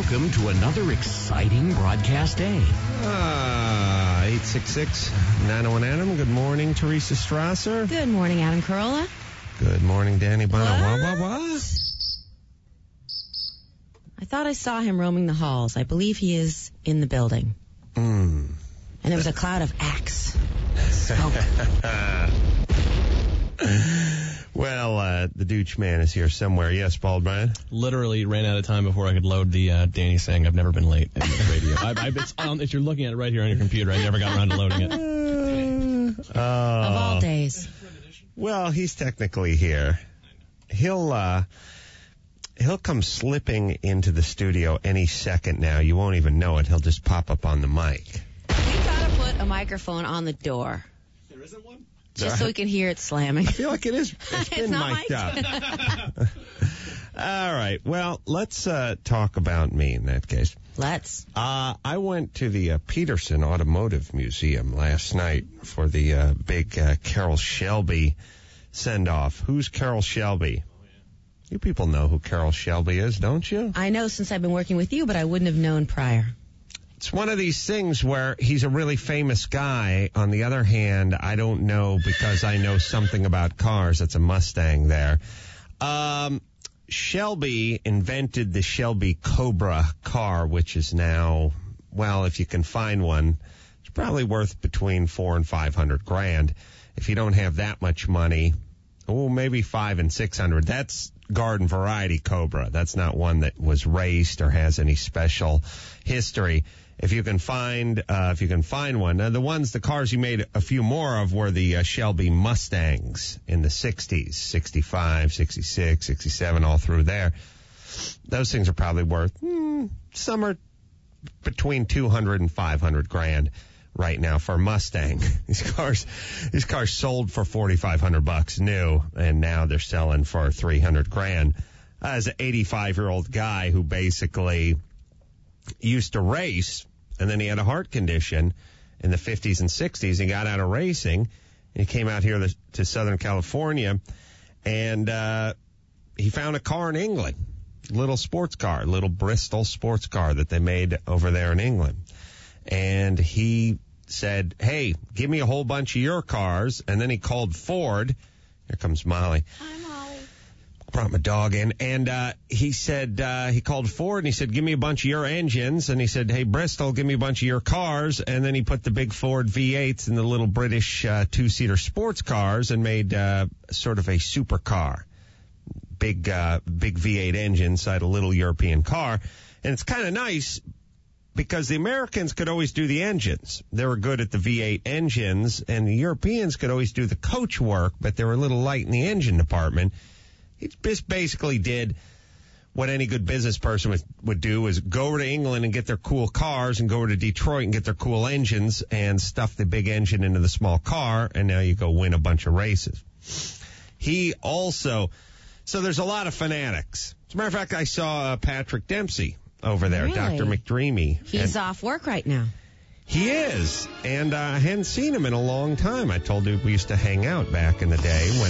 Welcome to another exciting broadcast day. 866-901-ADAM. Good morning, Teresa Strasser. Good morning, Adam Carolla. Good morning, Danny Bono. What? I thought I saw him roaming the halls. I believe he is in the building. And there was a cloud of axe smoke. Well, the Dooch man is here somewhere. Yes, Bald Brian? Literally ran out of time before I could load the Danny saying I've never been late in the radio. If you're looking at it right here on your computer, I never got around to loading it. Of all days. Well, he's technically here. He'll come slipping into the studio any second now. You won't even know it. He'll just pop up on the mic. We gotta put a microphone on the door. There isn't one? Just so we can hear it slamming. I feel like it is. It's been not mic'd up. All right. Well, let's talk about me in that case. Let's. I went to the Peterson Automotive Museum last night for the big Carroll Shelby send-off. Who's Carroll Shelby? You people know who Carroll Shelby is, don't you? I know since I've been working with you, but I wouldn't have known prior. It's one of these things where he's a really famous guy. On the other hand, I don't know because I know something about cars. That's a Mustang there. Shelby invented the Shelby Cobra car, which is now, well, if you can find one, it's probably worth between $400,000 and $500,000. If you don't have that much money, maybe $500,000 and $600,000. That's garden variety Cobra. That's not one that was raced or has any special history. If you can find one. Now, the cars you made a few more of were the Shelby Mustangs in the 60s, 65, 66, 67, all through there. Those things are probably worth, some are between $200,000 and $500,000 right now for a Mustang. These cars sold for $4,500 new, and now they're selling for $300,000. As an 85-year-old guy who basically used to race, and then he had a heart condition in the 50s and 60s. He got out of racing, and he came out here to Southern California, and he found a car in England, little sports car, little Bristol sports car that they made over there in England. And he said, hey, give me a whole bunch of your cars. And then he called Ford. Here comes Molly. Hi, Molly. Brought my dog in, and he said, he called Ford, and he said, give me a bunch of your engines, and he said, hey, Bristol, give me a bunch of your cars, and then he put the big Ford V8s in the little British two-seater sports cars and made sort of a supercar, big V8 engine inside a little European car, and it's kind of nice because the Americans could always do the engines. They were good at the V8 engines, and the Europeans could always do the coach work, but they were a little light in the engine department. He just basically did what any good business person would do, is go over to England and get their cool cars and go over to Detroit and get their cool engines and stuff the big engine into the small car, and now you go win a bunch of races. So there's a lot of fanatics. As a matter of fact, I saw Patrick Dempsey over there, Really? Dr. McDreamy. He's off work right now. He is, and I hadn't seen him in a long time. I told you we used to hang out back in the day when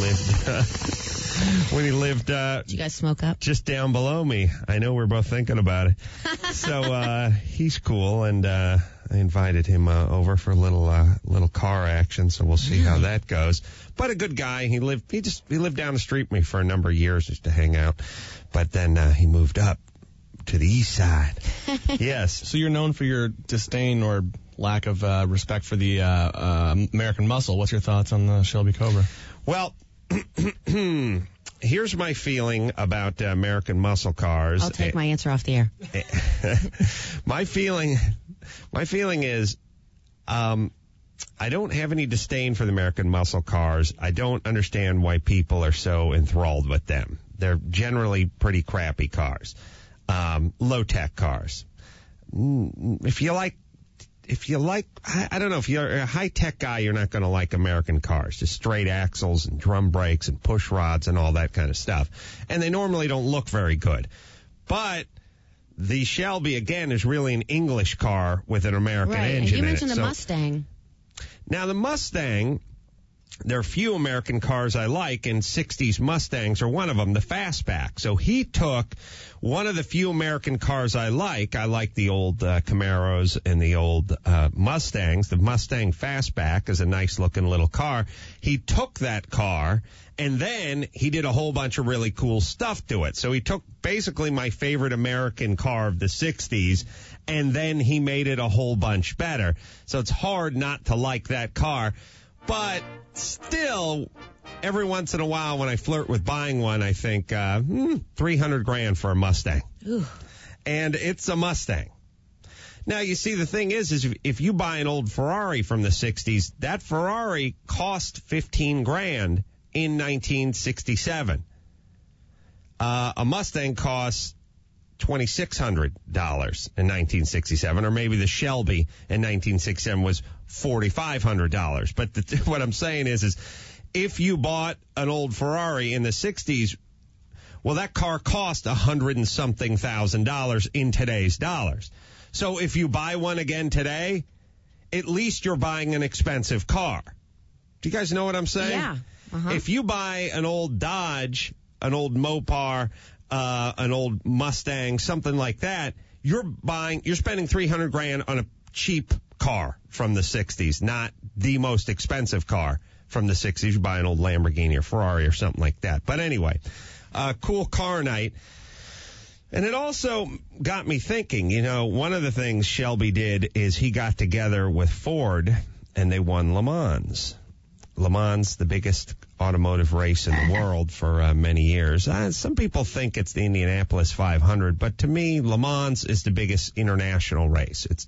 he lived Did you guys smoke up? just down below me. I know we're both thinking about it. So he's cool, and I invited him over for a little car action. So we'll see how that goes. But a good guy. He lived down the street from me for a number of years just to hang out. But then he moved up to the east side. Yes. So you're known for your disdain or lack of respect for the American muscle. What's your thoughts on the Shelby Cobra? Well, here's my feeling about American muscle cars. I'll take my answer off the air. My feeling is, I don't have any disdain for the American muscle cars. I don't understand why people are so enthralled with them. They're generally pretty crappy cars. Low-tech cars. If you like, I don't know, if you're a high-tech guy, you're not going to like American cars. Just straight axles and drum brakes and push rods and all that kind of stuff. And they normally don't look very good. But the Shelby, again, is really an English car with an American engine in it. And you mentioned the Mustang. Now, the Mustang there are few American cars I like, and 60s Mustangs are one of them, the fastback. So he took one of the few American cars I like the old Camaros and the old Mustangs. The Mustang fastback is a nice-looking little car. He took that car, and then he did a whole bunch of really cool stuff to it. So he took basically my favorite American car of the 60s, and then he made it a whole bunch better. So it's hard not to like that car. But still, every once in a while when I flirt with buying one, I think, $300,000 for a Mustang. Ooh. And it's a Mustang. Now, you see, the thing is if you buy an old Ferrari from the 60s, that Ferrari cost $15,000 in 1967. A Mustang costs $2,600 in 1967, or maybe the Shelby in 1967 was $4,500. But what I'm saying is if you bought an old Ferrari in the 60s, well, that car cost $100 and something thousand in today's dollars. So if you buy one again today, at least you're buying an expensive car. Do you guys know what I'm saying? Yeah. Uh-huh. If you buy an old Dodge, an old Mopar, an old Mustang, something like that, you're spending $300,000 on a cheap car from the 60s, not the most expensive car from the 60s. You buy an old Lamborghini or Ferrari or something like that. But anyway, cool car night. And it also got me thinking, one of the things Shelby did is he got together with Ford and they won Le Mans. Le Mans, the biggest automotive race in the world for many years. Some people think it's the Indianapolis 500, but to me, Le Mans is the biggest international race. It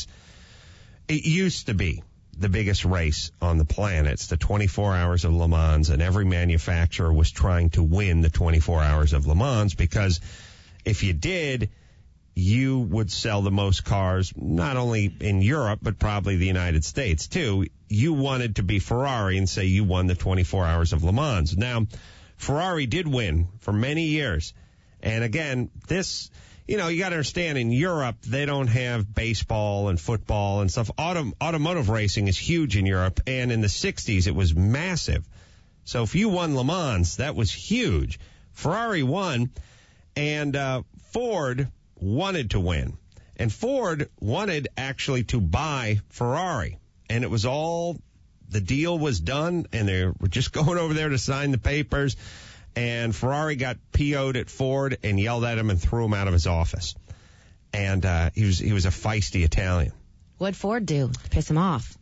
used to be the biggest race on the planet. It's the 24 hours of Le Mans, and every manufacturer was trying to win the 24 hours of Le Mans because if you did, you would sell the most cars, not only in Europe, but probably the United States, too. You wanted to be Ferrari and say you won the 24 hours of Le Mans. Now, Ferrari did win for many years. And again, this, you got to understand, in Europe, they don't have baseball and football and stuff. Automotive racing is huge in Europe, and in the 60s, it was massive. So if you won Le Mans, that was huge. Ferrari won, and Ford wanted to win. And Ford wanted actually to buy Ferrari. And it was the deal was done, and they were just going over there to sign the papers. And Ferrari got PO'd at Ford and yelled at him and threw him out of his office. And he was a feisty Italian. What'd Ford do to piss him off?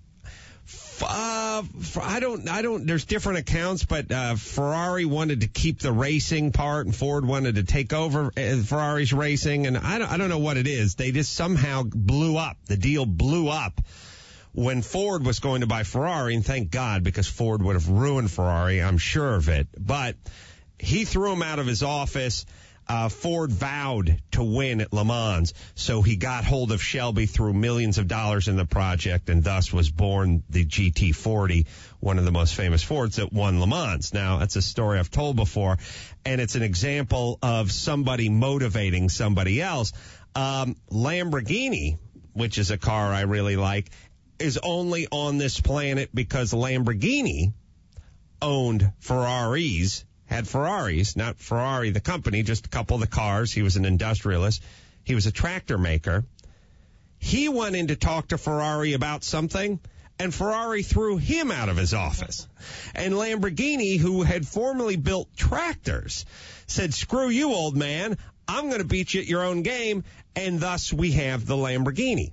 I don't, there's different accounts, but Ferrari wanted to keep the racing part and Ford wanted to take over Ferrari's racing. And I don't know what it is. They just somehow blew up. The deal blew up when Ford was going to buy Ferrari. And thank God, because Ford would have ruined Ferrari. I'm sure of it. But he threw him out of his office. Ford vowed to win at Le Mans, so he got hold of Shelby, threw millions of dollars in the project, and thus was born the GT40, one of the most famous Fords that won Le Mans. Now, that's a story I've told before, and it's an example of somebody motivating somebody else. Lamborghini, which is a car I really like, is only on this planet because Lamborghini owned Ferraris. Had Ferraris, not Ferrari the company, just a couple of the cars. He was an industrialist. He was a tractor maker. He went in to talk to Ferrari about something, and Ferrari threw him out of his office. And Lamborghini, who had formerly built tractors, said, screw you, old man. I'm going to beat you at your own game, and thus we have the Lamborghini.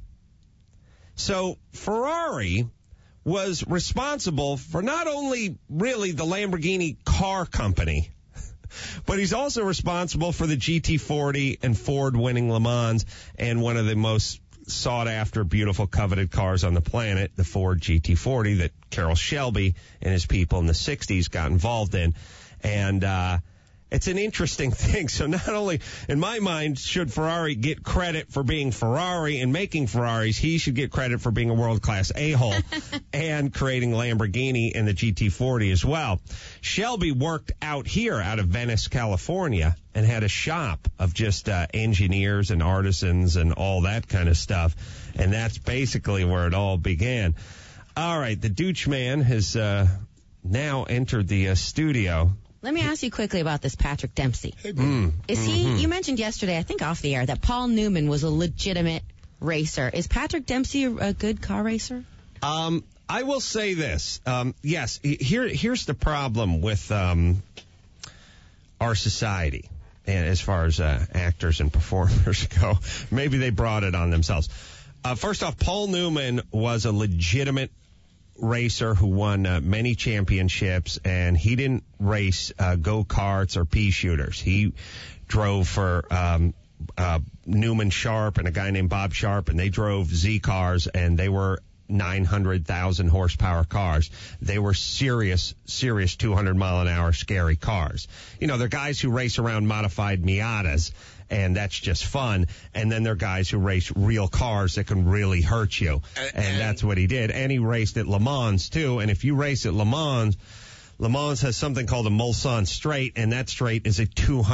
So Ferrari was responsible for not only really the Lamborghini car company, but he's also responsible for the GT40 and Ford winning Le Mans and one of the most sought-after, beautiful, coveted cars on the planet, the Ford GT40 that Carroll Shelby and his people in the 60s got involved in. And it's an interesting thing. So not only, in my mind, should Ferrari get credit for being Ferrari and making Ferraris, he should get credit for being a world-class a-hole and creating Lamborghini and the GT40 as well. Shelby worked out of Venice, California, and had a shop of just engineers and artisans and all that kind of stuff. And that's basically where it all began. All right, the Dooch Man has now entered the studio. Let me ask you quickly about this Patrick Dempsey. Is he, you mentioned yesterday, I think off the air, that Paul Newman was a legitimate racer. Is Patrick Dempsey a good car racer? I will say this. Yes, here's the problem with our society, and as far as actors and performers go. Maybe they brought it on themselves. First off, Paul Newman was a legitimate racer who won many championships, and he didn't race go-karts or pea shooters. He drove for Newman Sharp and a guy named Bob Sharp, and they drove Z cars, and they were 900,000 horsepower cars. They were serious 200-mile-an-hour scary cars. You know, they're guys who race around modified Miatas, and that's just fun. And then there are guys who race real cars that can really hurt you. And that's what he did. And he raced at Le Mans, too. And if you race at Le Mans has something called a Mulsanne straight, and that straight is a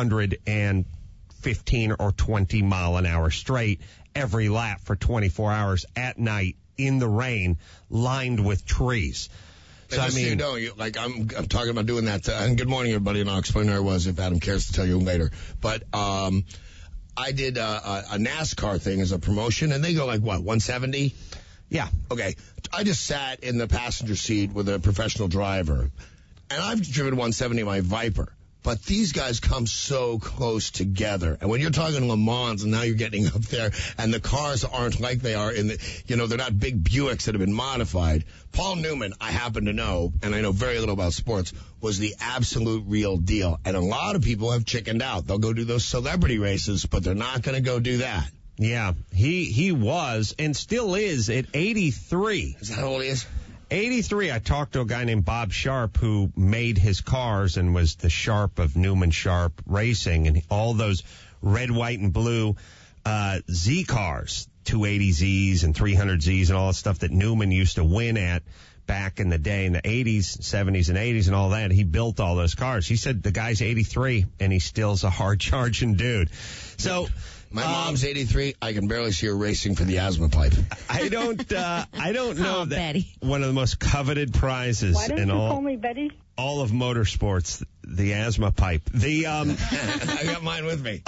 215 or 20 mile an hour straight every lap for 24 hours at night in the rain, lined with trees. So, I mean, I'm talking about doing that. And good morning, everybody, and I'll explain where I was if Adam cares to tell you later. But I did a NASCAR thing as a promotion, and they go like, what, 170? Yeah. Okay. I just sat in the passenger seat with a professional driver, and I've driven 170 in my Viper. But these guys come so close together. And when you're talking Le Mans and now you're getting up there and the cars aren't like they are in the, they're not big Buicks that have been modified. Paul Newman, I happen to know, and I know very little about sports, was the absolute real deal. And a lot of people have chickened out. They'll go do those celebrity races, but they're not going to go do that. Yeah, he was and still is at 83. Is that how old he is? 83, I talked to a guy named Bob Sharp who made his cars and was the Sharp of Newman Sharp Racing, and all those red, white, and blue Z cars, 280Zs and 300Zs and all the stuff that Newman used to win at back in the day in the 80s, 70s, and 80s and all that. He built all those cars. He said the guy's 83, and he still's a hard-charging dude. So... My mom's 83. I can barely see her racing for the asthma pipe. I don't know that Betty. One of the most coveted prizes Why don't in you call me Betty? all of motorsports, the asthma pipe. I got mine with me.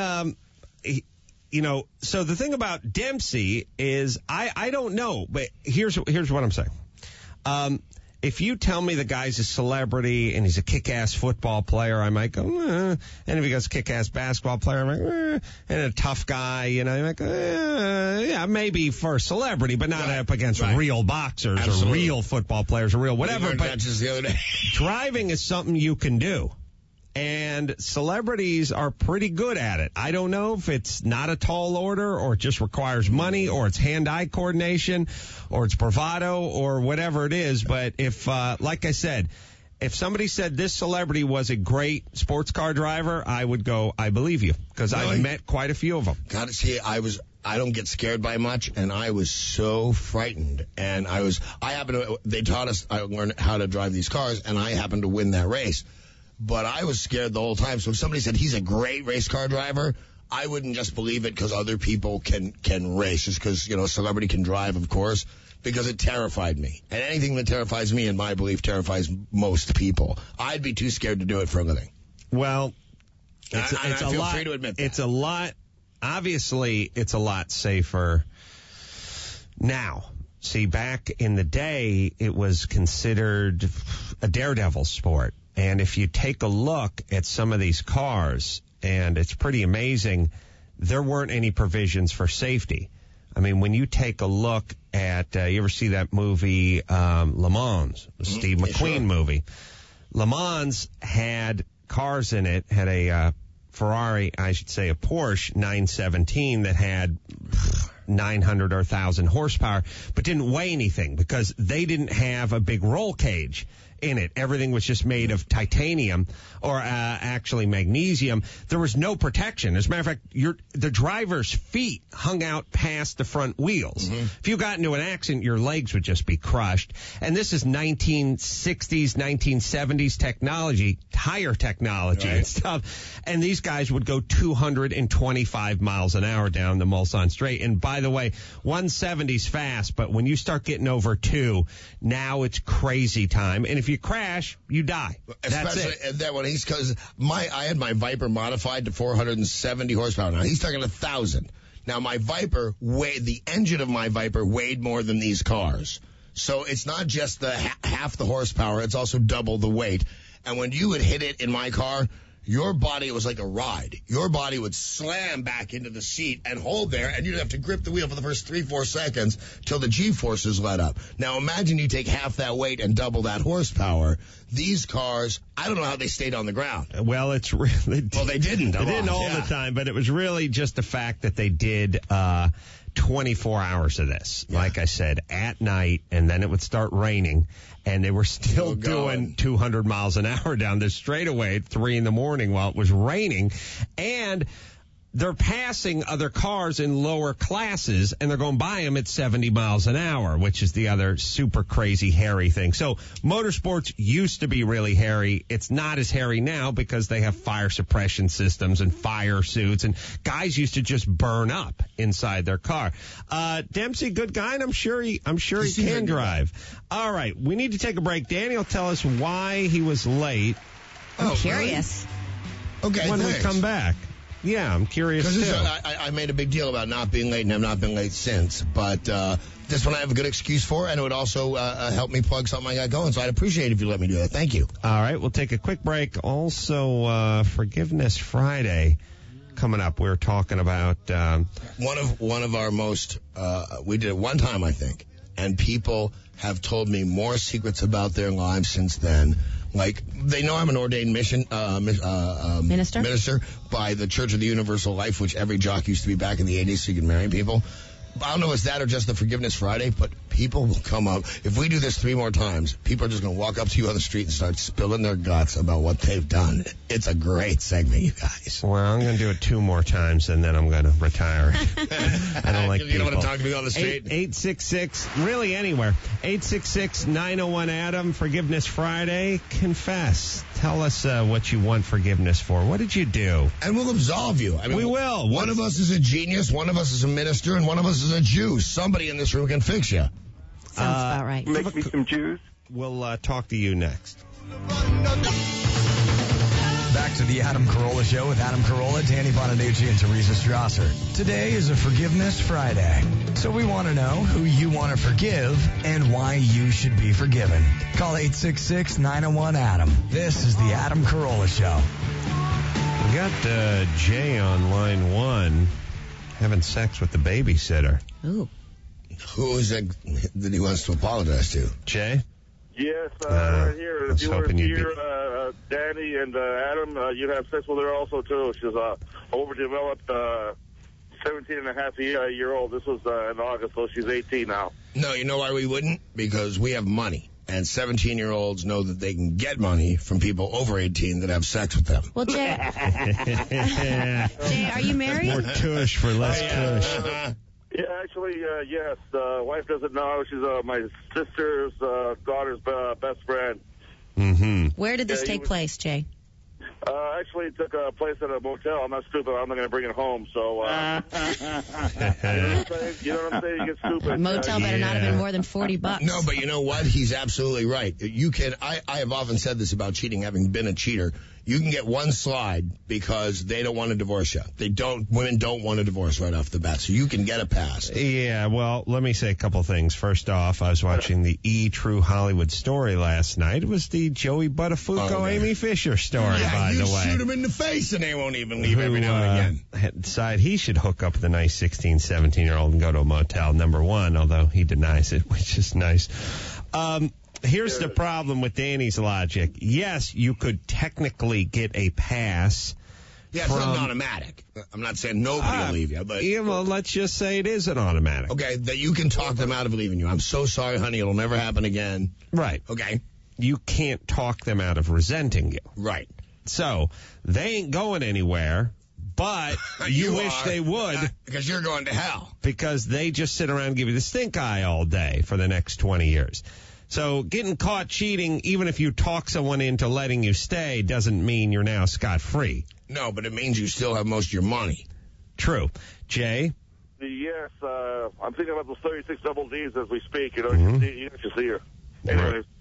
So the thing about Dempsey is I don't know, but here's what I'm saying. If you tell me the guy's a celebrity and he's a kick-ass football player, I might go, and if he goes kick-ass basketball player, I'm like, and a tough guy, I'm like, yeah, maybe for a celebrity, but not up against real boxers or real football players or real whatever. But matches the other day. Driving is something you can do. And celebrities are pretty good at it. I don't know if it's not a tall order or it just requires money or it's hand-eye coordination or it's bravado or whatever it is. But if, like I said, if somebody said this celebrity was a great sports car driver, I would go, I believe you, because I've met quite a few of them. Got to see, I don't get scared by much, and I was so frightened. And they taught us, I learned how to drive these cars, and I happened to win that race. But I was scared the whole time. So if somebody said he's a great race car driver, I wouldn't just believe it because other people can race. Just because, a celebrity can drive, of course, because it terrified me. And anything that terrifies me, in my belief, terrifies most people. I'd be too scared to do it for a living. Well, I feel free to admit that. It's a lot, obviously, it's a lot safer now. See, back in the day, it was considered a daredevil sport. And if you take a look at some of these cars, and it's pretty amazing, there weren't any provisions for safety. I mean, when you take a look at, you ever see that movie, Le Mans, the Steve McQueen movie? Le Mans had cars in it, had a Ferrari, I should say a Porsche 917 that had 900 or 1,000 horsepower, but didn't weigh anything because they didn't have a big roll cage in it. Everything was just made of titanium or actually magnesium. There was no protection. As a matter of fact, the driver's feet hung out past the front wheels. Mm-hmm. If you got into an accident, your legs would just be crushed. And this is 1960s, 1970s technology, tire technology and stuff. And these guys would go 225 miles an hour down the Mulsanne Straight. And by the way, 170's fast, but when you start getting over 2, now it's crazy time. And if if you crash, you die. That's Especially it. that when because I had my Viper modified to 470 horsepower. Now he's talking 1,000. Now my Viper the engine of my Viper weighed more than these cars. So it's not just the half the horsepower, it's also double the weight. And when you would hit it in my car, your body, it was like a ride. Your body would slam back into the seat and hold there, and you'd have to grip the wheel for the first 3-4 seconds till the G-forces let up. Now imagine you take half that weight and double that horsepower. These cars, I don't know how they stayed on the ground. Well, it's really... Well, they didn't. They didn't all the time, but it was really just the fact that they did 24 hours of this, like I said, at night, and then it would start raining, and they were still doing 200 miles an hour down the straightaway at 3 in the morning while it was raining, and they're passing other cars in lower classes, and they're going by them at 70 miles an hour, which is the other super crazy hairy thing. So motorsports used to be really hairy. It's not as hairy now because they have fire suppression systems and fire suits, and guys used to just burn up inside their car. Dempsey, good guy, and I'm sure he can drive. All right, we need to take a break. Danny will tell us why he was late. I'm curious. Really? Okay, when thanks. we come back. Yeah, I'm curious too. I made a big deal about not being late, and I've not been late since. But this one I have a good excuse for, and it would also help me plug something I got going. So I'd appreciate it if you let me do that. Thank you. All right, we'll take a quick break. Also, Forgiveness Friday coming up. We were talking about one of our most. We did it one time, I think, and people have told me more secrets about their lives since then. Like, they know I'm an ordained minister by the Church of the Universal Life, which every jock used to be back in the 80s so you can marry people. I don't know if it's that or just the Forgiveness Friday, but people will come up. If we do this 3 more times, people are just going to walk up to you on the street and start spilling their guts about what they've done. It's a great segment, you guys. Well, I'm going to do it 2 more times, and then I'm going to retire. I don't like you people. don't want to talk to me on the street? 866, really anywhere. 866-901-ADAM, Forgiveness Friday. Confess. Tell us what you want forgiveness for. What did you do? And we'll absolve you. I mean, we will. One of us is a genius, one of us is a minister, and one of us is a Jew. Somebody in this room can fix you. Sounds about right. Make me some Jews. We'll talk to you next. Back to the Adam Carolla Show with Adam Carolla, Danny Bonaducci, and Teresa Strasser. Today is a Forgiveness Friday, so we want to know who you want to forgive and why you should be forgiven. Call 866-901-ADAM. This is the Adam Carolla Show. We got Jay on line 1 having sex with the babysitter. Ooh. Who is it that he wants to apologize to? Jay? Yes, right here. I was If you were hoping you'd here, Danny and Adam, you'd have sex with her also, too. She's overdeveloped 17-and-a-half-year-old. This was in August, so she's 18 now. No, you know why we wouldn't? Because we have money. And 17-year-olds know that they can get money from people over 18 that have sex with them. Well, Jay, Jay, are you married? More tush for less tush. Yeah, actually, yes. Wife doesn't know. She's my sister's daughter's best friend. Mm-hmm. Where did this take place, Jay? Actually, it took place at a motel. I'm not stupid. I'm not going to bring it home. So, you know what I'm saying? You get stupid. A motel better not have been more than $40. No, but you know what? He's absolutely right. You can. I have often said this about cheating, having been a cheater. You can get one slide because they don't want to divorce you. Women don't want a divorce right off the bat, so you can get a pass. Yeah, well, let me say a couple things. First off, I was watching the True Hollywood Story last night. It was the Joey Buttafuoco, Amy Fisher story, by the way. You shoot him in the face and they won't even leave every now and again. Decided he should hook up with a nice 16, 17-year-old and go to a motel, number one, although he denies it, which is nice. Here's the problem with Danny's logic. Yes, you could technically get a pass. Yeah, it's not an automatic. I'm not saying nobody will leave you, but... Yeah, well, let's just say it is an automatic. Okay, that you can talk them out of leaving you. I'm so sorry, honey. It'll never happen again. Right. Okay. You can't talk them out of resenting you. Right. So, they ain't going anywhere, but you wish they would. Because you're going to hell. Because they just sit around and give you the stink eye all day for the next 20 years. So getting caught cheating, even if you talk someone into letting you stay, doesn't mean you're now scot-free. No, but it means you still have most of your money. True. Jay? Yes, I'm thinking about those 36 double Ds as we speak. You know, you can see her. Anyways.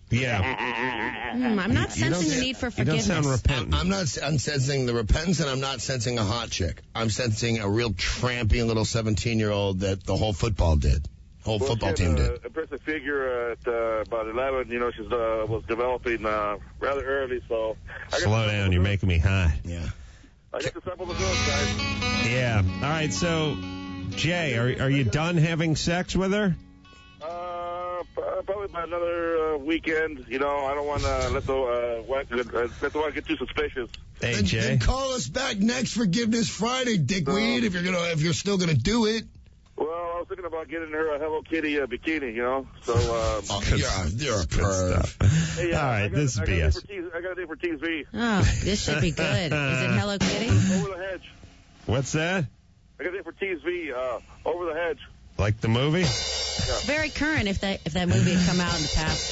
Yeah. I'm not You don't sensing the get- need for You don't forgiveness. sound repentant. I'm sensing the repentance, and I'm not sensing a hot chick. I'm sensing a real trampy little 17-year-old that the whole football football team did. Impressive figure at about 11. You know, she's was developing rather early, so. Slow down. You're making me hot. Yeah. I guess it's up on the good, guys. Yeah. All right. So, Jay, are you done having sex with her? Probably by another weekend. You know, I don't want to let the wife get too suspicious. Hey, Then Jay. call us back next Forgiveness Friday, dickweed, if you're still gonna do it. Well, I was thinking about getting her a Hello Kitty bikini, you know. So, You're a perv. hey, All right, this is BS. I got a date for TV. Oh, this should be good. Is it Hello Kitty? Over the Hedge. What's that? I got a date for TV. Over the Hedge. Like the movie? Very current if that movie had come out in the past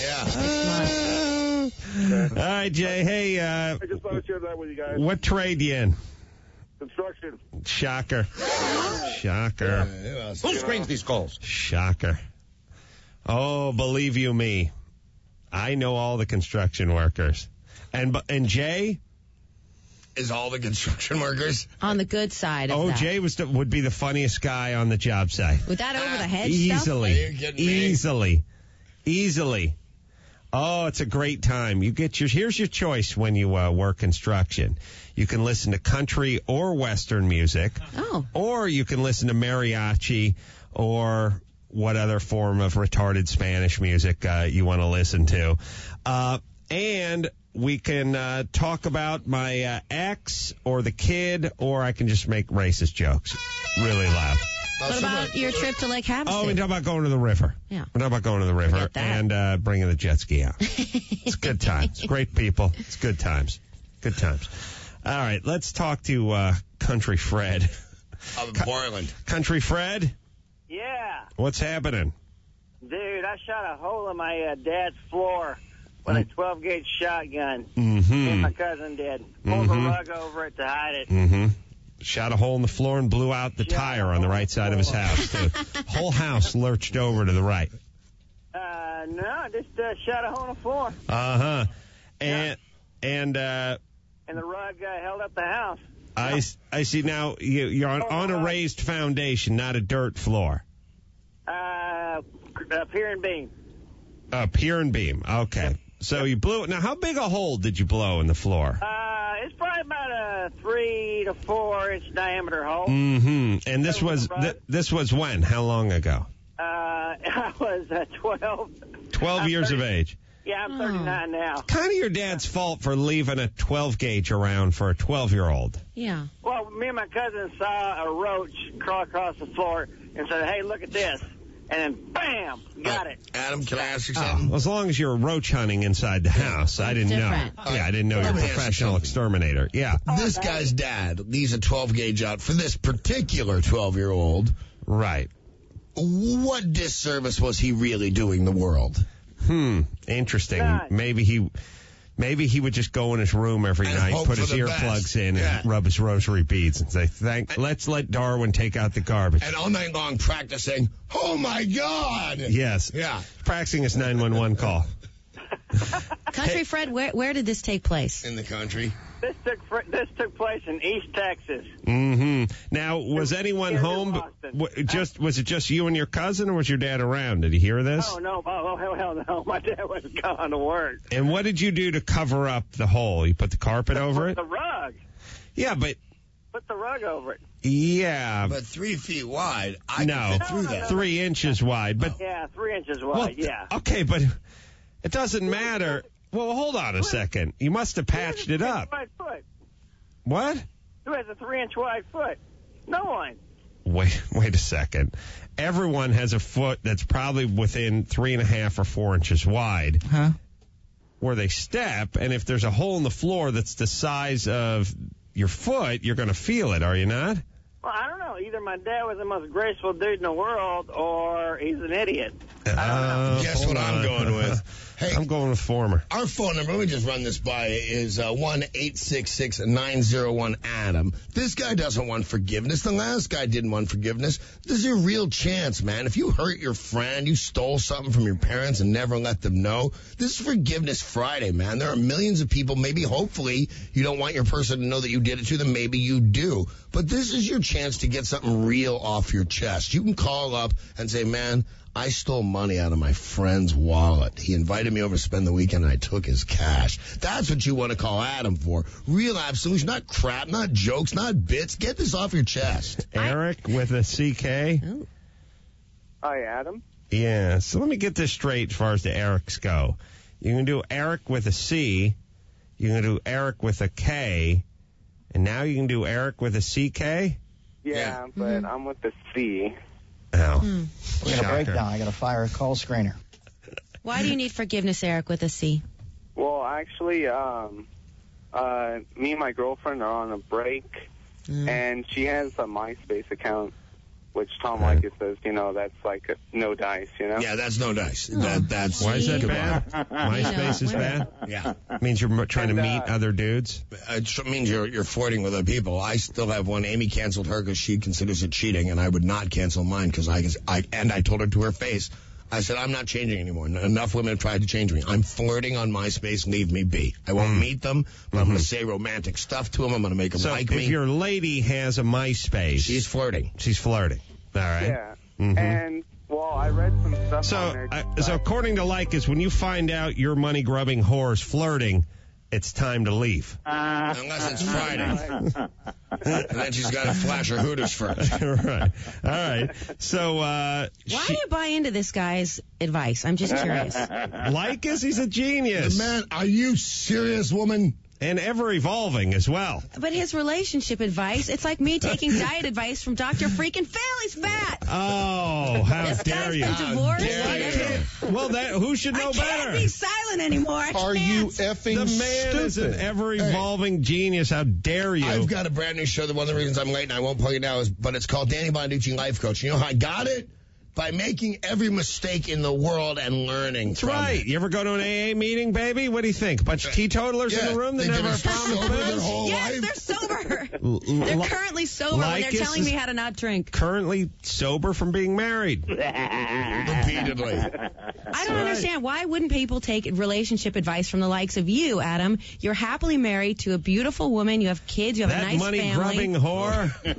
6 months. All right, Jay. Hey, I just thought I'd share that with you guys. what trade you in? Construction. Shocker. Shocker. Who screens these calls? Shocker. Oh, believe you me, I know all the construction workers. And Jay? Is all the construction workers? On the good side of that. Jay would be the funniest guy on the job site. With that over the hedge stuff? Are you kidding me? Easily. Oh, it's a great time. Here's your choice when you work construction. You can listen to country or Western music. Oh. Or you can listen to mariachi or what other form of retarded Spanish music you want to listen to. And we can talk about my ex or the kid, or I can just make racist jokes really loud. What about your trip to Lake Havasu? Oh, we talk about going to the river. Yeah. We talk about going to the river Forget that. and bringing the jet ski out. It's good times. It's great people. It's good times. Good times. All right, let's talk to Country Fred. Up in Portland. Country Fred, Yeah, what's happening? dude, I shot a hole in my dad's floor with a 12-gauge shotgun. Mm-hmm. Me and my cousin did. Pulled the rug over it to hide it. Mm-hmm. Shot a hole in the floor and blew out the tire on the right side of his house, too. Whole house lurched over to the right. No, just shot a hole in the floor. Uh-huh. And And the rug held up the house. I see now you're on a raised foundation, not a dirt floor. Pier and beam. Pier and beam. Okay. So you blew it. Now, how big a hole did you blow in the floor? It's probably about a 3 to 4 inch diameter hole. Mm-hmm. And this was when? How long ago? I was 12. 12 years of age. Yeah, I'm 39 now. Kind of your dad's fault for leaving a 12 gauge around for a 12-year-old. Yeah. Well, me and my cousin saw a roach crawl across the floor and said, "Hey, look at this." And then, bam, got it. Adam, can I ask you something? As long as you're roach hunting inside the house, I didn't different. know. Yeah, I didn't know you're a Let me ask you professional something. exterminator. Yeah, This guy's dad leaves a 12-gauge out for this particular 12-year-old. right. What disservice was he really doing the world? Interesting. None. Maybe he would just go in his room every And night, hope put for his the earplugs best. in, Yeah. and rub his rosary beads and say, let's let Darwin take out the garbage. And all night long practicing, oh, my God! Yes. Yeah. Practicing his 911 call. Country Fred, where did this take place? In the country. This took place in East Texas. Mm-hmm. Now, was anyone Here in home? Boston. Was it just you and your cousin, or was your dad around? Did he hear this? Oh, no. Oh, hell no. My dad was gone to work. And what did you do to cover up the hole? You put the carpet over it? The rug. Yeah, but Put the rug over it. yeah, But 3 feet wide, I no, can fit through that. 3 inches wide. But Yeah, 3 inches well, wide, yeah. okay, but it doesn't matter. Well, hold on a second. You must have patched it up. Wide foot. What? Who has a 3-inch wide foot? No one. Wait a second. Everyone has a foot that's probably within 3.5 or 4 inches wide. Huh? Where they step, and if there's a hole in the floor that's the size of your foot, you're going to feel it, are you not? Well, I don't know. Either my dad was the most graceful dude in the world, or he's an idiot. Guess Hold what I'm on. going with? Hey, I'm going with former. our phone number, let me just run this by, is 1-866-901-ADAM. This guy doesn't want forgiveness. The last guy didn't want forgiveness. This is your real chance, man. If you hurt your friend, you stole something from your parents and never let them know, this is Forgiveness Friday, man. There are millions of people, maybe hopefully you don't want your person to know that you did it to them. Maybe you do. But this is your chance to get something real off your chest. You can call up and say, man, I stole money out of my friend's wallet. He invited me over to spend the weekend and I took his cash. That's what you want to call Adam for. Real absolution, not crap, not jokes, not bits. Get this off your chest. Eric with a CK. Oh. Hi, Adam. Yeah, so let me get this straight as far as the Erics go. You can do Eric with a C, you can do Eric with a K, and now you can do Eric with a CK? Yeah, but I'm with the C. Oh. We got a breakdown. I got to fire a call screener. Why do you need forgiveness, Eric, with a C? Well, actually, me and my girlfriend are on a break, and she has a MySpace account, which Tom Leykis says, that's like no dice, Yeah, that's no dice. That's Why is that bad? MySpace is bad? Yeah. Means you're trying to meet other dudes? It means you're flirting with other people. I still have one. Amy canceled her because she considers it cheating, and I would not cancel mine because I told her to her face, I said, I'm not changing anymore. Enough women have tried to change me. I'm flirting on MySpace. Leave me be. I won't meet them, but I'm going to say romantic stuff to them. I'm going to make them like me. So if your lady has a MySpace... She's flirting. She's flirting. All right. Yeah. And, well, I read some stuff on there. So according to Leykis, when you find out your money-grubbing whore is flirting, it's time to leave. Unless it's Friday. And then she's got to flash her Hooters first. Right. All right. So, Why do you buy into this guy's advice? I'm just curious. Leykis, he's a genius. Man, are you serious, woman? And ever-evolving as well. But his relationship advice, it's like me taking diet advice from Dr. Freaking Phil. He's fat. Oh, how This dare guy's you. been divorced. Well, who should know I can't better? be silent anymore. I Are can't. you effing The man is an ever-evolving genius. How dare you? I've got a brand new show that one of the reasons I'm late and I won't plug it now but it's called Danny Bonaduce Life Coach. You know how I got it? By making every mistake in the world and learning That's from right. it. You ever go to an AA meeting, baby? What do you think? A bunch of teetotalers in the room that they've never been have problems sober with their booze? whole Yes, life. they're sober. They're currently sober and they're Leykis telling me is how to not drink. Currently sober from being married. Repeatedly. I don't understand. Why wouldn't people take relationship advice from the likes of you, Adam? You're happily married to a beautiful woman. You have kids. You have a That nice money-grubbing family. whore.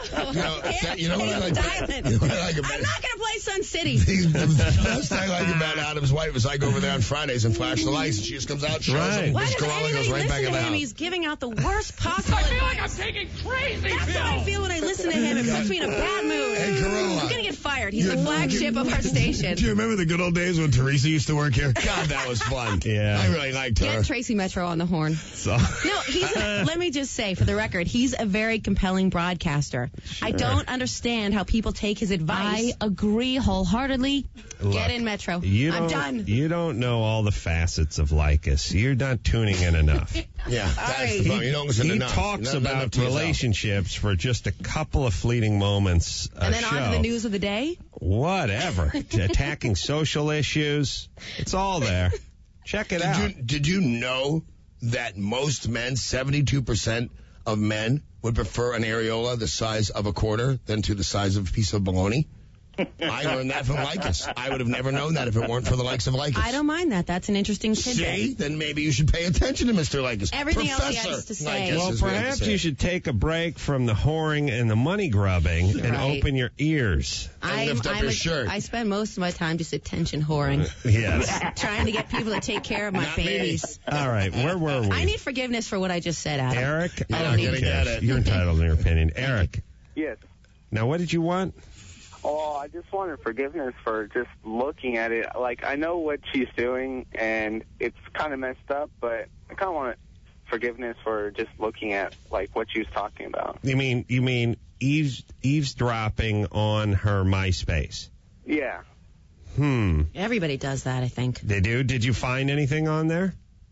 No. You know what I like? Silent. You know what I like about I'm not going to play Sun City. The best I like about Adam's wife is I go over there on Fridays and flash the lights, and she just comes out, shows Right. them, Why Miss does Corolla anybody goes right back listen in to the him? house. He's giving out the worst possible advice. taking crazy That's how I feel when I listen to him. It puts me in a bad mood. Hey, Corolla. I'm going to get fired. He's the flagship of our station. Do you remember the good old days when Teresa used to work here? God, that was fun. Yeah. I really liked her. Get Tracy Metro on the horn. So, No, let me just say, for the record, he's a very compelling broadcaster. I don't understand how people take his advice. I agree wholeheartedly. Look, Get in, Metro. I'm done. You don't know all the facets of Leykis. You're not tuning in enough. Yeah, that's right. the problem. You don't listen He enough. talks You're not enough about to yourself. relationships for just a couple of fleeting moments a And then show. on to the news of the day. Whatever. Attacking social issues. It's all there. Check it out. Did you know that most men, 72% of men, would prefer an areola the size of a quarter than to the size of a piece of bologna? I learned that from Leykis. I would have never known that if it weren't for the likes of Leykis. I don't mind that. That's an interesting tidbit. See? Then maybe you should pay attention to Mr. Leykis. Everything else he Professor has to say. Leykis Well, is what I have to perhaps say. you should take a break from the whoring and the money grubbing and Right. open your ears. And lift up your shirt. I spend most of my time just attention whoring, Yes. trying to get people to take care of my Not me. babies. All right. Where were we? I need forgiveness for what I just said, Adam. Eric? You're I not don't gonna need get yours. it. You're entitled to your opinion. Eric, Yes. now what did you want? Oh, I just wanted forgiveness for just looking at it. Like, I know what she's doing, and it's kind of messed up, but I kind of want forgiveness for just looking at, like, what she was talking about. You mean eavesdropping on her MySpace? Yeah. Hmm. Everybody does that, I think. They do? Did you find anything on there?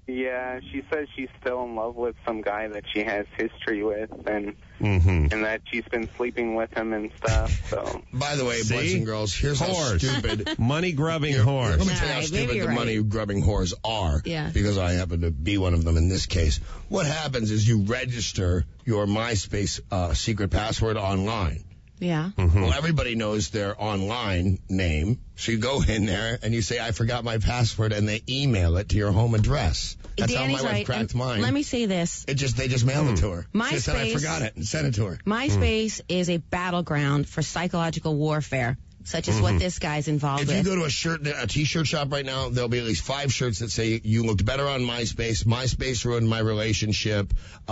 Yeah, she says she's still in love with some guy that she has history with, and that she's been sleeping with him and stuff. So, by the way, boys and girls, here's how stupid money-grubbing whores. Let me tell you how stupid the money-grubbing whores are, because I happen to be one of them in this case. What happens is you register your MySpace secret password online. Yeah. Well, everybody knows their online name. So you go in there and you say, I forgot my password, and they email it to your home address. That's Danny's how my wife cracked mine. Let me say this. They just mailed it to her. MySpace, she said, I forgot it, and sent it to her. MySpace is a battleground for psychological warfare, such as what this guy's involved with. If you go to a T-shirt shop right now, there'll be at least 5 shirts that say, you looked better on MySpace. MySpace ruined my relationship.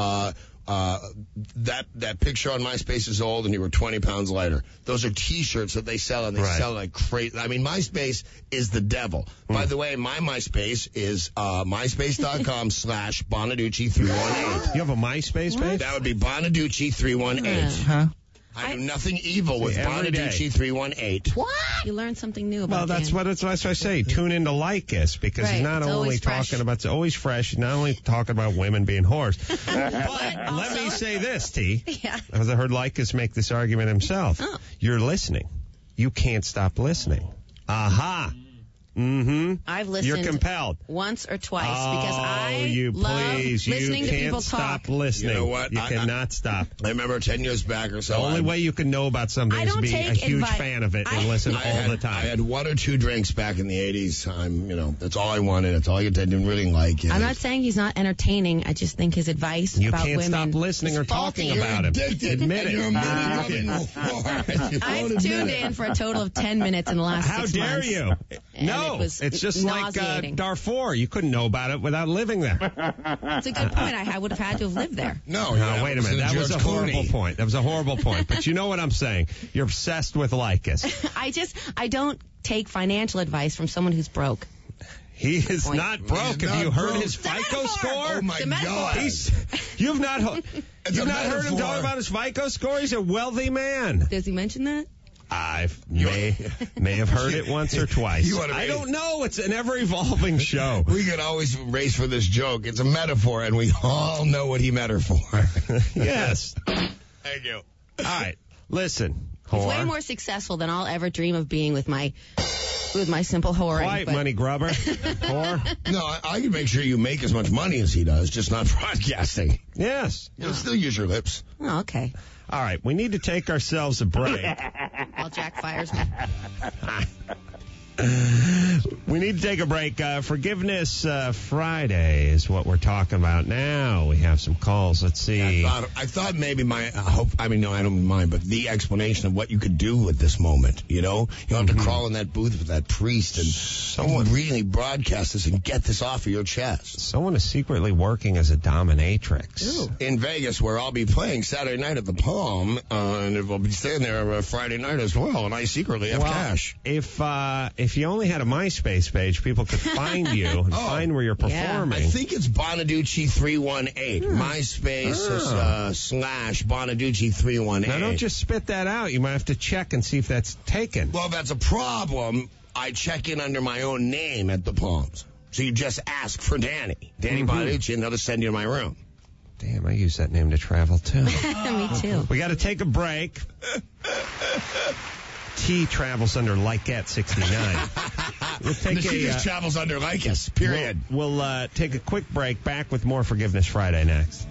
That picture on MySpace is old and you were 20 pounds lighter. Those are T-shirts that they sell, and they sell like crazy. I mean, MySpace is the devil. By the way, my MySpace is myspace.com/Bonaducci318. You have a MySpace page? That would be Bonaducci318. Huh? I do nothing evil with Bonaducci318. What? You learned something new about that's Dan. what I say. Tune into Lycus, because he's not only talking about, it's always fresh, he's not only talking about women being whores. But let me say this, T. Yeah. Because I heard Lycus make this argument himself. Oh. You're listening. You can't stop listening. Aha. I've listened. You're compelled. Once or twice because I love please, listening you to can't people stop talk. listening. You know what? You cannot stop. I remember 10 years back or so. The only way you can know about something is to be a huge fan of it and listen all the time. I had 1 or 2 drinks back in the 80s. That's all I wanted. That's all I didn't really like it. I'm not saying he's not entertaining. I just think his advice about women. You can't stop listening or talking about him. Admit it. You're a money-loving whore. I've tuned in for a total of 10 minutes in the last 6 months. How dare you? No, it's just like Darfur. You couldn't know about it without living there. It's a good point. I would have had to have lived there. No, wait a minute. That was a horrible point. That was a horrible point. But you know what I'm saying? You're obsessed with Lycus. I don't take financial advice from someone who's broke. He is not broke. Have you heard his FICO score? Oh, my God. You've not heard him talk about his FICO score? He's a wealthy man. Does he mention that? I may have heard it once or twice. I don't know. It's an ever-evolving show. We could always race for this joke. It's a metaphor, and we all know what he meant her for. Yes. Thank you. All right. Listen, He's whore. way more successful than I'll ever dream of being with my simple whoring. Quiet, money grubber. Whore. No, I can make sure you make as much money as he does, just not broadcasting. Yes. You'll still use your lips. Oh, okay. All right, we need to take ourselves a break. While Jack fires me. We need to take a break. Forgiveness Friday is what we're talking about now. We have some calls. Let's see. I thought maybe I don't mind, but the explanation of what you could do with this moment, you don't have to crawl in that booth with that priest and someone really broadcast this and get this off of your chest. Someone is secretly working as a dominatrix. In Vegas, where I'll be playing Saturday night at the Palm, and I'll be staying there Friday night as well, and I secretly have cash. If you only had a MySpace page, people could find you and find where you're performing. I think it's Bonaducci318. MySpace / Bonaducci318. Now, don't just spit that out. You might have to check and see if that's taken. Well, if that's a problem, I check in under my own name at the Palms. So you just ask for Danny Bonaducci, and they'll just send you to my room. Damn, I use that name to travel, too. Me, too. We got to take a break. T travels under Lycat 69. We'll take she just travels under Lycus, period. We'll take a quick break. Back with more Forgiveness Friday next.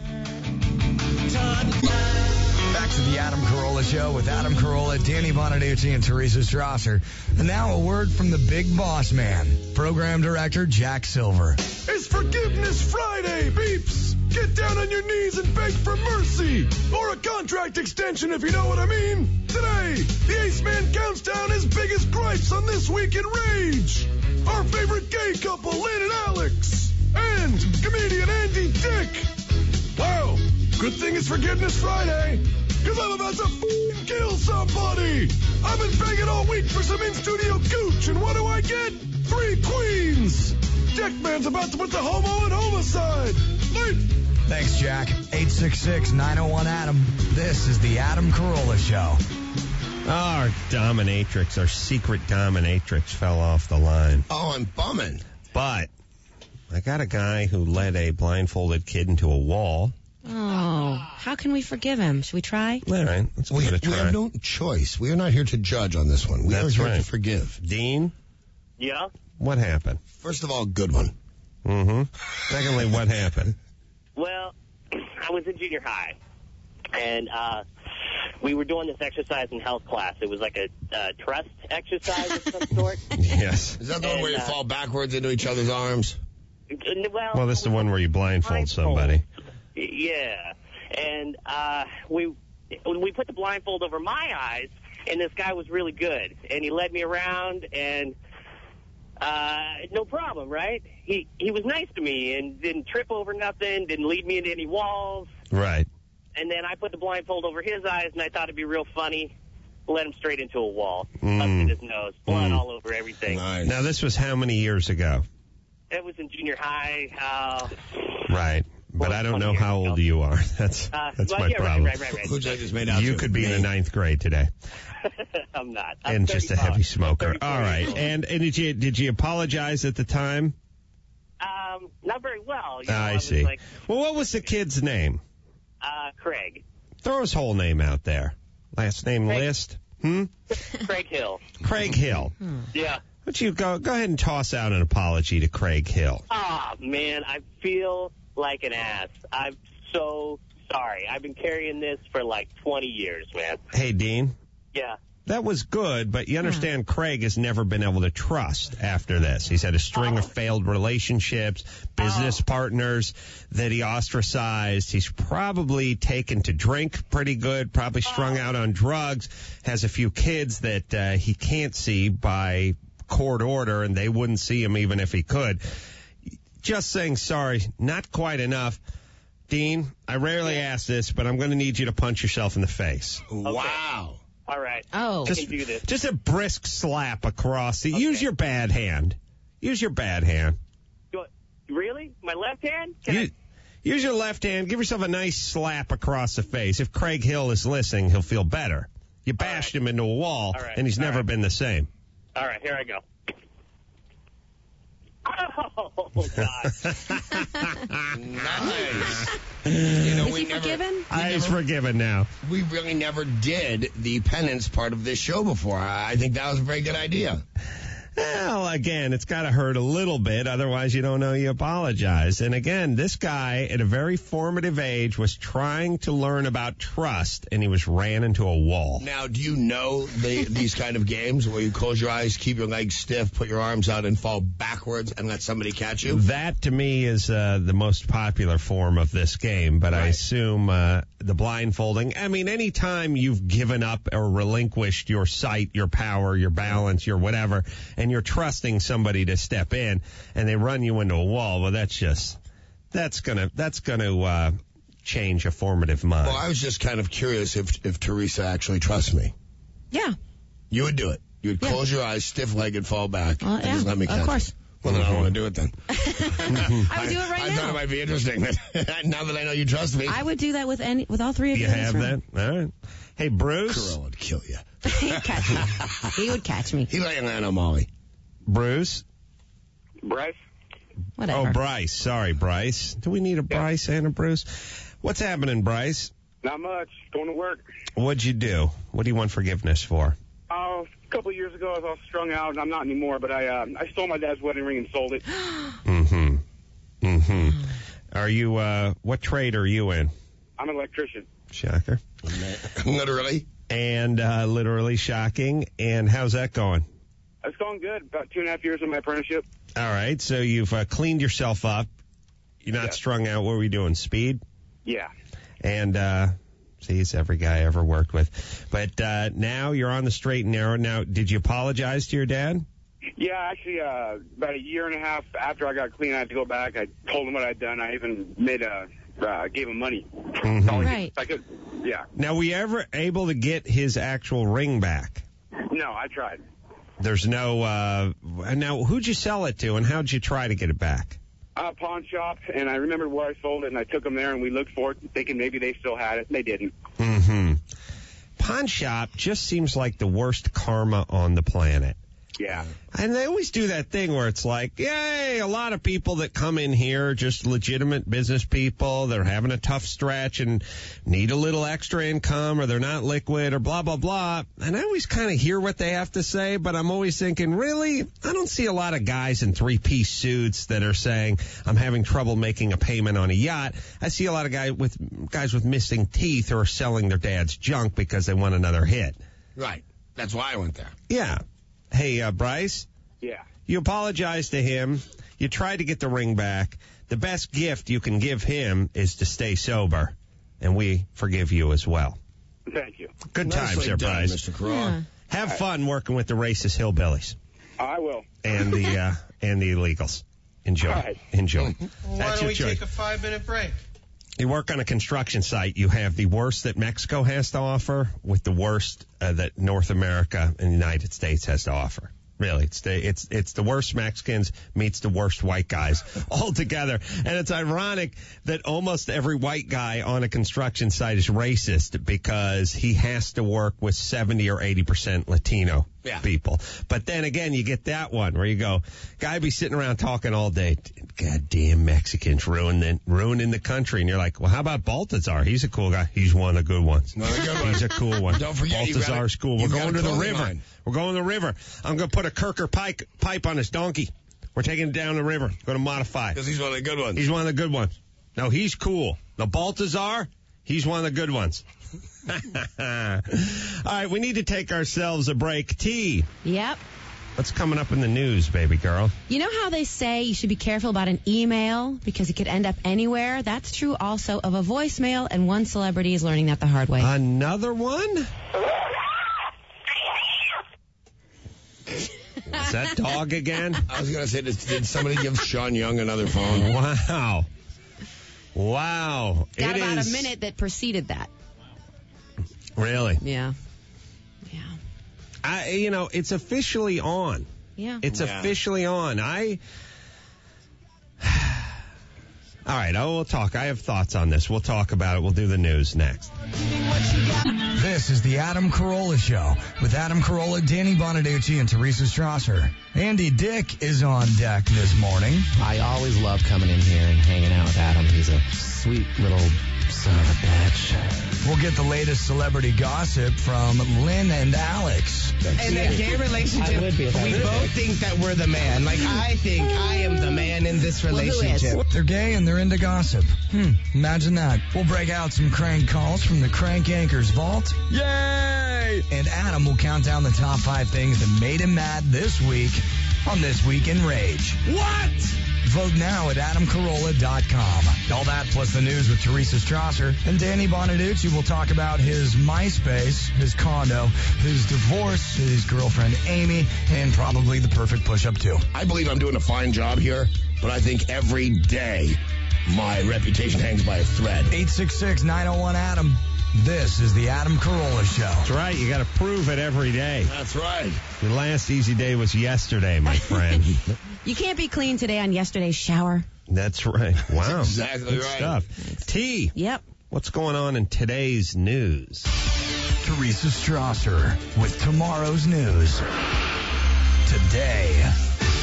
Back to the Adam Carolla Show with Adam Carolla, Danny Bonaducci, and Teresa Strasser. And now a word from the big boss man, Program Director Jack Silver. It's Forgiveness Friday, beeps! Get down on your knees and beg for mercy, or a contract extension if you know what I mean. Today, the Ace Man counts down his biggest gripes on This Week in Rage. Our favorite gay couple, Lynn and Alex, and comedian Andy Dick. Wow, good thing it's Forgiveness Friday, because I'm about to f***ing kill somebody. I've been begging all week for some in-studio gooch, and what do I get? 3 queens. Deckman's about to put the homo in homicide. Late. Thanks, Jack. 866-901-ADAM. This is the Adam Carolla Show. Our dominatrix, our secret dominatrix fell off the line. Oh, I'm bumming. But I got a guy who led a blindfolded kid into a wall. Oh, how can we forgive him? Should we try? All right, let's give it a try. We have no choice. We are not here to judge on this one. We are here to forgive. Dean? Yeah? What happened? First of all, good one. Mm-hmm. Secondly, what happened? Well, I was in junior high, and we were doing this exercise in health class. It was like a trust exercise of some sort. Yes. Is that the one where you fall backwards into each other's arms? Well, this is the one where you blindfold somebody. Yeah. And we put the blindfold over my eyes, and this guy was really good. And he led me around, and no problem, right? He was nice to me and didn't trip over nothing, didn't lead me into any walls. Right. And then I put the blindfold over his eyes, and I thought it'd be real funny. Let him straight into a wall. Busted his nose. Blood all over everything. Nice. Now, this was how many years ago? It was in junior high. Right. But I don't know how old you are. That's my problem. Right. Who's I just made out You to? could be in the 9th grade today. I'm not. And just a heavy smoker. All right. And did you apologize at the time? Not very well. I see. Like, well, what was the kid's name? Craig. Throw his whole name out there. Last name Craig. list? Craig Hill. Craig Hill. Yeah. Why don't you go ahead and toss out an apology to Craig Hill? Oh, man, I feel like an ass. I'm so sorry. I've been carrying this for like 20 years, man. Hey, Dean. Yeah. That was good, but you understand Craig has never been able to trust after this. He's had a string of failed relationships, business partners that he ostracized. He's probably taken to drink pretty good, probably strung out on drugs, has a few kids that he can't see by court order, and they wouldn't see him even if he could. Just saying sorry, not quite enough. Dean, I rarely ask this, but I'm going to need you to punch yourself in the face. Okay. Wow. All right. Oh. I can do this. Just a brisk slap across. Use your bad hand. Use your bad hand. Really? My left hand? Use your left hand. Give yourself a nice slap across the face. If Craig Hill is listening, he'll feel better. You bashed him into a wall, and he's never been the same. All right, here I go. Oh, God. Nice. Is he forgiven? He's forgiven now. We really never did the penance part of this show before. I think that was a very good idea. Well, again, it's got to hurt a little bit, otherwise you don't know you apologize. And again, this guy at a very formative age was trying to learn about trust, and he was ran into a wall. Now, do you know these kind of games where you close your eyes, keep your legs stiff, put your arms out, and fall backwards and let somebody catch you? That, to me, is the most popular form of this game, but I assume the blindfolding. I mean, any time you've given up or relinquished your sight, your power, your balance, your whatever, and you're trusting somebody to step in, and they run you into a wall, well, that's gonna change a formative mind. Well, I was just kind of curious if Teresa actually trusts me. Yeah. You would do it. You would close your eyes, stiff-legged, fall back, and just let me catch of course. it. Well, then I don't want to do it then. I would do it right I now. thought it might be interesting. Now that I know you trust me. I would do that with all three of you. You have that? All right. Hey, Bruce. Carell would kill you. He'd catch me. He would catch me. He like Atlanta Molly. Bruce? Bryce? Whatever. Oh, Bryce. Sorry, Bryce. Do we need a Bryce and a Bruce? What's happening, Bryce? Not much. Going to work. What'd you do? What do you want forgiveness for? A couple of years ago, I was all strung out, and I'm not anymore, but I stole my dad's wedding ring and sold it. Are you, what trade are you in? I'm an electrician. Shocker. Literally? And literally shocking. And how's that going? It's going good. About 2.5 years in my apprenticeship. All right, so you've cleaned yourself up. You're not strung out. What were we doing, speed? Yeah. And, see, it's every guy I ever worked with. But now you're on the straight and narrow. Now, did you apologize to your dad? Yeah, actually, about 1.5 years after I got clean, I had to go back. I told him what I'd done. I even gave him money. Right. I could, yeah. Now, were you ever able to get his actual ring back? No, I tried. There's no, now, who'd you sell it to, and how'd you try to get it back? Pawn shop, and I remembered where I sold it, and I took them there, and we looked for it, thinking maybe they still had it. They didn't. Pawn shop just seems like the worst karma on the planet. Yeah. And they always do that thing where it's like, yay, a lot of people that come in here are just legitimate business people. They're having a tough stretch and need a little extra income, or they're not liquid, or blah, blah, blah. And I always kind of hear what they have to say, but I'm always thinking, really? I don't see a lot of guys in three-piece suits that are saying, I'm having trouble making a payment on a yacht. I see a lot of guys with missing teeth who are selling their dad's junk because they want another hit. Right. That's why I went there. Yeah. Hey, Bryce? Yeah. You apologize to him. You tried to get the ring back. The best gift you can give him is to stay sober, and we forgive you as well. Thank you. Good times Nicely there, done, Bryce. Mr. Craw. Have fun working with the racist hillbillies I will. and the illegals. Enjoy. All right. Enjoy. Why That's don't your we choice. take a 5-minute break? You work on a construction site, you have the worst that Mexico has to offer with the worst that North America and the United States has to offer. Really, it's the worst Mexicans meets the worst white guys all together. And it's ironic that almost every white guy on a construction site is racist because he has to work with 70 or 80% Latino people. But then again, you get that one where you go, guy be sitting around talking all day. Goddamn Mexicans ruining the country. And you're like, well, how about Baltazar? He's a cool guy. He's one of the good ones. He's a cool one. Don't forget, Baltazar's cool. We're going to the river. Line. We're going to the river. I'm going to put a Kirker pipe on his donkey. We're taking it down the river. Going to modify. Because he's one of the good ones. He's one of the good ones. No, he's cool. The Baltazar, he's one of the good ones. All right, we need to take ourselves a break. T. Yep. What's coming up in the news, baby girl? You know how they say you should be careful about an email because it could end up anywhere? That's true also of a voicemail, and one celebrity is learning that the hard way. Another one? Is that dog again? I was going to say, did somebody give Sean Young another phone? Wow. Got about a minute that preceded that. Really? Yeah. It's officially on. Yeah. It's officially on. All right, we'll talk. I have thoughts on this. We'll talk about it. We'll do the news next. This is the Adam Carolla Show with Adam Carolla, Danny Bonaducci, and Teresa Strasser. Andy Dick is on deck this morning. I always love coming in here and hanging out with Adam. He's a sweet little son of a bitch. We'll get the latest celebrity gossip from Lynn and Alex. In a gay relationship, we both think that we're the man. Like, I think I am the man in this relationship. They're gay and they're into gossip. Imagine that. We'll break out some crank calls from the Crank Anchors vault. Yay! And Adam will count down the top 5 things that made him mad this week on This Week in Rage. What? Vote now at AdamCarolla.com. All that plus the news with Teresa Strasser and Danny Bonaducci will talk about his MySpace, his condo, his divorce, his girlfriend Amy, and probably the perfect push-up too. I believe I'm doing a fine job here, but I think every day my reputation hangs by a thread. 866-901-ADAM. This is the Adam Carolla Show. That's right. You got to prove it every day. That's right. Your last easy day was yesterday, my friend. You can't be clean today on yesterday's shower. That's right. Wow. That's exactly Good right. stuff. T. Yep. What's going on in today's news? Teresa Strasser with tomorrow's news. Today.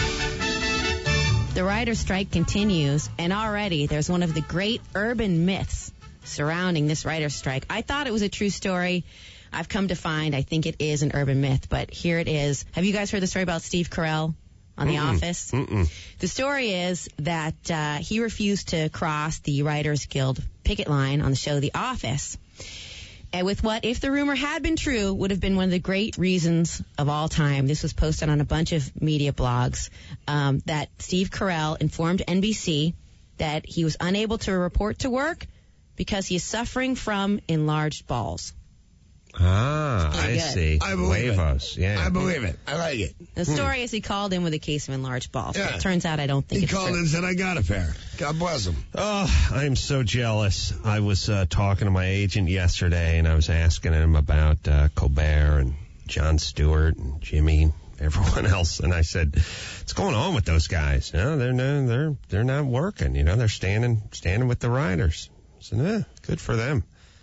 The writer's strike continues, and already there's one of the great urban myths surrounding this writer's strike. I thought it was a true story. I've come to find I think it is an urban myth, but here it is. Have you guys heard the story about Steve Carell on The Office? The story is that he refused to cross the Writers Guild picket line on the show The Office. And with what, if the rumor had been true, would have been one of the great reasons of all time. This was posted on a bunch of media blogs, that Steve Carell informed NBC that he was unable to report to work because he is suffering from enlarged balls. I see. I believe Huevos. it. Yeah. I believe it. I like it. The story is he called in with a case of enlarged balls. Yeah. But it turns out I don't think He it's called true. and said, I got a pair. God bless him. Oh, I'm so jealous. I was talking to my agent yesterday, and I was asking him about Colbert and Jon Stewart and Jimmy and everyone else. And I said, what's going on with those guys? No, they're not working. They're standing with the writers. I said, good for them.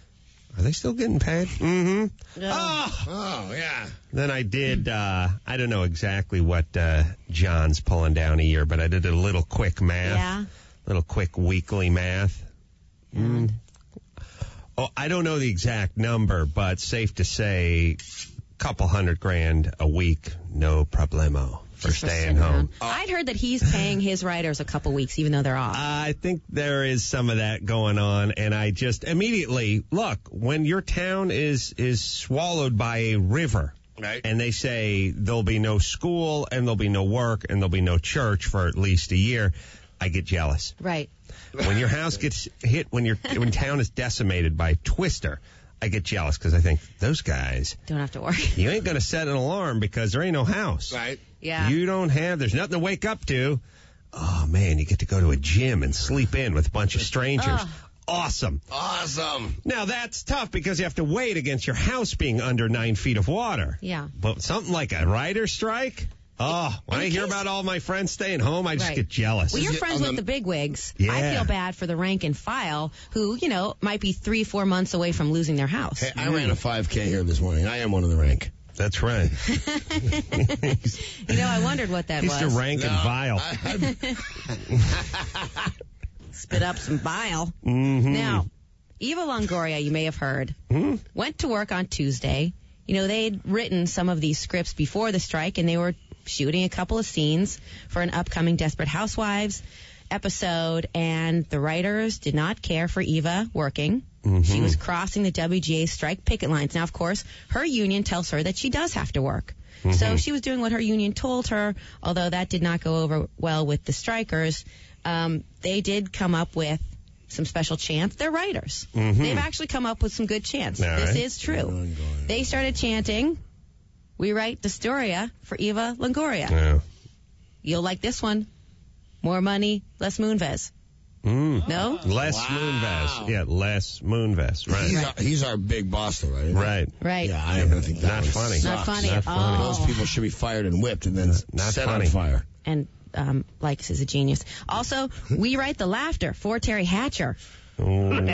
Are they still getting paid? Mm-hmm. Yeah. Oh, yeah. Then I did, I don't know exactly what John's pulling down a year, but I did a little quick math. Yeah. Little quick weekly math. And Oh, I don't know the exact number, but safe to say couple $100,000 a week, no problemo for just staying sitting home. around. I'd heard that he's paying his writers a couple weeks, even though they're off. I think there is some of that going on, and I just immediately, look, when your town is swallowed by a river, Right. and they say there'll be no school, and there'll be no work, and there'll be no church for at least a year, I get jealous. Right. When your house gets hit, when town is decimated by Twister, I get jealous because I think those guys Don't have to work. you ain't going to set an alarm because there ain't no house. Right. Yeah. There's nothing to wake up to. Oh, man, you get to go to a gym and sleep in with a bunch of strangers. Awesome. Awesome. Now, that's tough because you have to wait against your house being under 9 feet of water. Yeah. But something like a writer's strike? Oh, when I hear about all my friends staying home, I just Right. get jealous. Well, you're friends with the bigwigs. Yeah. I feel bad for the rank and file who, might be 3-4 months away from losing their house. Hey, I ran a 5K here this morning. I am one of the rank. That's right. I wondered what that He's was. the rank and vile. Spit up some bile. Mm-hmm. Now, Eva Longoria, you may have heard, went to work on Tuesday. They'd written some of these scripts before the strike, and they were shooting a couple of scenes for an upcoming Desperate Housewives episode, and the writers did not care for Eva working. She was crossing the WGA strike picket lines. Now, of course, her union tells her that she does have to work. So she was doing what her union told her, although that did not go over well with the strikers. They did come up with some special chants. They're writers. They've actually come up with some good chants. This is true. They started chanting, "We write the Storia for Eva Longoria." Yeah. You'll like this one. More money, less Moonves. No? Less Moonves. Yeah, less Moonves. Right. He's our big boss, though, right? Right. Right. Yeah, I don't think that Not one funny. Not sucks. funny Not at funny. all. Those people should be fired and whipped and then Not set funny. on fire. And Likes is a genius. Also, we write the laughter for Terry Hatcher. Those wait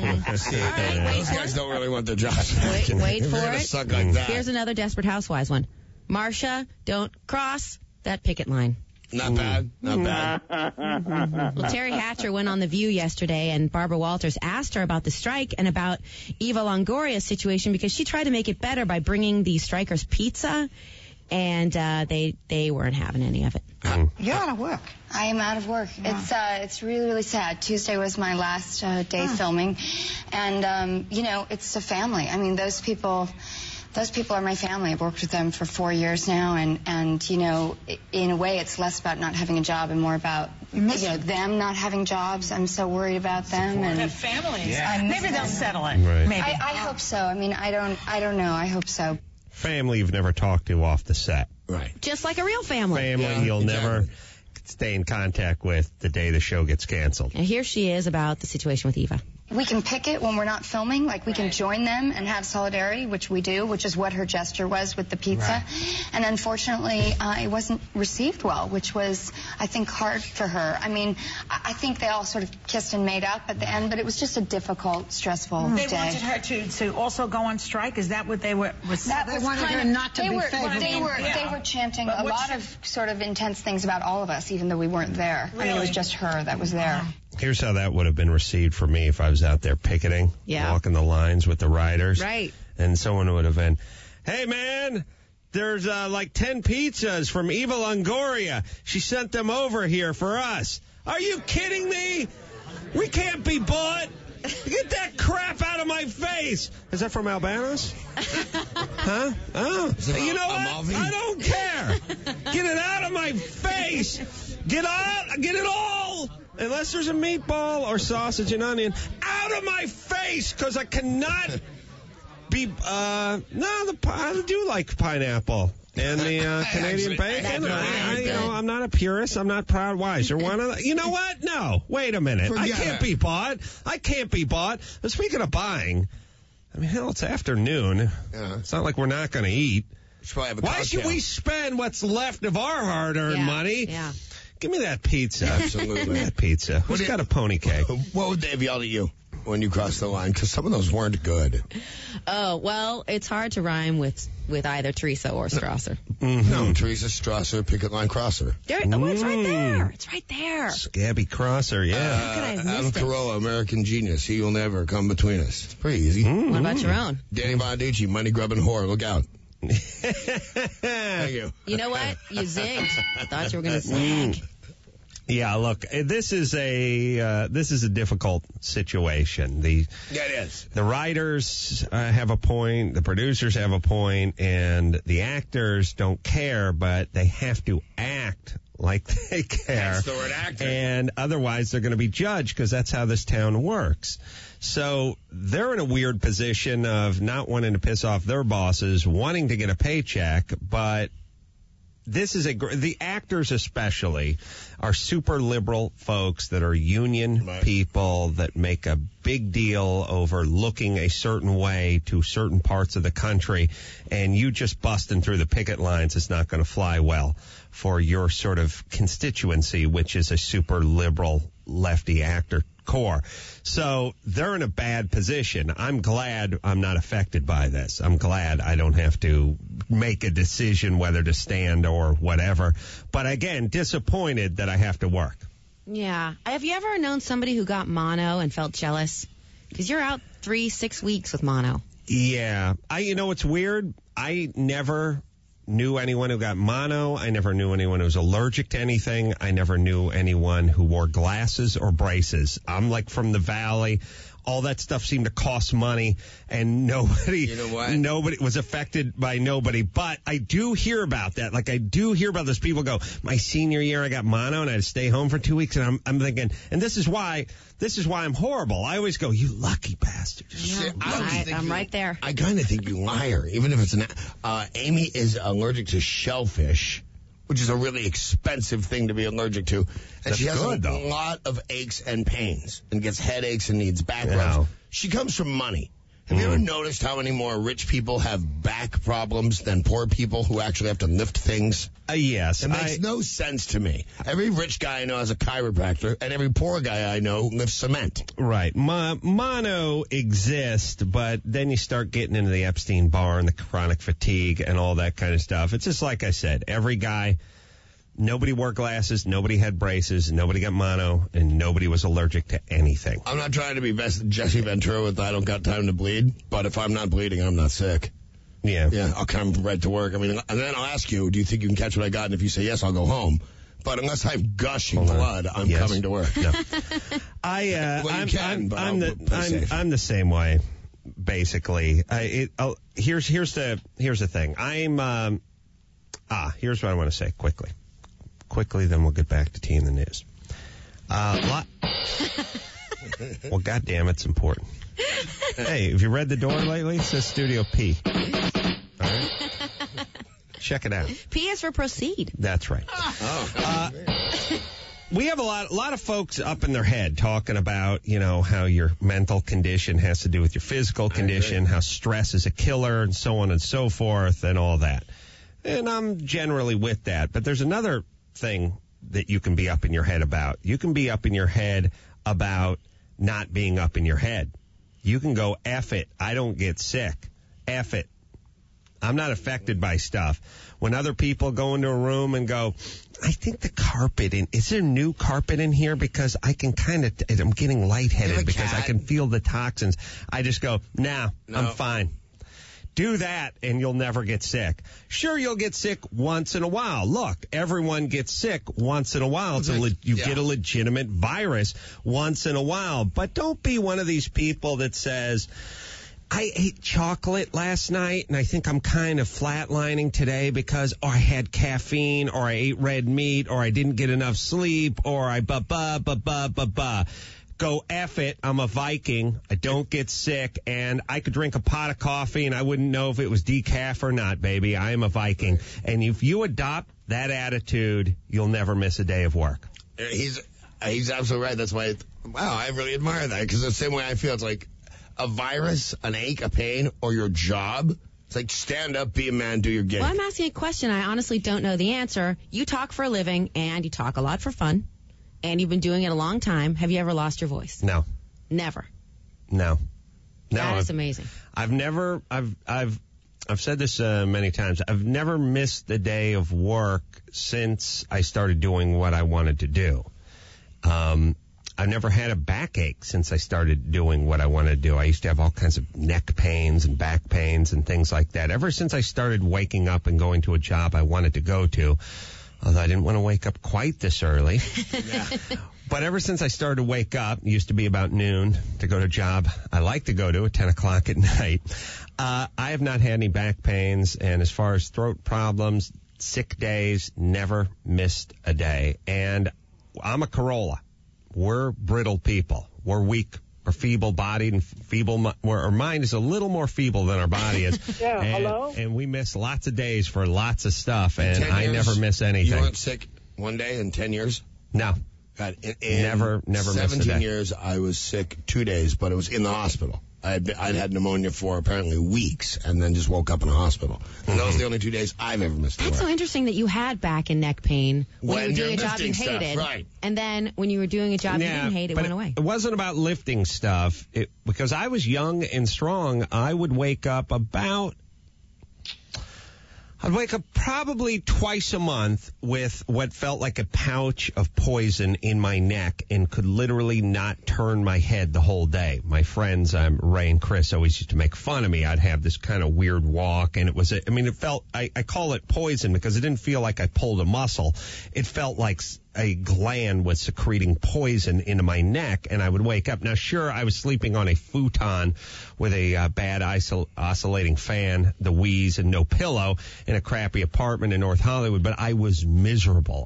guys don't really want their jobs. Wait for They're gonna it. suck like that. Here's another Desperate Housewives one. Marcia, don't cross that picket line. Not bad. Not bad. Well, Terry Hatcher went on The View yesterday, and Barbara Walters asked her about the strike and about Eva Longoria's situation because she tried to make it better by bringing the strikers pizza, and they weren't having any of it. You're out of work. I am out of work. Yeah. It's really, really sad. Tuesday was my last day filming, and it's a family. I mean, those people are my family. I've worked with them for 4 years now, and in a way, it's less about not having a job and more about them not having jobs. I'm so worried about them and Their families. Yeah. Maybe they'll settle it. Right. Maybe. I hope so. I mean, I don't know. I hope so. Family you've never talked to off the set. Right. Just like a real family. Family you'll never stay in contact with the day the show gets canceled. And here she is about the situation with Eva. We can picket when we're not filming, like we can join them and have solidarity, which we do, which is what her gesture was with the pizza. Right. And unfortunately, it wasn't received well, which was, I think, hard for her. I mean, I think they all sort of kissed and made up at the end, but it was just a difficult, stressful They day. wanted her to also go on strike. Is that what they were? They wanted her not to they be were, favorable. They were chanting a lot of sort of intense things about all of us, even though we weren't there. I mean, it was just her that was there. Here's how that would have been received for me if I was out there picketing, walking the lines with the riders. Right. And someone would have been, "Hey, man, there's like 10 pizzas from Eva Longoria. She sent them over here for us." Are you kidding me? We can't be bought. Get that crap out of my face. Is that from Albano's? Huh? Oh. You know what? I don't care. Get it out of my face. Get it all. Unless there's a meatball or sausage and onion, out of my face, because I cannot be, I do like pineapple and the Canadian bacon. I'm not a purist. I'm not proud wise or one of the, you know what? No, wait a minute. I can't be bought. I can't be bought. But speaking of buying, I mean, hell, it's afternoon. It's not like we're not going to eat. Why should we spend what's left of our hard-earned money? Yeah. Give me that pizza. Absolutely. Give me that pizza. Who's got a pony cake? What would they have yelled at you? when you crossed the line? Because some of those weren't good. Oh, well, it's hard to rhyme with either Teresa or Strasser. No, Teresa Strasser, picket line crosser. It's right there. It's right there. Scabby Crosser, yeah. How could I have Adam missed it? Carolla, American Genius. He will never come between us. It's pretty easy. What about your own? Danny Bonaducci, money grubbing whore. Look out. Thank you. You know what? You zigged. I thought you were going to zag. Yeah, look, this is a difficult situation. Yeah, it is. The writers have a point, the producers have a point, and the actors don't care, but they have to act like they care. That's the word actor. And otherwise they're going to be judged because that's how this town works. So they're in a weird position of not wanting to piss off their bosses, wanting to get a paycheck, but this is the actors especially are super liberal folks that are union people that make a big deal over looking a certain way to certain parts of the country, and you just busting through the picket lines is not going to fly well for your sort of constituency, which is a super liberal lefty actor core. So they're in a bad position. I'm glad I'm not affected by this. I'm glad I don't have to make a decision whether to stand or whatever. But again, disappointed that I have to work. Yeah. Have you ever known somebody who got mono and felt jealous? Because you're out 3-6 weeks with mono. Yeah. You know what's weird? I never knew anyone who got mono. I never knew anyone who was allergic to anything. I never knew anyone who wore glasses or braces. I'm like from the valley. All that stuff seemed to cost money, and nobody was affected by nobody. But I do hear about that. Like, I do hear about those people go, my senior year I got mono and I had to stay home for 2 weeks, and I'm thinking, and this is why I'm horrible. I always go, you lucky bastard. Yeah, I'm right there. I kind of think you liar, even if it's Amy is allergic to shellfish, which is a really expensive thing to be allergic to. And That's she has good, a lot of aches and pains and gets headaches and needs back rubs. She comes from money. Have you ever noticed how many more rich people have back problems than poor people who actually have to lift things? Yes. It makes no sense to me. Every rich guy I know has a chiropractor, and every poor guy I know lifts cement. Right. Mono exists, but then you start getting into the Epstein Barr and the chronic fatigue and all that kind of stuff. It's just like I said, every guy, nobody wore glasses, nobody had braces, nobody got mono, and nobody was allergic to anything. I'm not trying to be Jesse Ventura with I don't got time to bleed, but if I'm not bleeding, I'm not sick. Yeah. Yeah, I'll come right to work. I mean, and then I'll ask you, do you think you can catch what I got? And if you say yes, I'll go home. But unless I'm gushing blood, I'm coming to work. No. I'm the same way, basically. Here's the thing. Here's what I want to say quickly. Then we'll get back to tea and the news. Well, goddamn, it's important. Hey, have you read the door lately? It says Studio P. All right? Check it out. P is for proceed. That's right. We have a lot of folks up in their head talking about, how your mental condition has to do with your physical condition, how stress is a killer, and so on and so forth, and all that. And I'm generally with that. But there's another thing that you can be up in your head about. You can be up in your head about not being up in your head. You can go, F it, I don't get sick. F it. I'm not affected by stuff. When other people go into a room and go, I think the carpet is there new carpet in here? Because I can I'm getting lightheaded because I can feel the toxins. I just go, no, I'm fine. Do that and you'll never get sick. Sure, you'll get sick once in a while. Look, everyone gets sick once in a while. You get a legitimate virus once in a while. But don't be one of these people that says, I ate chocolate last night and I think I'm kind of flatlining today because I had caffeine or I ate red meat or I didn't get enough sleep or I Go F it, I'm a Viking, I don't get sick, and I could drink a pot of coffee and I wouldn't know if it was decaf or not, baby. I am a Viking. And if you adopt that attitude, you'll never miss a day of work. He's absolutely right. That's why, I really admire that, because the same way I feel, it's like a virus, an ache, a pain, or your job. It's like, stand up, be a man, do your gig. Well, I'm asking a question I honestly don't know the answer. You talk for a living, and you talk a lot for fun. And you've been doing it a long time. Have you ever lost your voice? No. Never. No. That is amazing. I've said this many times. I've never missed a day of work since I started doing what I wanted to do. I've never had a backache since I started doing what I wanted to do. I used to have all kinds of neck pains and back pains and things like that. Ever since I started waking up and going to a job I wanted to go to, although I didn't want to wake up quite this early. But ever since I started to wake up, it used to be about noon to go to a job I like to go to at 10 o'clock at night. I have not had any back pains, and as far as throat problems, sick days, never missed a day. And I'm a Corolla. We're brittle people. We're weak or feeble-bodied and feeble. Our mind is a little more feeble than our body is. Yeah, hello? And we miss lots of days for lots of stuff, and I years, never miss anything. You weren't sick one day in 10 years? No. God, Never missed a day. 17 years, I was sick 2 days, but it was in the hospital. I'd had pneumonia for apparently weeks, and then just woke up in a hospital. And those are the only 2 days I've ever missed. That's so interesting that you had back and neck pain when you were doing a you're job you lifting stuff, hated, right. and then when you were doing a job you didn't hate, it but went away. It wasn't about lifting stuff. Because I was young and strong, I would wake up I'd wake up probably twice a month with what felt like a pouch of poison in my neck and could literally not turn my head the whole day. My friends, Ray and Chris, always used to make fun of me. I'd have this kind of weird walk, and it felt, I call it poison because it didn't feel like I pulled a muscle. It felt like a gland was secreting poison into my neck, and I would wake up. Now, sure, I was sleeping on a futon with a bad oscillating fan, the wheeze, and no pillow in a crappy apartment in North Hollywood, but I was miserable.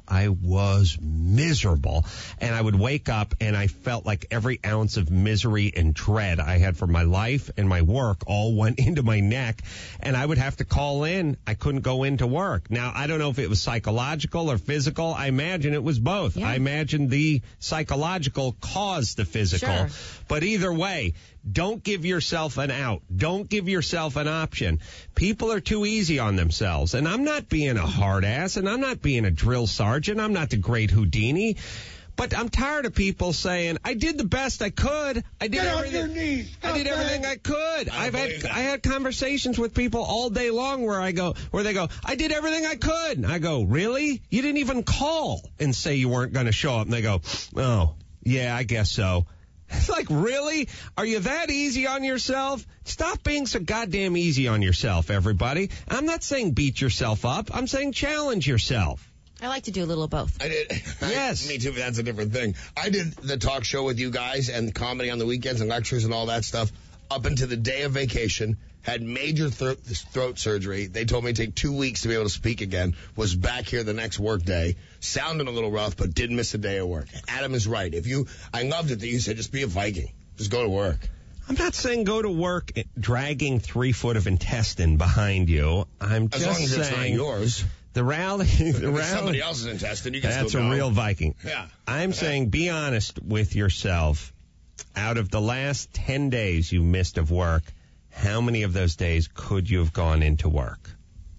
And I would wake up, and I felt like every ounce of misery and dread I had for my life and my work all went into my neck, and I would have to call in. I couldn't go into work. Now, I don't know if it was psychological or physical. I imagine it was both. Yeah. I imagine the psychological caused the physical. Sure. But either way, don't give yourself an out. Don't give yourself an option. People are too easy on themselves. And I'm not being a hard ass, and I'm not being a drill sergeant. I'm not the great Houdini. But I'm tired of people saying, I did the best I could. I did everything I could. I had conversations with people all day long where they go, I did everything I could. And I go, really? You didn't even call and say you weren't going to show up. And they go, oh, yeah, I guess so. It's like, really? Are you that easy on yourself? Stop being so goddamn easy on yourself, everybody. I'm not saying beat yourself up. I'm saying challenge yourself. I like to do a little of both. I did. Yes. Me too, but that's a different thing. I did the talk show with you guys and comedy on the weekends and lectures and all that stuff up until the day of vacation. Had major throat surgery. They told me to take 2 weeks to be able to speak again. Was back here the next work day. Sounding a little rough, but didn't miss a day of work. Adam is right. I loved it that you said just be a Viking. Just go to work. I'm not saying go to work dragging 3 foot of intestine behind you. I'm just saying. As long as it's not yours. The rally. Somebody else's intestine. You can That's still go. a real Viking. Yeah. I'm saying be honest with yourself. Out of the last 10 days you missed of work, how many of those days could you have gone into work?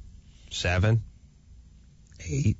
7? 8?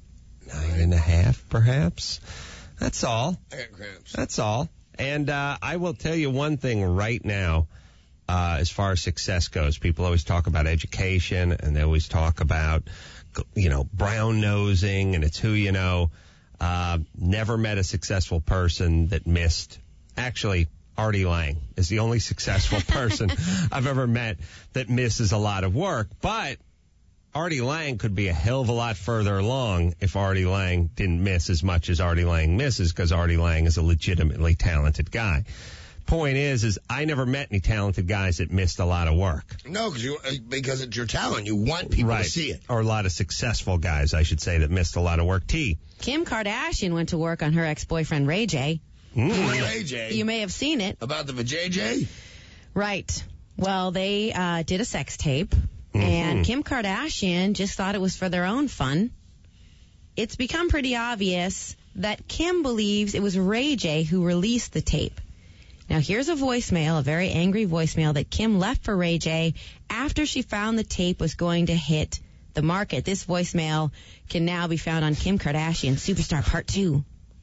9.5, perhaps? That's all. I got cramps. That's all. And I will tell you one thing right now. As far as success goes, people always talk about education, and they always talk about, brown nosing, and it's who you know. Never met a successful person that missed. Actually, Artie Lang is the only successful person I've ever met that misses a lot of work. But Artie Lang could be a hell of a lot further along if Artie Lang didn't miss as much as Artie Lang misses, because Artie Lang is a legitimately talented guy. Point is I never met any talented guys that missed a lot of work. No, because it's your talent. You want people to see it. Or a lot of successful guys, I should say, that missed a lot of work. Kim Kardashian went to work on her ex-boyfriend, Ray J. Ray J. You may have seen it. About the vajayjay? Right. Well, they did a sex tape, and Kim Kardashian just thought it was for their own fun. It's become pretty obvious that Kim believes it was Ray J who released the tape. Now, here's a voicemail, a very angry voicemail that Kim left for Ray J after she found the tape was going to hit the market. This voicemail can now be found on Kim Kardashian Superstar Part 2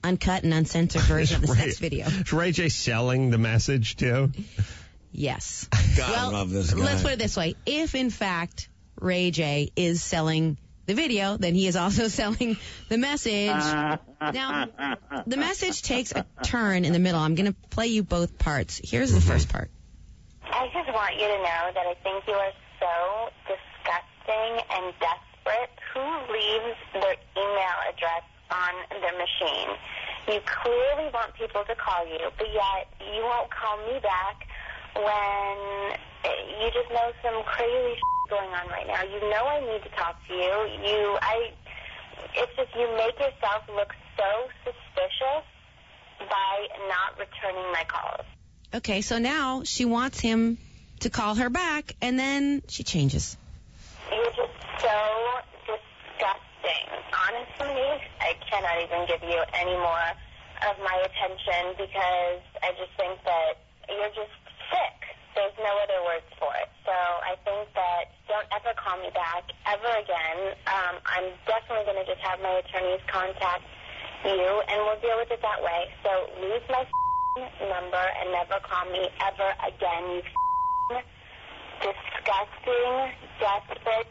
uncut and uncensored version of the sex video. Is Ray J selling the message too? Yes. God, I love this guy. Let's put it this way. If, in fact, Ray J is selling the video, then he is also selling the message. Now, the message takes a turn in the middle. I'm going to play you both parts. Here's the first part. I just want you to know that I think you are so disgusting and desperate. Who leaves their email address on their machine? You clearly want people to call you, but yet you won't call me back when you just know some crazy going on right now. You know I need to talk to you. It's just you make yourself look so suspicious by not returning my calls. Okay, so now she wants him to call her back, and then she changes. You're just so disgusting. Honestly, I cannot even give you any more of my attention because I just think that you're just sick. There's no other words for it. So I think that don't ever call me back ever again. I'm definitely going to just have my attorneys contact you, and we'll deal with it that way. So lose my number and never call me ever again, you disgusting, desperate.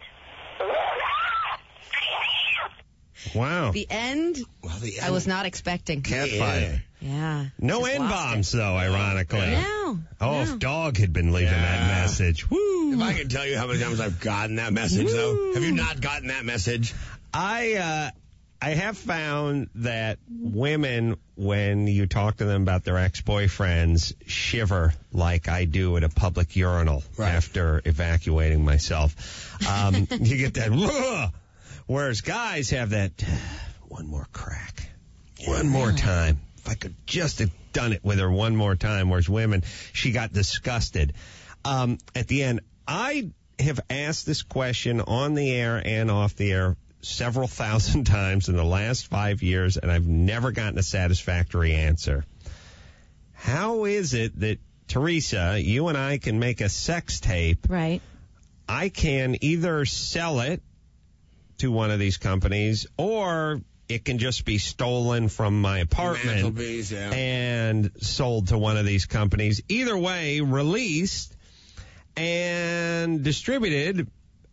Wow. The end, I was not expecting. Catfire. Yeah. No Just N-bombs, though, ironically. No. Oh, if Dog had been leaving that message. Woo. If I could tell you how many times I've gotten that message, though. Have you not gotten that message? I have found that women, when you talk to them about their ex-boyfriends, shiver like I do at a public urinal after evacuating myself. You get that, whereas guys have that, one more crack, one more time. If I could just have done it with her one more time, whereas women, she got disgusted. At the end, I have asked this question on the air and off the air several thousand times in the last 5 years, and I've never gotten a satisfactory answer. How is it that, Teresa, you and I can make a sex tape? Right. I can either sell it to one of these companies, or it can just be stolen from my apartment and sold to one of these companies. Either way, released and distributed,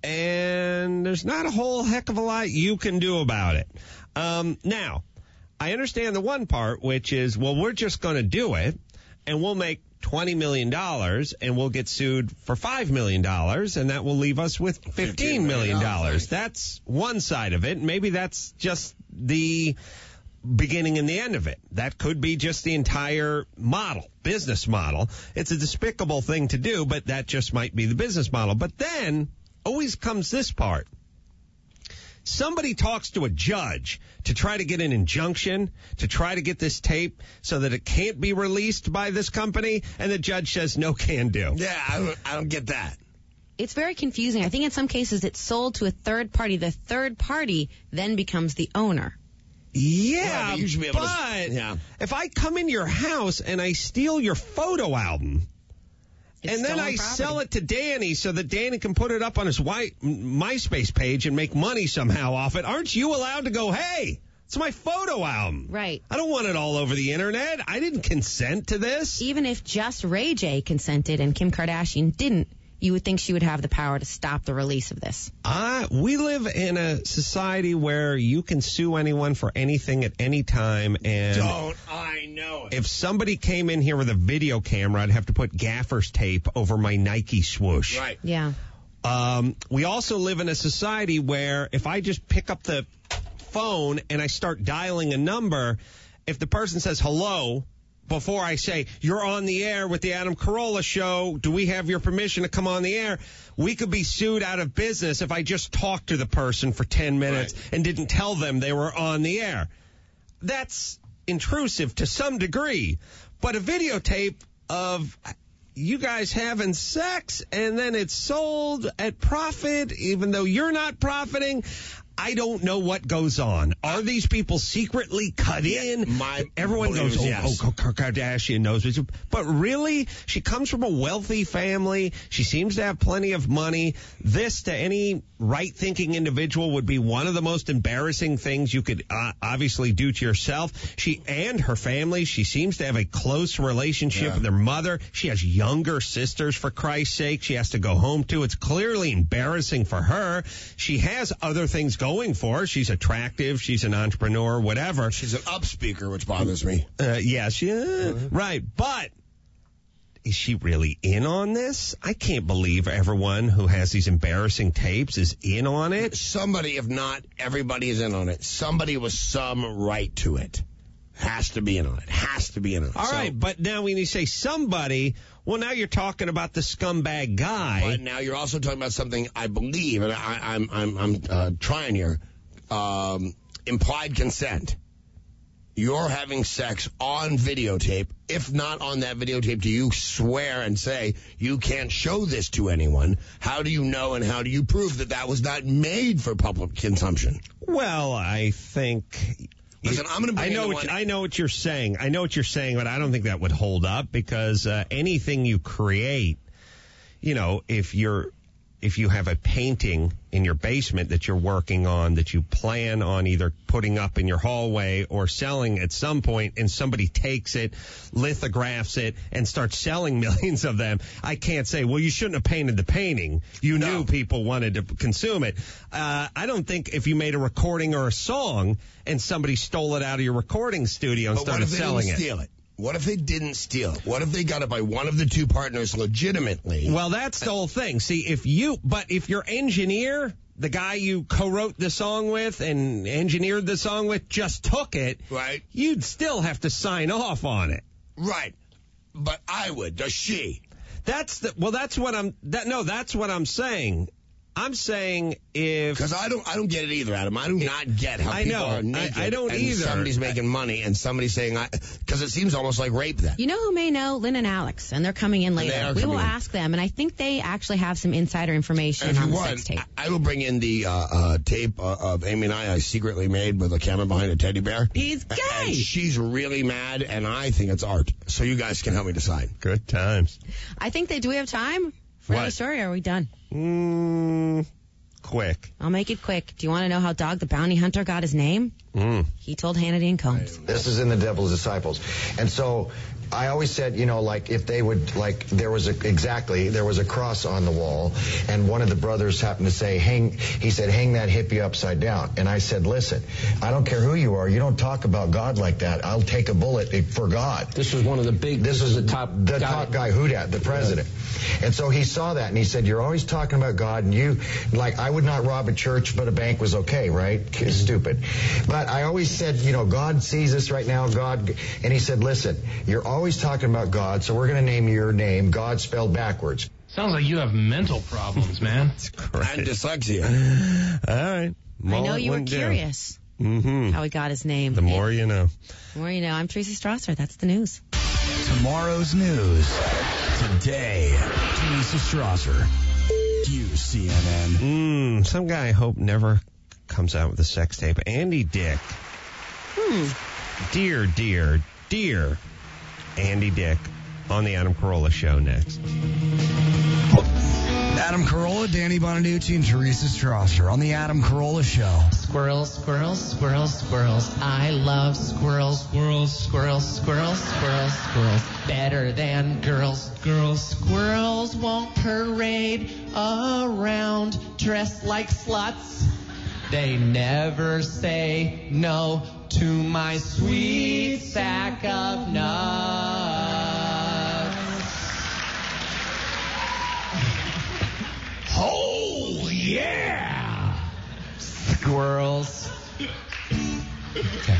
and there's not a whole heck of a lot you can do about it. Now, I understand the one part, which is, well, we're just going to do it, and we'll make $20 million, and we'll get sued for $5 million, and that will leave us with $15 million. That's one side of it. Maybe that's just the beginning and the end of it. That could be just the entire model, business model. It's a despicable thing to do, but that just might be the business model. But then always comes this part. Somebody talks to a judge to try to get an injunction, to try to get this tape so that it can't be released by this company, and the judge says no can do. Yeah, I don't get that. It's very confusing. I think in some cases it's sold to a third party. The third party then becomes the owner. Yeah, but if I come in your house and I steal your photo album, and then I sell it to Danny so that Danny can put it up on his MySpace page and make money somehow off it, aren't you allowed to go, hey, it's my photo album? Right. I don't want it all over the internet. I didn't consent to this. Even if just Ray J consented and Kim Kardashian didn't, you would think she would have the power to stop the release of this. We live in a society where you can sue anyone for anything at any time. And don't I know it? If somebody came in here with a video camera, I'd have to put gaffer's tape over my Nike swoosh. Right. Yeah. We also live in a society where if I just pick up the phone and I start dialing a number, if the person says hello, before I say, you're on the air with the Adam Carolla Show, do we have your permission to come on the air? We could be sued out of business if I just talked to the person for 10 minutes and didn't tell them they were on the air. That's intrusive to some degree. But a videotape of you guys having sex and then it's sold at profit, even though you're not profiting, I don't know what goes on. Are these people secretly cut in? Everyone goes, Kardashian knows. But really, she comes from a wealthy family. She seems to have plenty of money. This, to any right-thinking individual, would be one of the most embarrassing things you could obviously do to yourself. She and her family, she seems to have a close relationship with her mother. She has younger sisters, for Christ's sake, she has to go home to. It's clearly embarrassing for her. She has other things going for her. She's attractive. She's an entrepreneur, whatever. She's an up speaker, which bothers me. Right. But is she really in on this? I can't believe everyone who has these embarrassing tapes is in on it. Somebody, if not everybody, is in on it. Somebody with some right to it has to be in on it. All right, but now when you say somebody, well, now you're talking about the scumbag guy. But now you're also talking about something, I believe, and I'm trying here, implied consent. You're having sex on videotape. If not on that videotape, do you swear and say you can't show this to anyone? How do you know and how do you prove that that was not made for public consumption? Well, I think... Listen, I'm going to bring I know what you're saying. I know what you're saying, but I don't think that would hold up because anything you create, you know, if you have a painting in your basement that you're working on that you plan on either putting up in your hallway or selling at some point, and somebody takes it, lithographs it, and starts selling millions of them, I can't say, well, you shouldn't have painted the painting. You knew people wanted to consume it. I don't think if you made a recording or a song and somebody stole it out of your recording studio and started selling it. Steal it? What if they didn't steal it? What if they got it by one of the two partners legitimately? Well, that's the whole thing. See, if your engineer, the guy you co-wrote the song with and engineered the song with, just took it, right, you'd still have to sign off on it. Right. But I would. Does she? That's what I'm saying. I'm saying because I don't get it either, Adam. I do not get how people are naked. I don't and either. Somebody's making money and somebody's saying because it seems almost like rape. Then you know who may know? Lynn and Alex, and they're coming in later. We will ask them, and I think they actually have some insider information on the sex tape. I will bring in the tape of Amy and I secretly made with a camera behind a teddy bear. He's gay. And she's really mad, and I think it's art. So you guys can help me decide. Good times. I think do we have time for another story, or are we done? Quick. I'll make it quick. Do you want to know how Dog the Bounty Hunter got his name? He told Hannity and Combs. This is in the Devil's Disciples. And so I always said, you know, like if they would, like there was a cross on the wall, and one of the brothers happened to say, he said, hang that hippie upside down. And I said, listen, I don't care who you are. You don't talk about God like that. I'll take a bullet for God. This was one of the big, this was the top guy, Hudat, the president. And so he saw that and he said, you're always talking about God, and you, like, I would not rob a church, but a bank was okay, right? Stupid. But I always said, you know, God sees us right now, God. And he said, listen, you're always talking about God, so we're going to name your name God spelled backwards. Sounds like you have mental problems, man. That's great. And dyslexia. All right. I know you were curious how he got his name. The more you know. The more you know. I'm Teresa Strasser. That's the news. Tomorrow's news. Today, Teresa Strasser. QCNN. Some guy I hope never comes out with a sex tape. Andy Dick. Dear Andy Dick on the Adam Carolla Show next. Adam Carolla, Danny Bonaducci, and Teresa Strasser on the Adam Carolla Show. Squirrels, squirrels, squirrels, squirrels. I love squirrels. Squirrels, squirrels, squirrels, squirrels, squirrels. Better than girls. Girls. Squirrels won't parade around dressed like sluts. They never say no to my sweet sack of nuts. Oh, yeah! Squirrels. Okay.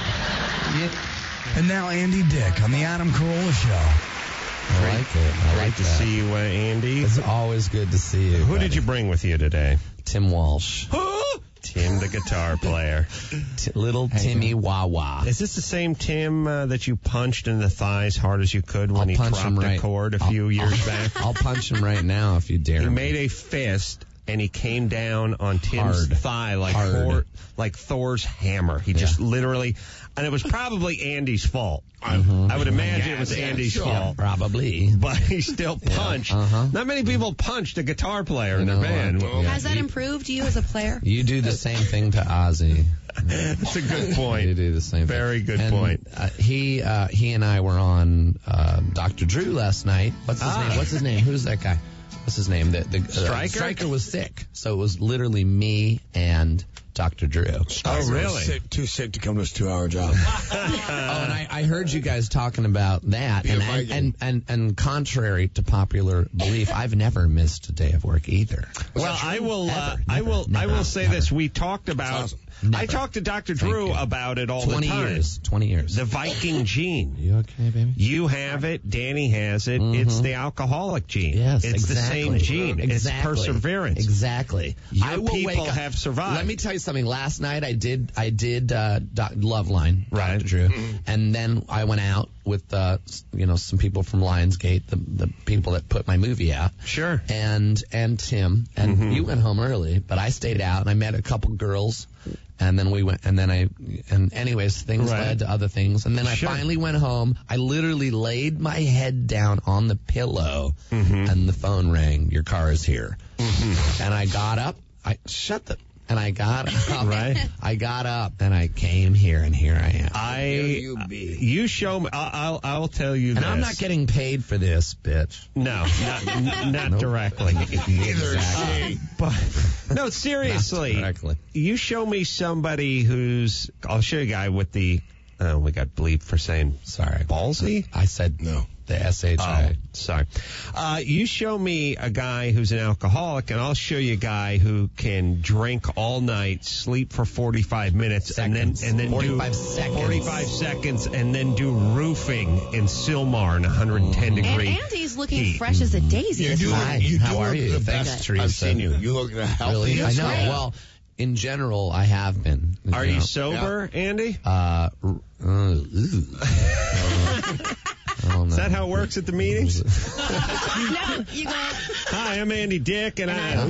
And now Andy Dick on the Adam Carolla Show. I like it. I like to see you, Andy. It's always good to see you. Who did you bring with you today? Tim Walsh. Tim, the guitar player. Little Timmy Wawa. Is this the same Tim that you punched in the thighs hard as you could when he dropped a chord a few years back? I'll punch him right now if you dare. He made a fist and he came down on Tim's thigh like Thor's hammer. He just literally, and it was probably Andy's fault. I would imagine it was Andy's fault. Probably. But he still punched. Not many people punched a guitar player in their band. Has that improved you as a player? You do the same thing to Ozzy. That's a good point. You do the same thing. Very good point. He and I were on Dr. Drew last night. What's his name? What's his name? Who's that guy? What's his name? The Stryker? Stryker was sick, so it was literally me and Dr. Drew. Oh, really? Too sick to come to his 2-hour job. And I heard you guys talking about that, and contrary to popular belief, I've never missed a day of work either. Well, I will say this. We talked about. Awesome. I talked to Dr. Drew about it all the time. 20 years. The Viking gene. You okay, baby? You have it. Danny has it. It's the alcoholic gene. Yes, it's the same gene. It's perseverance. Exactly. Your people have survived. Let me tell you something. Last night I did Loveline, right, Dr. Drew, and then I went out with some people from Lionsgate, the people that put my movie out. Sure. And Tim, and you went home early, but I stayed out and I met a couple girls. And then we went, and anyways, things led to other things. And then I finally went home. I literally laid my head down on the pillow, and the phone rang. Your car is here. And I got up. And I got up. I got up and I came here, and here I am. You show me. I'll tell you. And I'm not getting paid for this, bitch. No, not directly. Neither is she. But no, seriously. Not directly. You show me somebody who's. I'll show you a guy with the. We got bleeped for saying sorry. Ballsy. I said no. The SHI. Oh, sorry. You show me a guy who's an alcoholic, and I'll show you a guy who can drink all night, sleep for 45 minutes, and then 45 seconds, and then do roofing in Sylmar in 110 degree. And Andy's looking fresh as a daisy. How are you? Thanks, Teresa. I've seen you. You look healthy. Really? I know. Right. Well, in general, I have been. Are you sober, Andy? Is that how it works at the meetings? No, you go. Hi, I'm Andy Dick, and I've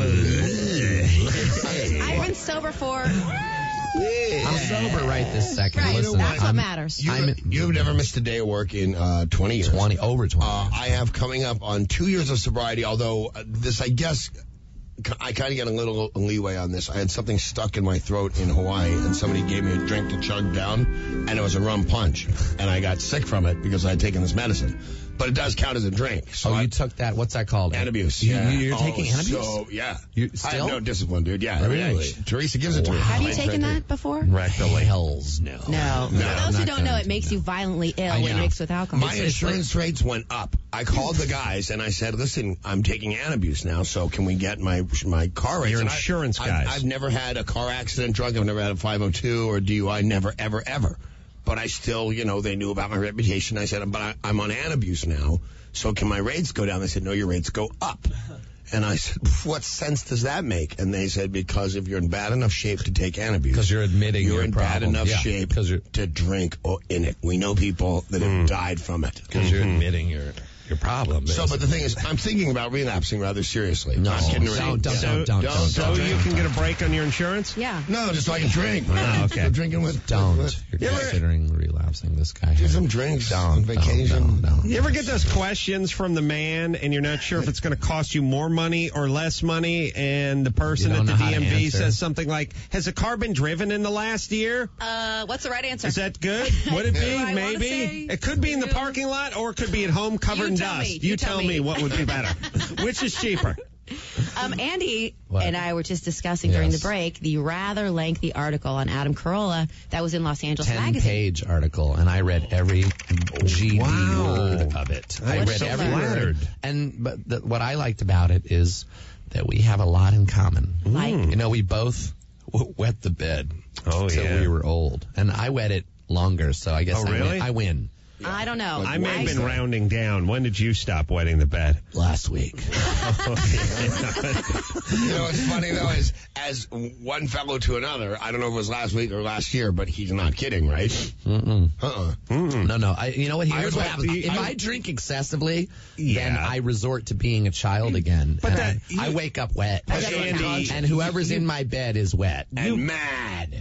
been sober for. I'm sober right this second. Right, Listen, that's what matters. You've never missed a day of work in 20 years. Over 20 years. I have coming up on 2 years of sobriety, although this, I guess, I kind of get a little leeway on this. I had something stuck in my throat in Hawaii, and somebody gave me a drink to chug down, and it was a rum punch. And I got sick from it because I had taken this medicine. But it does count as a drink. So you took that. What's that called? Antabuse. You're taking Antabuse? So, yeah. You I have no discipline, dude. Yeah. Really? Teresa gives it to me. Have you taken that before? Rectally. Hells no. No. For those who don't know, it makes you violently ill when mixed with alcohol. My insurance rates went up. I called the guys and I said, listen, I'm taking Antabuse now, so can we get my car rates? Your insurance guys. I've never had a car accident drunk. I've never had a 502 or DUI. Never, ever, ever. But I still, they knew about my reputation. I said, but I'm on Antabuse now, so can my rates go down? They said, no, your rates go up. And I said, what sense does that make? And they said, because if you're in bad enough shape to take Antabuse. Because you're admitting you're your in problem. bad enough shape to drink in it. We know people that have died from it. Because you're admitting your problem. So, but the thing is, I'm thinking about relapsing rather seriously. No, don't. So you can get a break on your insurance? Yeah. No, just so I can drink. Oh, okay. I'm drinking with. Don't. You're considering relapsing, this guy. Do some drinks on vacation. No. You ever get those questions from the man, and you're not sure if it's going to cost you more money or less money, and the person at the DMV says something like, has a car been driven in the last year? What's the right answer? Is that good? Would it be? Maybe. It could be in the parking lot, or it could be at home covered in dust. You tell me what would be better. Which is cheaper? Andy and I were just discussing during the break the rather lengthy article on Adam Carolla that was in Los Angeles Magazine. 10-page article, and I read every GD word of it. I read every word. But what I liked about it is that we have a lot in common. We both wet the bed until we were old. And I wet it longer, so I guess I win. I don't know. I may have been rounding down. When did you stop wetting the bed? Last week. You know what's funny, though, is as one fellow to another, I don't know if it was last week or last year, but he's not kidding, right? No. You know what? Here's what happens. If I drink excessively, then I resort to being a child again. But I wake up wet. Andy, and whoever's in my bed is wet. And mad.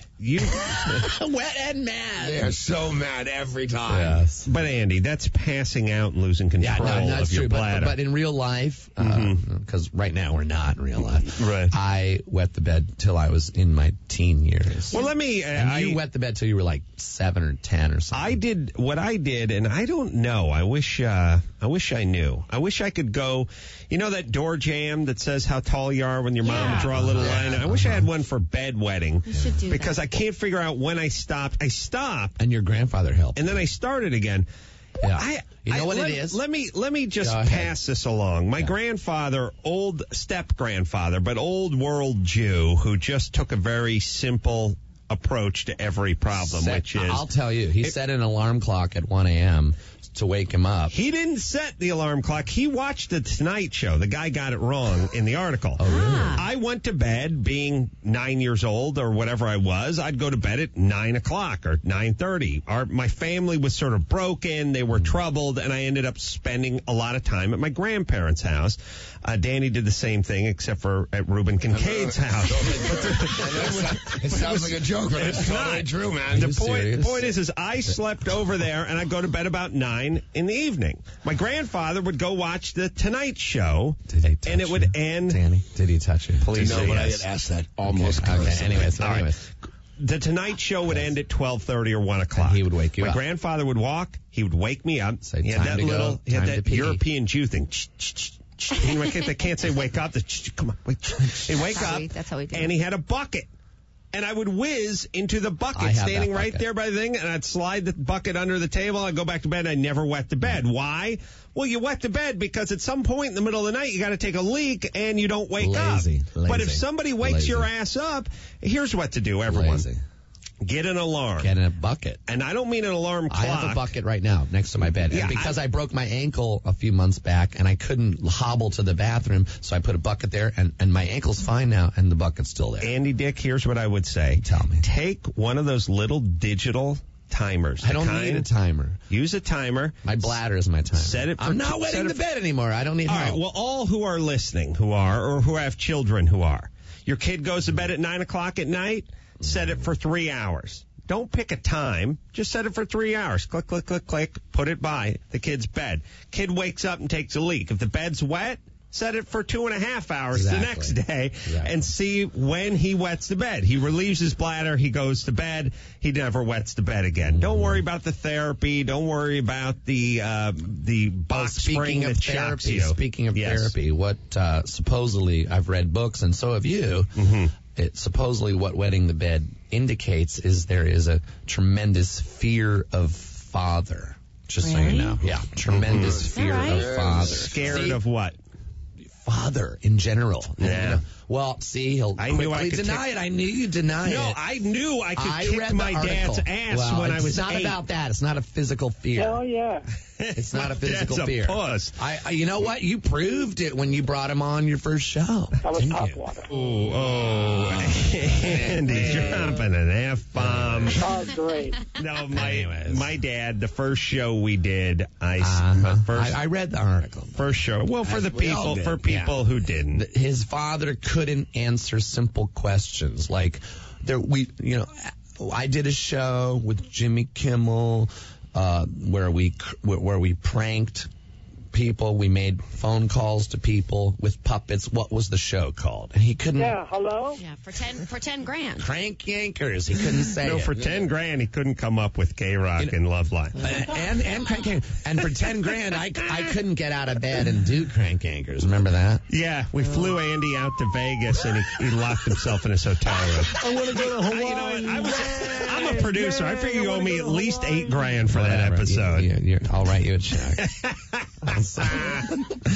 Wet and mad. They're so mad every time. Yes. But Andy, that's passing out and losing control that's of your true. bladder. But in real life, because right now we're not in real life, right. I wet the bed till I was in my teen years. Well, let me. You wet the bed till you were like 7 or 10 or something. I did what I did, and I don't know. I wish I knew. I wish I could go. You know that door jam that says how tall you are when your mom would draw a little line? I wish I had one for bed wetting. You should do because that. I can't figure out when I stopped. I stopped. And your grandfather helped. And then I started again. Yeah. You know what it is? Let me just pass this along. My grandfather, old step-grandfather, but old world Jew who just took a very simple approach to every problem, which is... I'll tell you, he set an alarm clock at 1 a.m. to wake him up. He didn't set the alarm clock. He watched the Tonight Show. The guy got it wrong in the article. Oh, really? I went to bed being 9 years old or whatever I was. I'd go to bed at 9 o'clock or 9:30. My family was sort of broken. They were troubled, and I ended up spending a lot of time at my grandparents' house. Danny did the same thing, except for at Reuben Kincaid's house. It sounds like a joke, but it's totally true, man. The point is I slept over there, and I'd go to bed about 9 in the evening. My grandfather would go watch the Tonight Show, and it would end. Danny, did he touch you? Please no, say but yes. I get asked that almost. Okay. Anyways. The Tonight Show would end at 12:30 or 1 o'clock. And he would wake you up. My grandfather would walk. He would wake me up. Say, he had that little, he had that pee. European Jew thing. They can't say wake up. Come on, wake. He'd wake up. That's how we do it. And he had a bucket. And I would whiz into the bucket, standing right there by the thing, and I'd slide the bucket under the table. I'd go back to bed, and I never wet the bed. Why? Well, you wet the bed because at some point in the middle of the night, you got to take a leak, and you don't wake up. But if somebody wakes your ass up, here's what to do, everyone. Get an alarm. Get in a bucket. And I don't mean an alarm clock. I have a bucket right now next to my bed. Yeah, and because I broke my ankle a few months back and I couldn't hobble to the bathroom, so I put a bucket there, and my ankle's fine now, and the bucket's still there. Andy Dick, here's what I would say. Tell me. Take one of those little digital timers. I don't need a timer. Use a timer. My bladder is my timer. Set it. I'm not wetting the bed anymore. I don't need help. All right. Well, all who are listening, or who have children who are, your kid goes to bed at 9 o'clock at night. Set it for 3 hours. Don't pick a time. Just set it for 3 hours. Click, click, click, click. Put it by the kid's bed. Kid wakes up and takes a leak. If the bed's wet, set it for 2.5 hours the next day and see when he wets the bed. He relieves his bladder. He goes to bed. He never wets the bed again. Don't worry about the therapy. Don't worry about the box spring that shocks you. Speaking of therapy, what supposedly I've read books, and so have you. Supposedly what wetting the bed indicates is there is a tremendous fear of father. Just so you know. Yeah. Tremendous fear of father. Scared of what? Father in general. Yeah. You know, well, see, he'll quickly deny it. I knew you'd deny it. No, I knew I could kick my dad's ass when I was 8. It's not about that. It's not a physical fear. Hell yeah. It's not a physical Dad's fear. A puss. You know what? You proved it when you brought him on your first show. I was top water. Andy dropping an F-bomb. Oh, great. No, my dad, the first show we did, I read the article. First show. Well, for people who didn't. His father couldn't answer simple questions like I did a show with Jimmy Kimmel where we pranked people. We made phone calls to people with puppets. What was the show called? And he couldn't. Yeah, hello? Yeah, for 10 grand. Crank Yankers. He couldn't say No, it. for 10 grand, he couldn't come up with K-Rock and Love Line. And Crank Yankers. And for 10 grand, I couldn't get out of bed and do Crank Yankers. Remember that? Yeah, we flew Andy out to Vegas, and he locked himself in his hotel room. I want to go to Hawaii. You know what? I'm a producer. I figure you owe me at least $8 grand for that episode. I'll write you a check.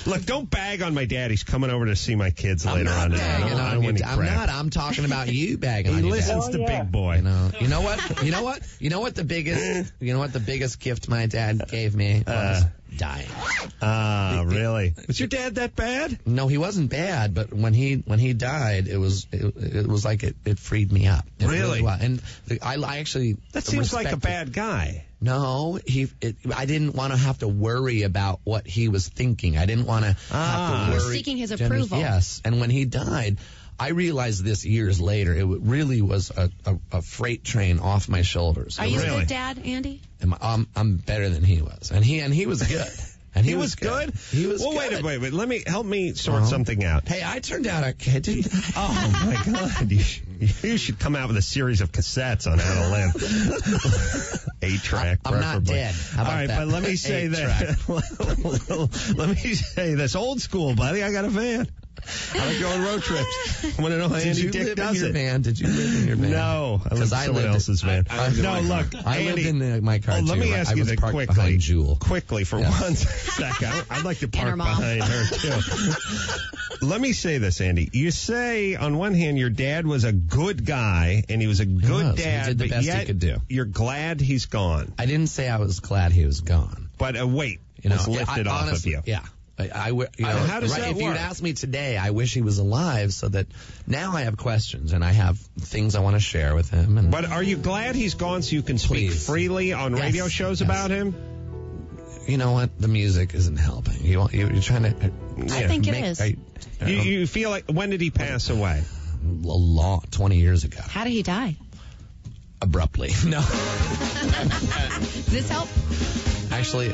Look, don't bag on my dad. He's coming over to see my kids later on. I'm talking about you bagging on He your listens dad. to Big Boy. You know what the biggest gift my dad gave me was dying. Really? Was your dad that bad? No, he wasn't bad, but when he died, it was like it freed me up. It Really? was. And I actually That seems like a bad guy. No, I didn't want to have to worry about what he was thinking. I didn't want to have to worry. Seeking his approval. Yes, and when he died, I realized this years later. It really was a freight train off my shoulders. Are you a good dad, Andy? I'm better than he was, and he was good. And he was good? He was good. Wait. Help me sort Uh-huh. something out. Hey, I turned out okay, didn't I? Oh, my God. You should come out with a series of cassettes on how to live. 8-track. I'm not dead. How about All right, that? but let me say that. Let me say this. Old school, buddy. I got a van. I like going road trips. I want to know how Andy Dick does it. Did you live in your van? No, I lived in someone else's van. I lived in my car too. Let me ask you that quickly for one second. I'd like to park behind her too. Let me say this, Andy. You say on one hand your dad was a good guy and he was a good dad, he did the but best yet he could do. You're glad he's gone. I didn't say I was glad he was gone. But a weight was lifted off honestly, of you. Yeah. How does that if work? you'd asked me today, I wish he was alive so that now I have questions and I have things I want to share with him. But are you glad he's gone so you can speak freely on radio shows about him? You know what? The music isn't helping. You're trying to... I think it is. You feel like, when did he pass away? 20 years ago. How did he die? Abruptly. No. Does this help? Actually...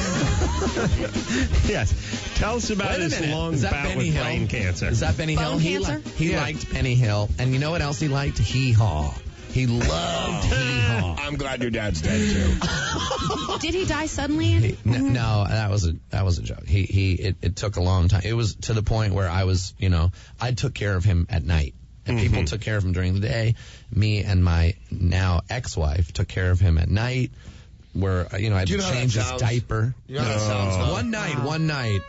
Yes. Tell us about his long bout with brain cancer. Is that Benny Hill? He liked Benny Hill. And you know what else he liked? Hee Haw. He loved Hee Haw. I'm glad your dad's dead too. Did he die suddenly, Andy? No, that was a joke. It took a long time. It was to the point where I took care of him at night. And people took care of him during the day. Me and my now ex-wife took care of him at night. Where I had to change his diaper. One night.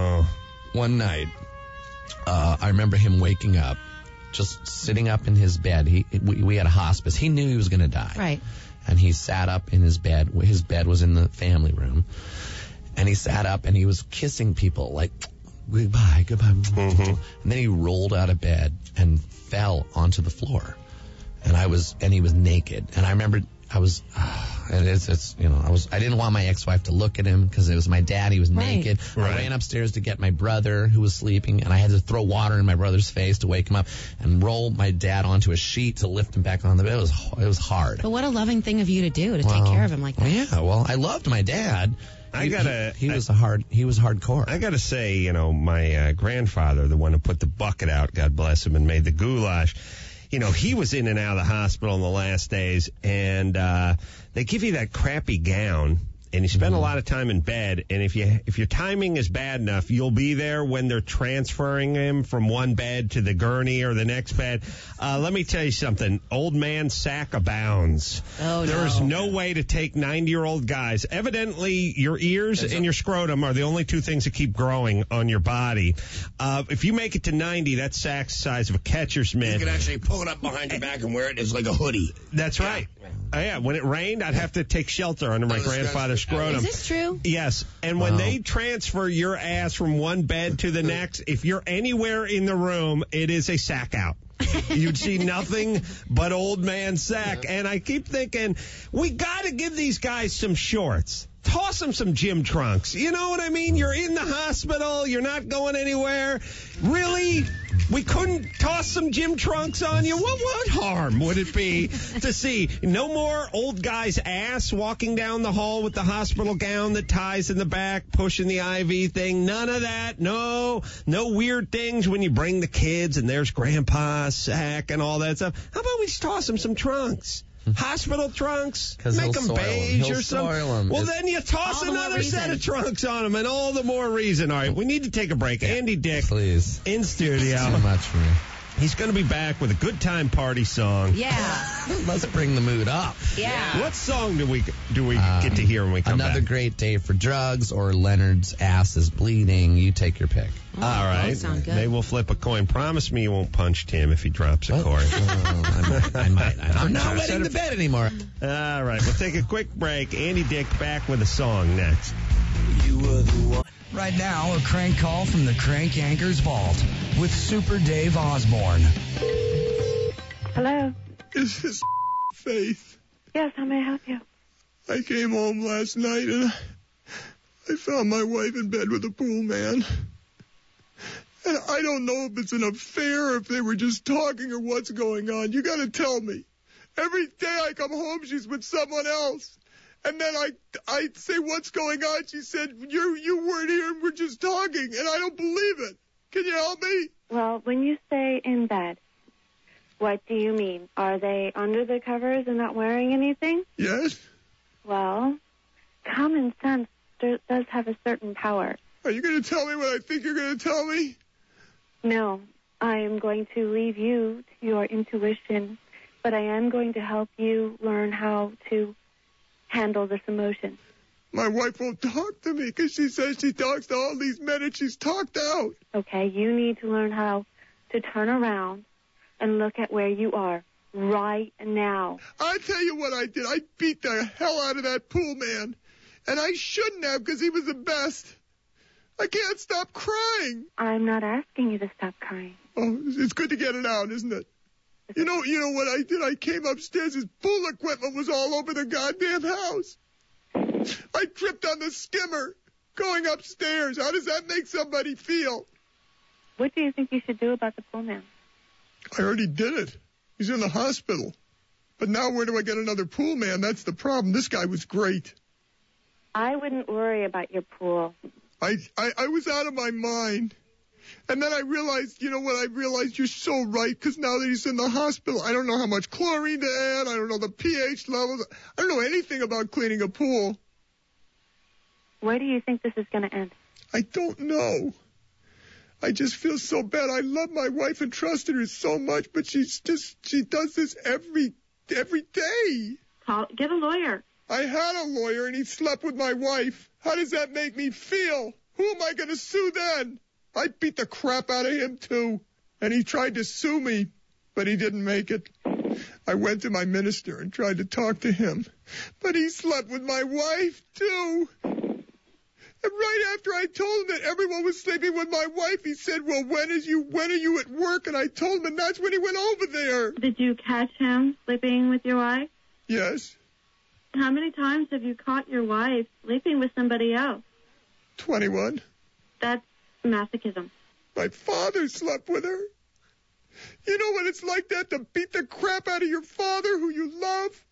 I remember him waking up, just sitting up in his bed. We had a hospice. He knew he was going to die. Right. And he sat up in his bed. His bed was in the family room, and he sat up and he was kissing people like goodbye. And then he rolled out of bed and fell onto the floor, and he was naked. And I remember. I didn't want my ex-wife to look at him because it was my dad. He was naked. I ran upstairs to get my brother who was sleeping, and I had to throw water in my brother's face to wake him up and roll my dad onto a sheet to lift him back on the bed. It was hard. But what a loving thing of you to do to take care of him like that. Yeah, well, I loved my dad. He was hardcore. I gotta say, my grandfather, the one who put the bucket out, God bless him, and made the goulash. He was in and out of the hospital in the last days, and they give you that crappy gown, and you spend a lot of time in bed, and if your timing is bad enough, you'll be there when they're transferring him from one bed to the gurney or the next bed. Let me tell you something. Old man sack abounds. Oh, There is no way to take 90-year-old guys. Evidently, your ears and your scrotum are the only two things that keep growing on your body. If you make it to 90, that sack's the size of a catcher's mitt. You can actually pull it up behind your back and wear it as like a hoodie. That's right. Yeah, when it rained, I'd have to take shelter under my grandfather's scrotum. Is this true? Yes. And when they transfer your ass from one bed to the next, if you're anywhere in the room, it is a sack out. You'd see nothing but old man sack. And I keep thinking, we got to give these guys some shorts. Toss them some gym trunks. You know what I mean? You're in the hospital. You're not going anywhere. Really? We couldn't toss some gym trunks on you? What harm would it be to see? No more old guy's ass walking down the hall with the hospital gown that ties in the back, pushing the IV thing. None of that. No weird things when you bring the kids and there's grandpa's sack and all that stuff. How about we just toss them some trunks? Hospital trunks, make them beige or something. Well, then you toss another set of trunks on them, and all the more reason. All right, we need to take a break. Andy Dick, please, in studio. Too much for me. He's going to be back with a good time party song. Yeah. Let's bring the mood up. Yeah. What song do we get to hear when we come back? Another Great Day for Drugs or Leonard's Ass is Bleeding. You take your pick. Oh, all right. Those sound good. Maybe we'll flip a coin. Promise me you won't punch Tim if he drops a chord. I might. I'm not wetting the bed anymore. All right. We'll take a quick break. Andy Dick back with a song next. You were the one. Right now, a crank call from the Crank Yankers Vault with Super Dave Osborne. Hello. This is Faith. Yes, how may I help you? I came home last night and I found my wife in bed with a pool man. And I don't know if it's an affair or if they were just talking or what's going on. You gotta tell me. Every day I come home, she's with someone else. And then I say, what's going on? She said, you weren't here and we're just talking, and I don't believe it. Can you help me? Well, when you say in bed, what do you mean? Are they under the covers and not wearing anything? Yes. Well, common sense does have a certain power. Are you going to tell me what I think you're going to tell me? No, I am going to leave you to your intuition, but I am going to help you learn how to handle this emotion. My wife won't talk to me because she says she talks to all these men and she's talked out. Okay, you need to learn how to turn around and look at where you are right now. I'll tell you what I did. I beat the hell out of that pool man. And I shouldn't have because he was the best. I can't stop crying. I'm not asking you to stop crying. Oh, it's good to get it out, isn't it? You know what I did? I came upstairs. His pool equipment was all over the goddamn house. I tripped on the skimmer going upstairs. How does that make somebody feel? What do you think you should do about the pool man? I already did it. He's in the hospital. But now where do I get another pool man? That's the problem. This guy was great. I wouldn't worry about your pool. I was out of my mind. And then I realized, I realized? You're so right, because now that he's in the hospital, I don't know how much chlorine to add. I don't know the pH levels. I don't know anything about cleaning a pool. Where do you think this is going to end? I don't know. I just feel so bad. I love my wife and trusted her so much, but she does this every day. Get a lawyer. I had a lawyer, and he slept with my wife. How does that make me feel? Who am I going to sue then? I beat the crap out of him, too. And he tried to sue me, but he didn't make it. I went to my minister and tried to talk to him. But he slept with my wife, too. And right after I told him that everyone was sleeping with my wife, he said, well, when are you at work? And I told him, and that's when he went over there. Did you catch him sleeping with your wife? Yes. How many times have you caught your wife sleeping with somebody else? 21. That's masochism. My father slept with her. You know what it's like that, to beat the crap out of your father who you love?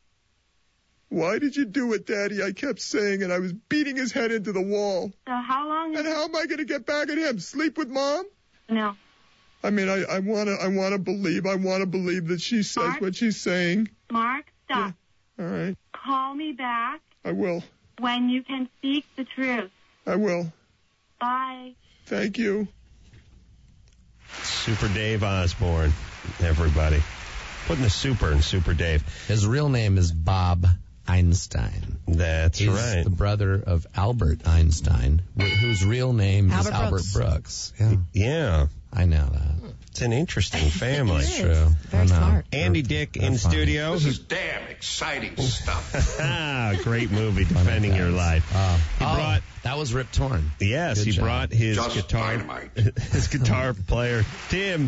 Why did you do it, Daddy? I kept saying, and I was beating his head into the wall. So how long? And how am I going to get back at him? Sleep with Mom? No. I mean, I want to believe that she says Mark? what she's saying. Mark, stop. Yeah. All right. Call me back. I will. When you can speak the truth. I will. Bye. Thank you. Super Dave Osborne, everybody. Putting the super in Super Dave. His real name is Bob Einstein. That's He's right. the brother of Albert Einstein, whose real name is Albert Brooks. Yeah. Yeah. I know that. It's an interesting family. It's true. Very smart. Andy Dick in studio. This is damn exciting stuff. Great movie, Defending Your Life. He brought that was Rip Torn. Yes, Good he job. brought his Just guitar, dynamite. his guitar player, Tim.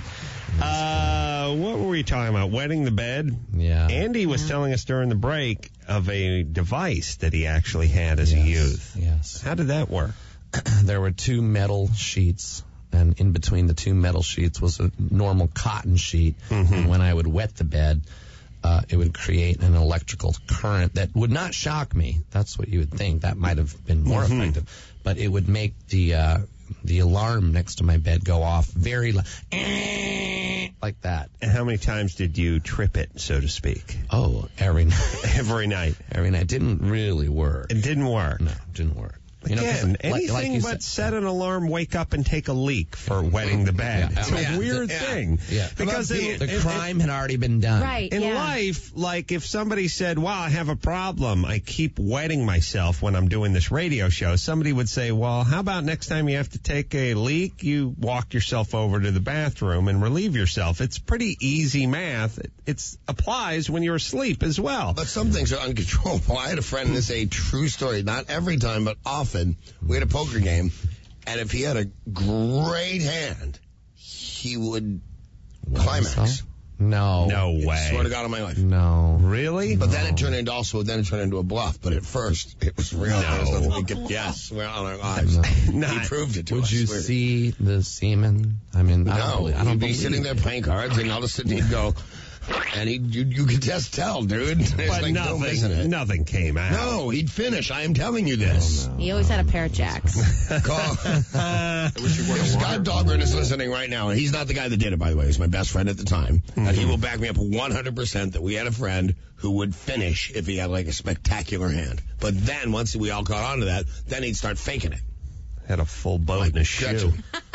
What were we talking about? Wetting the bed? Yeah. Andy was telling us during the break of a device that he actually had as a youth. Yes. How did that work? There were two metal sheets, and in between the two metal sheets was a normal cotton sheet. Mm-hmm. And when I would wet the bed, it would create an electrical current that would not shock me. That's what you would think. That might have been more effective. But it would make the alarm next to my bed go off very like that. And how many times did you trip it, so to speak? Oh, every night. Every night. Every night. It didn't really work. It didn't work. No, it didn't work. Again, anything like you but said, set an alarm, wake up, and take a leak for wetting the bed. It's a weird thing. Yeah. Because the crime had already been done. Right. In life, like if somebody said, well, I have a problem, I keep wetting myself when I'm doing this radio show, somebody would say, well, how about next time you have to take a leak, you walk yourself over to the bathroom and relieve yourself. It's pretty easy math. It applies when you're asleep as well. But some things are uncontrollable. I had a friend, this is a true story, not every time, but often, we had a poker game, and if he had a great hand, he would climax. No. No way. Swear to God on my life. No. Really? But then it turned into a bluff. But at first, it was real. There was nothing we could guess. We're on our lives. He proved it to us. Would you see the semen? I mean, I don't he'd be sitting there playing cards, and all of a sudden he'd go, and you could just tell, dude. But like nothing came out. No, he'd finish. I am telling you this. He always had a pair of jacks. If Scott Dahlgren is listening right now, and he's not the guy that did it, by the way, he's my best friend at the time, and he will back me up 100% that we had a friend who would finish if he had like a spectacular hand. But then, once we all caught on to that, then he'd start faking it. Had a full boat in a shoe.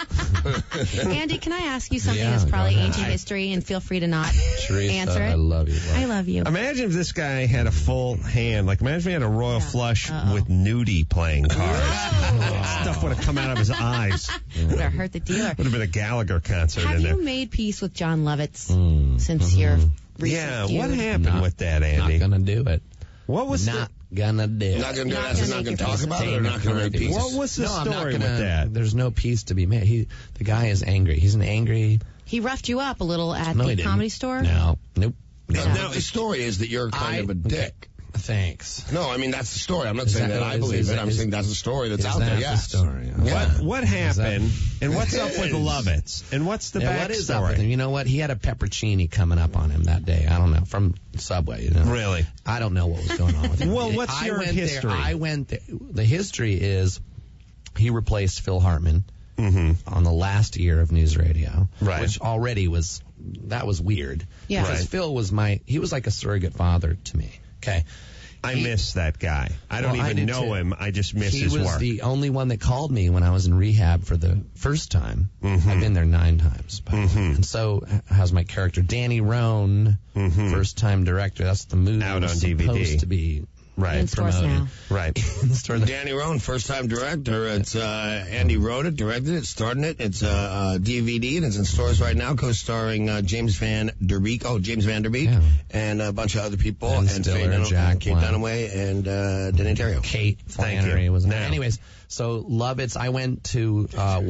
Andy, can I ask you something that's probably ancient history, and feel free to not Teresa, answer it? I love you. I love you. Imagine if this guy had a full hand. Like, imagine if he had a royal flush with nudie playing cards. Stuff would have come out of his eyes. Would have hurt the dealer. Would have been a Gallagher concert Have in there. you made peace with John Lovitz since your recent feud? What happened with that, Andy? Not gonna do it. What was not gonna do it? Not gonna do it. Not gonna talk about it, or not gonna make peace. What was the story with that? There's no peace to be made. The guy is angry. He's an angry. He roughed you up a little at No, he the didn't. Comedy Store? No. Nope. Now, his story is that you're kind of a dick. Thanks. No, I mean, that's the story. I'm not saying that I believe it. I'm saying that's the story that's out there. Yes. The story? What happened, and what's up with Lovitz? And what's the backstory? What is up with him? You know what? He had a peppercini coming up on him that day. I don't know. From Subway. You know? Really? I don't know what was going on with him. Well, what's your history? I went there. The history is he replaced Phil Hartman on the last year of News Radio, which already was weird. Yeah. Because Phil was he was like a surrogate father to me. Okay. I miss that guy. I don't even know him. I just miss his work. He was the only one that called me when I was in rehab for the first time. I've been there 9 times. And so has my character, Danny Roan, first-time director. That's the movie out on supposed DVD. To be in stores now. Right. Danny Roan, first-time director. It's Andy wrote it, directed it, starred in it. It's DVD, and it's in stores right now, co-starring James Van Der Beek. Oh, James Van Der Beek, and a bunch of other people, Ben Stiller, Jack Kate Dunaway, and Danny Terrio. Kate Flannery was there. Anyways, so Lovitz, I went to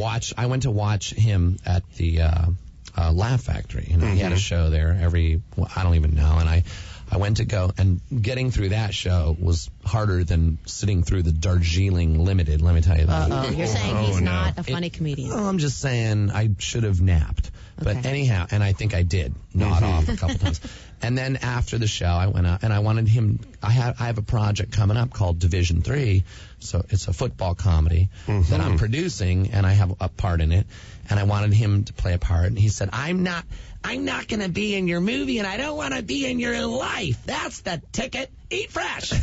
watch him at the Laugh Factory. You know, he had a show there I don't even know, and I went to go, and getting through that show was harder than sitting through the Darjeeling Limited, let me tell you that. You're saying he's not a funny comedian. Well, I'm just saying I should have napped. But anyhow, and I think I did nod off a couple times. And then after the show, I went out, and I wanted him, I have a project coming up called Division 3, so it's a football comedy that I'm producing, and I have a part in it, and I wanted him to play a part, and he said, I'm not going to be in your movie, and I don't want to be in your life. That's the ticket. Eat fresh.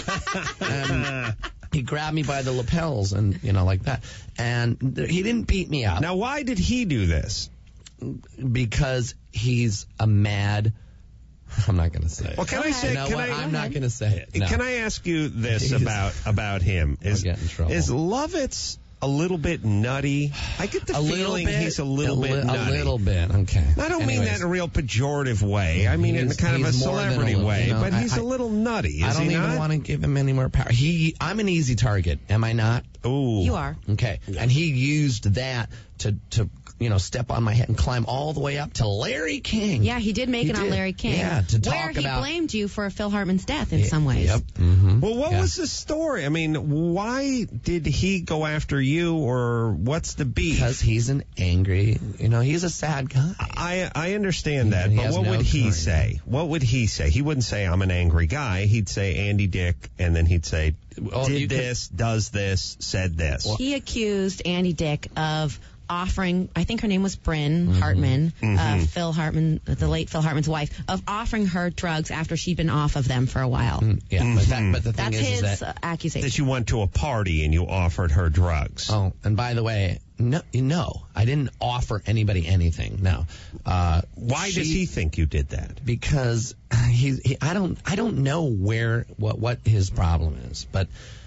And he grabbed me by the lapels and, like that. And he didn't beat me up. Now, why did he do this? Because he's a mad... I'm not going to say it. Well, can I say... I'm not going to say it. No. Can I ask you this about him? I'll get in trouble. Is Lovitz a little bit nutty? I get the feeling he's a little bit nutty. A little bit, okay. I don't mean that in a real pejorative way. I mean it in kind of a celebrity way. But he's a little nutty, I don't even want to give him any more power. I'm an easy target, am I not? Ooh. You are. Okay. And he used that to step on my head and climb all the way up to Larry King. Yeah, he did make it on Larry King. Yeah, to talk where he about... blamed you for Phil Hartman's death in some ways. Yep. Well, what was the story? I mean, why did he go after you, or what's the beef? Because he's an angry, he's a sad guy. I understand that, but what would he say? What would he say? He wouldn't say, I'm an angry guy. He'd say, Andy Dick, and then he'd say, does this, said this. He accused Andy Dick of offering, I think her name was Bryn Hartman, Phil Hartman, the late Phil Hartman's wife, of offering her drugs after she'd been off of them for a while. But the thing That's is his that accusation. That you went to a party and you offered her drugs. Oh, and by the way, no, I didn't offer anybody anything. No. Why does he think you did that? Because I don't know what his problem is, but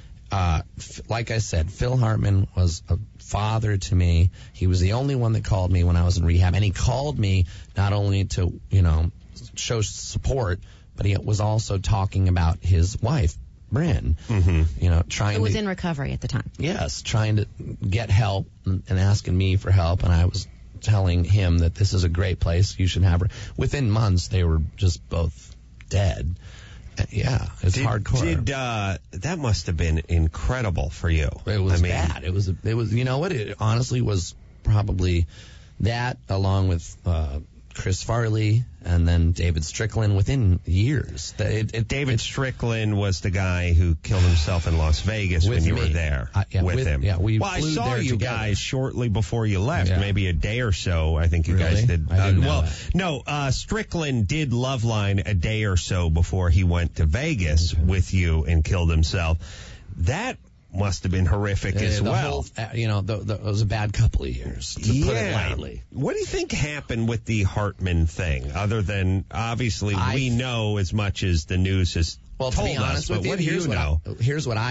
like I said, Phil Hartman was a father to me. He was the only one that called me when I was in rehab, and he called me not only to show support, but he was also talking about his wife, Bryn. Trying. Who was to, in recovery at the time. Yes, trying to get help and asking me for help, and I was telling him that this is a great place. You should have her. Within months, they were just both dead. Yeah, it's hardcore. That must have been incredible for you. It was bad. It was. You know what? It honestly was probably that, along with Chris Farley and then David Strickland, within years. David Strickland was the guy who killed himself in Las Vegas when you were there with him. Yeah, we I flew saw there you together. guys shortly before you left, Yeah. maybe a day or so. I think you guys did. I didn't know that. No, Strickland did Loveline a day or so before he went to Vegas with you and killed himself. That must have been horrific as well. It was a bad couple of years, to put it lightly. What do you think happened with the Hartman thing, other than obviously we know as much as the news has Well, told to be honest us, with but you, here's what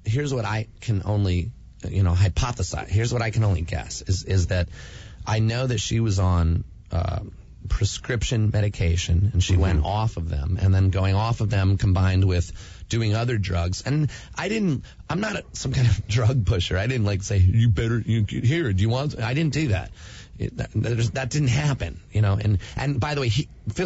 I can only hypothesize. Here's what I can only guess is that I know that she was on prescription medication and she went off of them, and then going off of them combined with doing other drugs. And I'm not some kind of drug pusher. I didn't say, do you want, I didn't do that. That didn't happen, and by the way,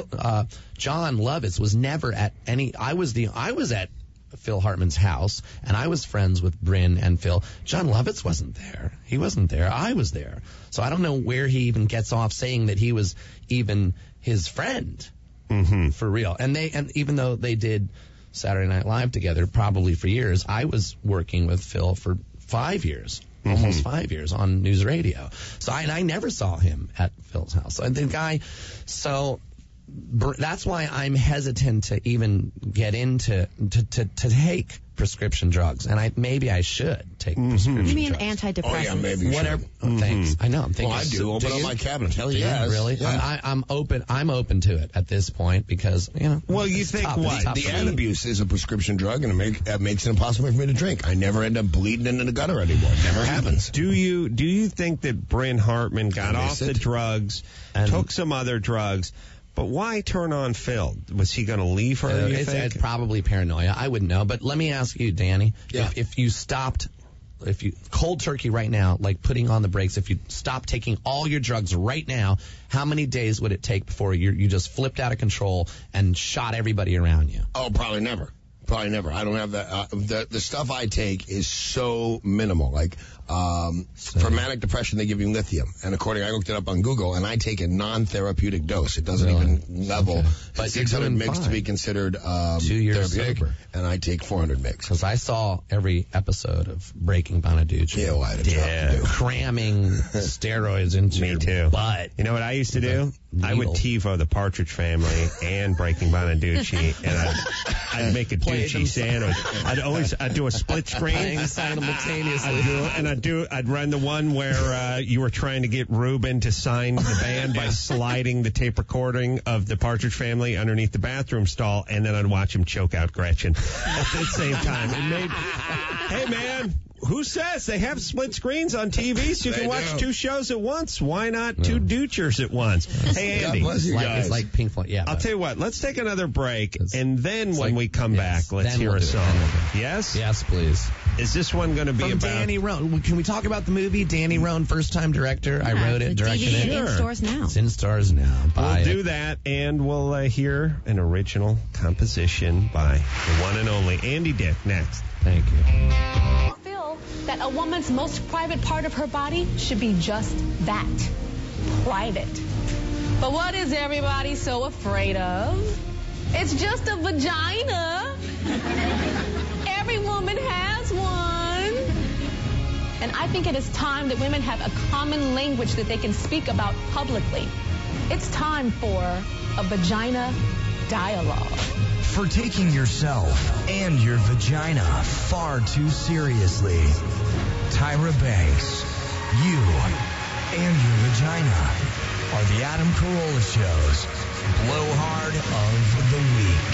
John Lovitz was never at any, I was at Phil Hartman's house, and I was friends with Bryn and Phil. John Lovitz wasn't there. He wasn't there. I was there. So I don't know where he even gets off saying that he was even his friend for real. And even though they did Saturday Night Live together, probably for years, I was working with Phil for 5 years. Almost 5 years on news radio. So I never saw him at Phil's house. And the guy, that's why I'm hesitant to even get into to take prescription drugs, and maybe I should take prescription drugs. You mean antidepressants? Oh, yeah, maybe you whatever. should. Thanks. I know. I'm thinking. Well, I do. Open up my cabinet. Hell Do you? yes. Really? Yeah. I'm open. I'm open to it at this point because Well, you think tough. what? It's tough The for me. Antabuse is a prescription drug, and it makes it impossible for me to drink. I never end up bleeding into the gutter anymore. It never happens. Do you think that Bryn Hartman got off the drugs, took some other drugs? But why turn on Phil? Was he going to leave her, you think? It's probably paranoia. I wouldn't know. But let me ask you, Danny, if you cold turkey right now, like putting on the brakes, if you stop taking all your drugs right now, how many days would it take before you just flipped out of control and shot everybody around you? Oh, probably never. Probably never. I don't have that. The stuff I take is so minimal. Like, for manic depression, they give you lithium. And I looked it up on Google, and I take a non-therapeutic dose. It doesn't even level. Okay. But it's 600 mg fine. to be considered 2 years therapeutic. sober. And I take 400 mg. Because I saw every episode of Breaking Bonaduce. Yeah, well, I had a job to do. Cramming steroids into your butt. You know what I used to do? I would TiVo the Partridge Family and Breaking Bonaduce, and I'd make a Ducey sandwich. I'd do a split screen simultaneously. I'd run the one where you were trying to get Ruben to sign the band by sliding the tape recording of the Partridge Family underneath the bathroom stall, and then I'd watch him choke out Gretchen at the same time. Hey man, who says they have split screens on TV so you can watch two shows at once? Why not two Dutchers at once? Hey, Andy. It's like Pink Floyd. Yeah. I'll tell you what, let's take another break, and then when we come back, let's hear a song. Yes? Yes, please. Is this one going to be From about... Danny Roan. Can we talk about the movie? Danny Roan, first-time director. I wrote it, directed it. DVD in stores now. It's in stores now. We'll do that, and we'll hear an original composition by the one and only Andy Dick next. Thank you. Feel that a woman's most private part of her body should be just that, private. But what is everybody so afraid of? It's just a vagina. Every woman has one. And I think it is time that women have a common language that they can speak about publicly. It's time for a vagina dialogue. For taking yourself and your vagina far too seriously. Tyra Banks, you and your vagina are the Adam Carolla Show's Blowhard of the Week.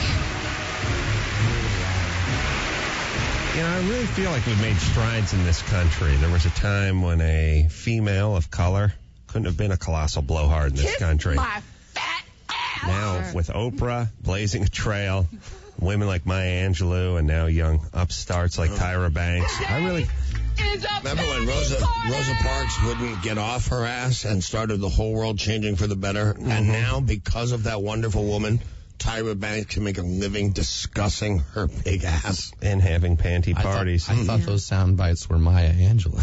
You know, I really feel like we've made strides in this country. There was a time when a female of color couldn't have been a colossal blowhard in this country. My fat ass. Now, with Oprah blazing a trail, women like Maya Angelou, and now young upstarts like Tyra Banks, I really... Remember when Rosa Parks wouldn't get off her ass and started the whole world changing for the better? Mm-hmm. And now, because of that wonderful woman, Tyra Banks can make a living discussing her big ass. And having panty parties. I thought those sound bites were Maya Angelou.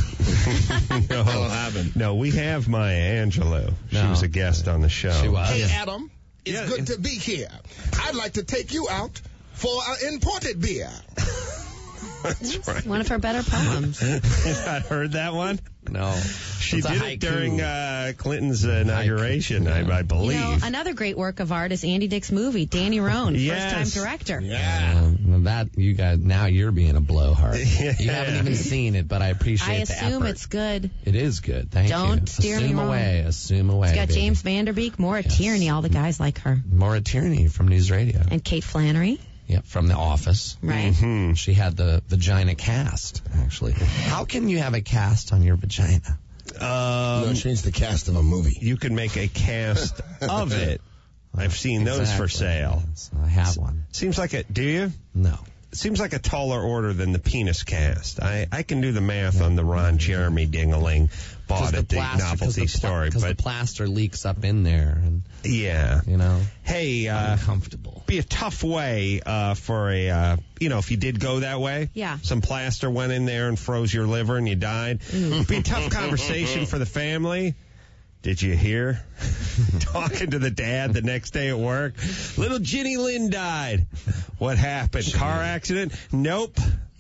No, we have Maya Angelou. She was a guest on the show. She was. Hey, Adam, it's good to be here. I'd like to take you out for an imported beer. That's right. One of her better poems. You not heard that one? No. She did it during Clinton's inauguration, I believe. You know, another great work of art is Andy Dick's movie, Danny Roan, first-time director. Yeah. That you guys, now you're being a blowhard. Yeah. You haven't even seen it, but I appreciate the effort. I assume it's good. It is good. Thank you. Don't steer me wrong. Assume away. It's got baby. James Vanderbeek, Maura Tierney, all the guys like her. Maura Tierney from News Radio. And Kate Flannery. Yeah, from The Office. Right. Mm-hmm. She had the vagina cast, actually. How can you have a cast on your vagina? No, she needs the cast of a movie. You can make a cast of it. I've seen those for sale. Yes, I have one. Seems like it. Do you? No. It seems like a taller order than the penis cast. I can do the math on the Ron Jeremy ding-a-ling bought at the novelty store. Because the plaster leaks up in there. And, yeah. You know. Hey, uncomfortable. Be a tough way for a, if you did go that way. Yeah. Some plaster went in there and froze your liver and you died. Be a tough conversation for the family. Did you hear? Talking to the dad the next day at work. Little Ginny Lynn died. What happened? Car accident? Nope.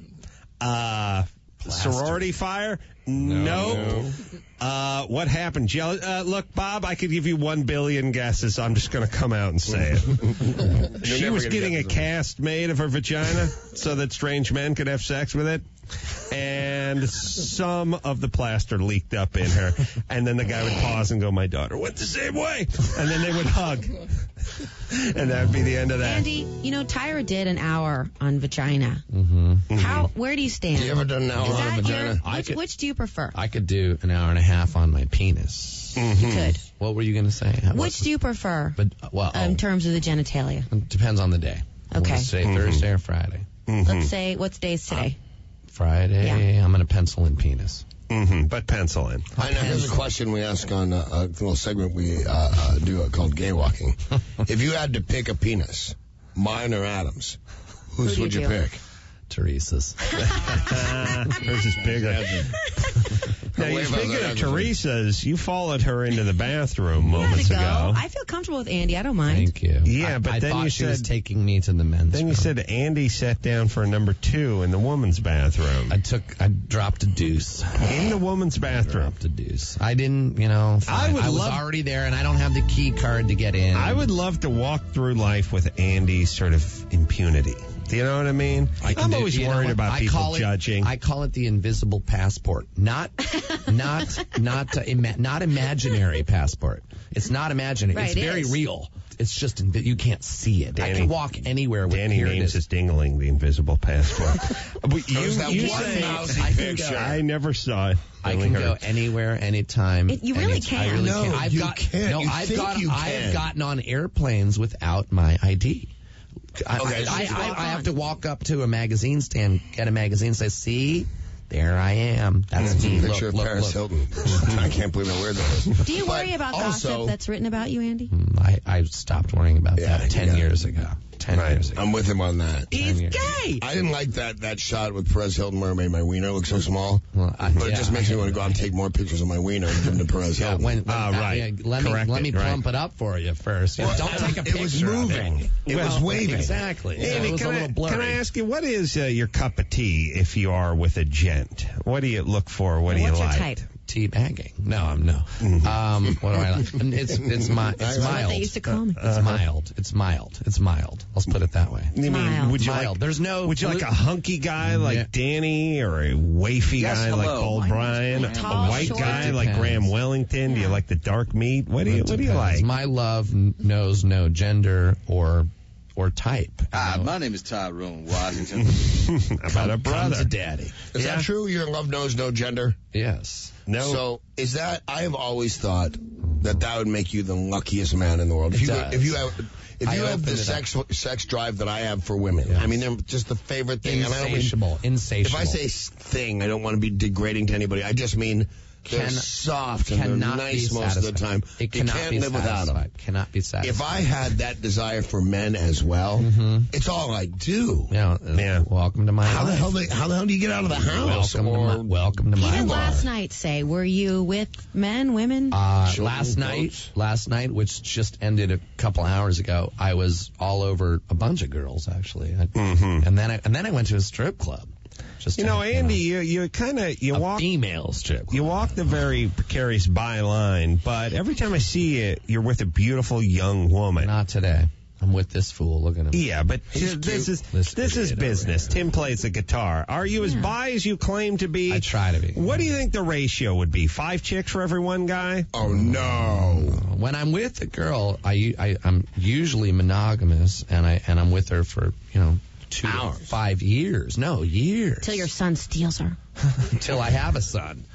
Sorority fire? Nope. What happened? Look, Bob, I could give you 1 billion guesses. I'm just going to come out and say it. She was getting a cast made of her vagina so that strange men could have sex with it. And some of the plaster leaked up in her. And then the guy would pause and go, my daughter went the same way. And then they would hug. And that would be the end of that. Andy, Tyra did an hour on vagina. Mm-hmm. Where do you stand? You ever done an hour on vagina? Which do you prefer? I could do an hour and a half on my penis. You could. What were you going to say? Which do you prefer in terms of the genitalia? It depends on the day. Okay. Let's say Thursday or Friday. Let's say, what's days today? Friday. Yeah. I'm going to pencil in penis. But pencil in. I know. Here's a question we ask on a little segment we do called Gay Walking. If you had to pick a penis, mine or Adam's, whose would you pick? Teresa's. Hers is bigger. Now, speaking of Teresa's, you followed her into the bathroom moments ago. I feel comfortable with Andy. I don't mind. Thank you. Yeah, but I then thought you she said was taking me to the men's Then room. you said Andy sat down for a number 2 in the woman's bathroom. I dropped a deuce. In the woman's bathroom. Dropped a deuce. I didn't, I was already there, and I don't have the key card to get in. I would love to walk through life with Andy's sort of impunity. Do you know what I mean? I'm always worried about people judging. I call it the invisible passport, not imaginary passport. It's not imaginary. Right, it's very real. It's just that you can't see it. I can walk anywhere with Danny names his dingling the invisible passport. I never saw it. I can go anywhere, anytime. You really can. I really can. I've gotten on airplanes without my ID. I have to walk up to a magazine stand, get a magazine, say, see, there I am. That's me. Picture of Paris Hilton. I can't believe how weird that is. Do you worry about gossip that's written about you, Andy? I stopped worrying about that 10 years ago. 10 years ago. I'm with him on that. He's gay. I didn't like that shot with Perez Hilton where I made my wiener look so small. But it just makes me want to go out and take more pictures of my wiener and give them to Perez Hilton. Right. Let me plump it up for you first. Well, don't take a picture. It was moving. It was waving. Exactly. Andy, it was a little blurry. Can I ask you, what is your cup of tea if you are with a gent? What do you look for? What do you like? What's your type? Tea bagging. No, I'm no. What do I like? It's mild. What they used to call me. It's mild. It's mild. It's mild. Let's put it that way. You mean, would you mild. There's no. Would you like a hunky guy like Danny, or a wafy guy like Paul Bryan, a white guy like Graham Wellington? Do you like the dark meat? What do you like? My love knows no gender or type. My name is Tyrone Washington. About a brother. Come to daddy. Is that true? Your love knows no gender? Yes. No. So is that? I have always thought that would make you the luckiest man in the world. If you have the sex drive that I have for women, yes. I mean, they're just the favorite thing. Insatiable. If I say thing, I don't want to be degrading to anybody. I just mean they're soft and they're nice most of the time. You can't live without them. Cannot be satisfied. If I had that desire for men as well, it's all I do. Yeah. Welcome to my How the life. hell do you get out of the house? Welcome to my What did life. last night say? Were you with men, women? Last night, which just ended a couple hours ago, I was all over a bunch of girls actually, and then I went to a strip club. Andy, you walk female strip club. You walk the very precarious byline, but every time I see you, you're with a beautiful young woman. Not today. I'm with this fool. Look at him. Yeah, but this is business. Tim plays the guitar. Are you as bi as you claim to be? I try to be. What do you think the ratio would be? 5 chicks for every one guy? Oh no! When I'm with a girl, I'm usually monogamous, and I'm with her for 2 to 5 years. No, years. Till your son steals her. Until I have a son.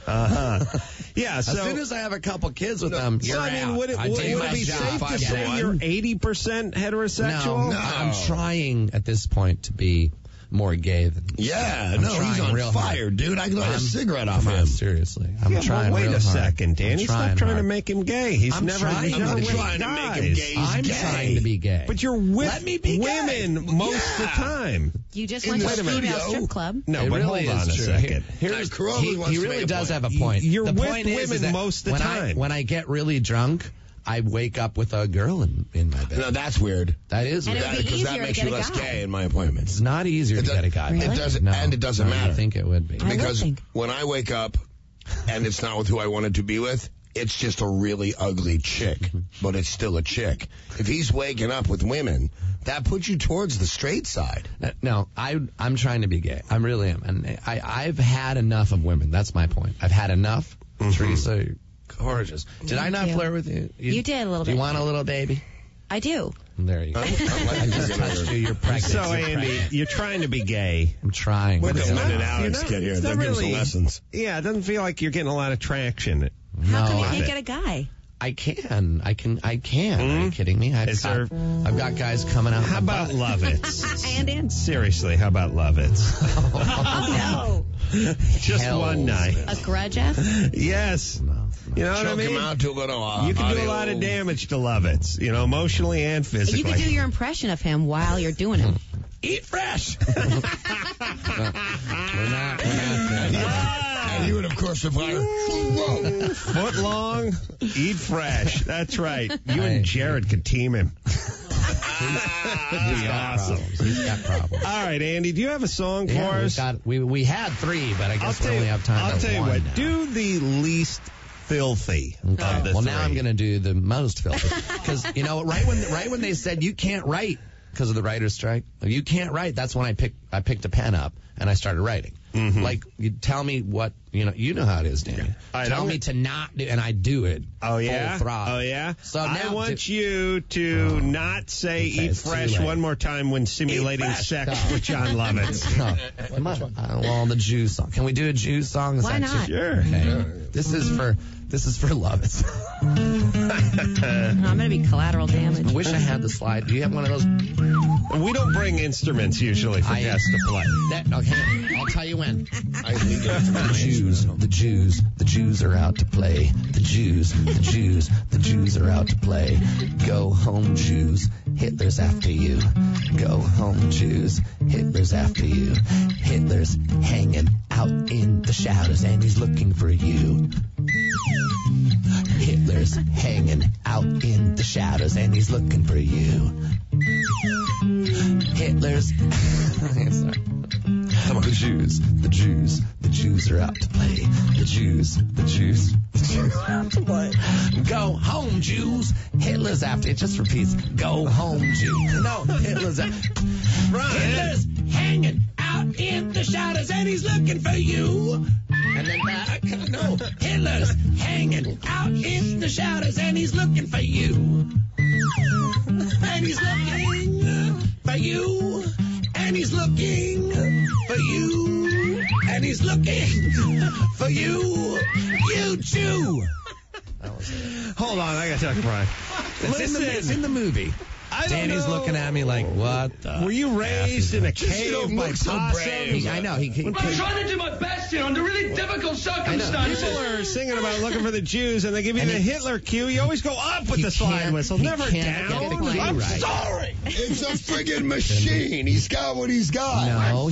Yeah, so as soon as I have a couple kids with them, you're out. Would it be safe to say you're 80% heterosexual? No, I'm trying at this point to be more gay than. Yeah, he's on fire, dude. I can light a cigarette off him. Seriously, I'm trying. Wait a second, Danny. Stop trying to make him gay. He's never trying to make him gay. I'm trying to be gay. But you're with women most of the time. You just went to a female strip club. No, but hold on a second. He really does have a point. You're the with point women most of the time. When I get really drunk, I wake up with a girl in my bed. No, that's weird. That is weird. Because that makes you less gay in my appointments. It's not easier to get a guy. Really? It doesn't, and it doesn't matter. I think it would be. Because when I wake up and it's not with who I wanted to be with, it's just a really ugly chick, but it's still a chick. If he's waking up with women, that puts you towards the straight side. No, I'm trying to be gay. I really am. And I've had enough of women. That's my point. I've had enough. Teresa, you're gorgeous. Did I not flirt with you? You did a little bit. Do you want a little baby? I do. There you go. I just touched you. You're pregnant. So, Andy, you're trying to be gay. I'm trying. When Lynn and Alex get here, they'll give us some lessons. Yeah, it doesn't feel like you're getting a lot of traction. How come you can't get a guy? I can. Are you kidding me? I've got guys coming out. How about Lovitz? And seriously, how about Lovitz? Oh, no. Just one night. A grudge F? Yes. You know what I mean? Choke him out to a little you can do a lot of damage to Lovitz, emotionally and physically. You can do your impression of him while you're doing it. Eat fresh. We're not and you would, of course, reply, foot long, eat fresh. That's right. You and Jared could team him. He's awesome. He's got problems. All right, Andy, do you have a song for us? We had 3, but I guess we only have time for one. I'll tell you what. Now. Do the least filthy of the Well, three. now I'm going to do the most filthy. Because, right when they said you can't write because of the writer's strike, you can't write, that's when I picked a pen up and I started writing. Mm-hmm. Like, you tell me what, you know how it is, Danny. Tell me to not do, and I do it. Oh, yeah? Full throttle. Oh, yeah? So I want you to not say eat fresh one more time when simulating sex with John Lovitz. Come on. Well, the Jew song. Can we do a Jew song? Why not? Sure. Okay. This is for This is for Lovitz. I'm going to be collateral damage. I wish I had the slide. Do you have one of those? We don't bring instruments usually for guests to play. Okay, I'll tell you when. The Jews are out to play. The Jews are out to play. Go home, Jews. Hitler's after you. Go home, Jews. Hitler's after you. Hitler's hanging out in the shadows and he's looking for you. Hitler's hanging out in the shadows and he's looking for you. Hitler's... Sorry. The Jews are out to play. The Jews are out to play. Go home, Jews. Hitler's after. It just repeats. Go home, Jews. No, Hitler's after. Hitler's hanging out in the shadows and he's looking for you. And then back. No, Hitler's hanging out in the shadows and he's looking for you. And he's looking for you. And he's looking for you. And he's looking for you. You Jew. Hold on, I gotta talk to Brian. It's in the movie. Danny's looking at me like, what the? Were you raised in a cave by possums? I know. I'm trying to do my best here under really difficult circumstances. People are singing about looking for the Jews, and they give you the Hitler cue. You always go up with the slide whistle, never down. I'm sorry. It's a friggin' machine. He's got what he's got. No,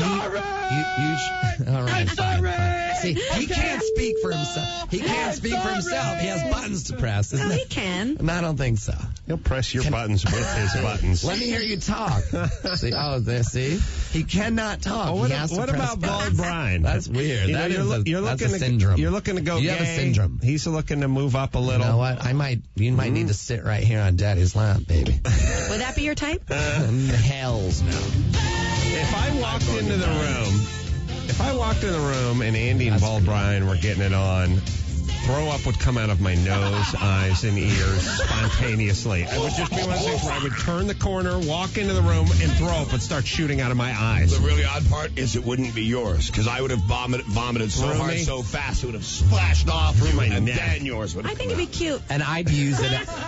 all right. I'm sorry. See, he can't speak for himself. He He has buttons to press. Oh, he can. No, I don't think so. He'll press your buttons with his buttons. Let me hear you talk. See? He cannot talk. Oh, what about Bald Brian? That's weird. That's a syndrome. You're looking to go You gay. have a syndrome. He's looking to move up a little. You know what? You might need to sit right here on Daddy's lap, baby. Would that be your type? Hells no. If I walked into the room and Andy and Bald Brian were getting it on, throw up would come out of my nose, eyes, and ears spontaneously. It would just be one of those things where I would turn the corner, walk into the room, and throw up would start shooting out of my eyes. The really odd part is it wouldn't be yours, because I would have vomited so hard, so fast, it would have splashed off through my neck. And yours would have I think it'd be cute. And I'd use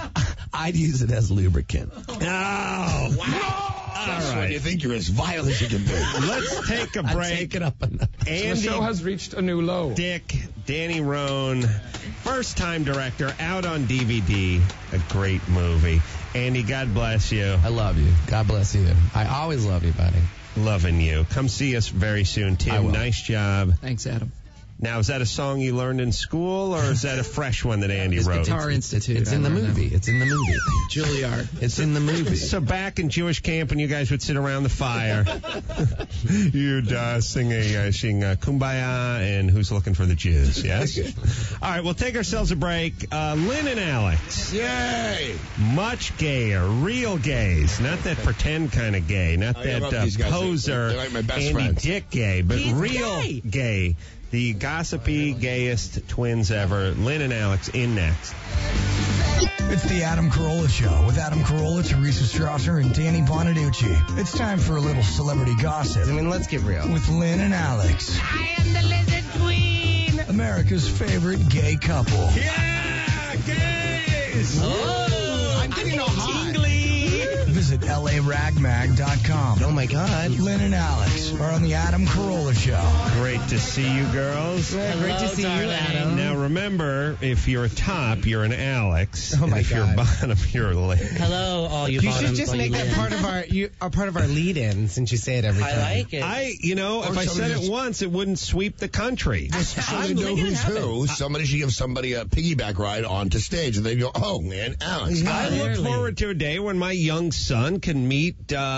it as lubricant. Oh, wow. All right. You think you're as vile as you can be. Let's take a break. Take it up enough. Andy, the show has reached a new low. Dick, Danny Roan, first-time director, out on DVD. A great movie. Andy, God bless you. I love you. God bless you. I always love you, buddy. Loving you. Come see us very soon. Tim, nice job. Thanks, Adam. Now, is that a song you learned in school, or is that a fresh one that Andy wrote? Guitar Institute. It's in the movie. It's in the movie. Juilliard. It's in the movie. So back in Jewish camp, when you guys would sit around the fire, you'd sing Kumbaya and Who's Looking for the Jews, yes? All right, we'll take ourselves a break. Lynn and Alex. Yay! Much gayer, real gays. Not that pretend kind of gay, not that poser, They're like my best Andy friends. Dick gay, but He's real gay. The gossipy, gayest twins ever. Lynn and Alex in next. It's the Adam Carolla Show with Adam Carolla, Teresa Strasser, and Danny Bonaducci. It's time for a little celebrity gossip. I mean, let's get real. With Lynn and Alex. I am the lizard queen. America's favorite gay couple. Yeah, gays! Oh, I'm getting all tingly. Visit LARagmag.com. Oh, my God. Lynn and Alex are on the Adam Carolla Show. Great to see you, girls. Great to see you, Adam. Now, remember, if you're top, you're an Alex. Oh, my and if you're God. bottom, you're a Lynn. Hello, all you You bottoms. should just all make you that men. part of our lead-in, since you say it every time. I like it. If I said it once, it wouldn't sweep the country. So they know who's who. Somebody should give somebody a piggyback ride onto stage, and they go, "Oh man, Alex." I look forward to a day when my young son can meet,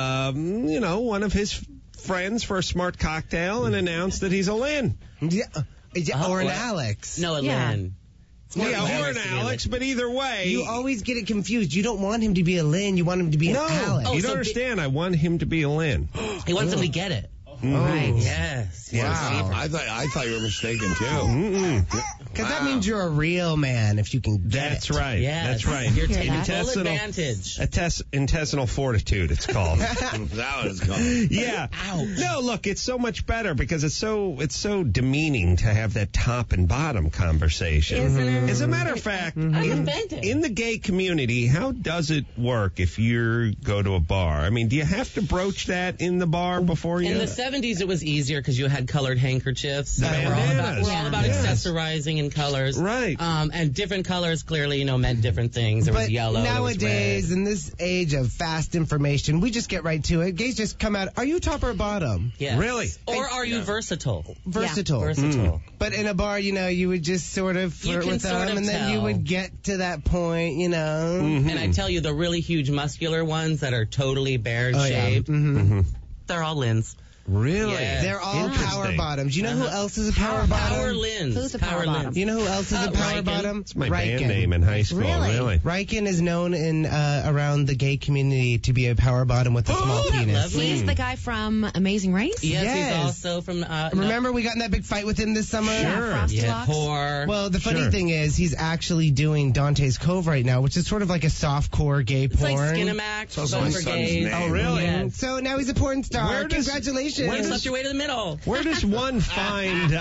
one of his friends for a smart cocktail and announce that he's a Lynn. Or an Alex. No, a Lynn. Yeah, or an Alex, but either way. You always get it confused. You don't want him to be a Lynn. You want him to be an Alex. You don't understand. I want him to be a Lynn. He wants him to get it. Right. Yes. Wow. I thought you were mistaken too. Because that means you're a real man if you can get That's it. right. Yes. That's right. You're taking full advantage. Intestinal fortitude, it's called. That what it's called. Yeah. Ouch. No, look, it's so much better because it's so demeaning to have that top and bottom conversation. Isn't it? As a matter of fact, in the gay community, how does it work if you go to a bar? I mean, do you have to broach that in the bar before you? In the 70s, it was easier because you had colored handkerchiefs. We're all about accessorizing in colors. Right. And different colors clearly, meant different things. There was But yellow. nowadays, in this age of fast information, we just get right to it. Gays just come out, are you top or bottom? Yes. Really? Or are you versatile? Versatile. Versatile. But in a bar, you would just sort of flirt with them, and then you would get to that point, And I tell you, the really huge muscular ones that are totally bare Oh, shaved, yeah. they're all Lins. Really? Yes. They're all power bottoms. You know who else is a Power power bottom? Power Lins. Who's a power bottom? You know who else is a power Riken. bottom? It's my band name in high school. Really? Riken is known in around the gay community to be a power bottom with a small penis. He's the guy from Amazing Race? Yes, he's also from... Remember we got in that big fight with him this summer? Yeah, Frosty Locks. Poor. Well, the funny thing is, he's actually doing Dante's Cove right now, which is sort of like a softcore gay porn. It's like Skinamax, but for gays. Oh, really? Yes. So now he's a porn star. Congratulations. He slept your way to the middle. Where does one find,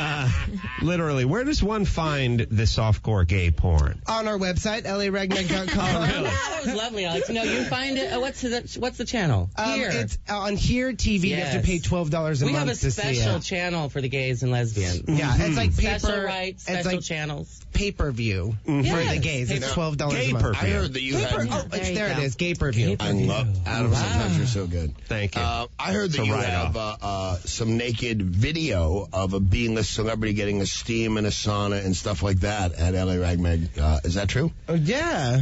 where does one find the softcore gay porn? On our website, laragmag.com. Really? That was lovely, Alex. No, you find it. What's the channel? Here. It's on Here TV. You have to pay $12 a month to see it. We have a special channel for the gays and lesbians. Yeah, it's like paper. Special rights, special channels. Pay-per-view for the gays. It's $12 a month. I heard that you had... There it is, gay-per-view. I love Adam. Sometimes you're so good. Thank you. I heard that you have some naked video of being a celebrity, getting a steam and a sauna and stuff like that at LA Rag Mag. Is that true? Yeah.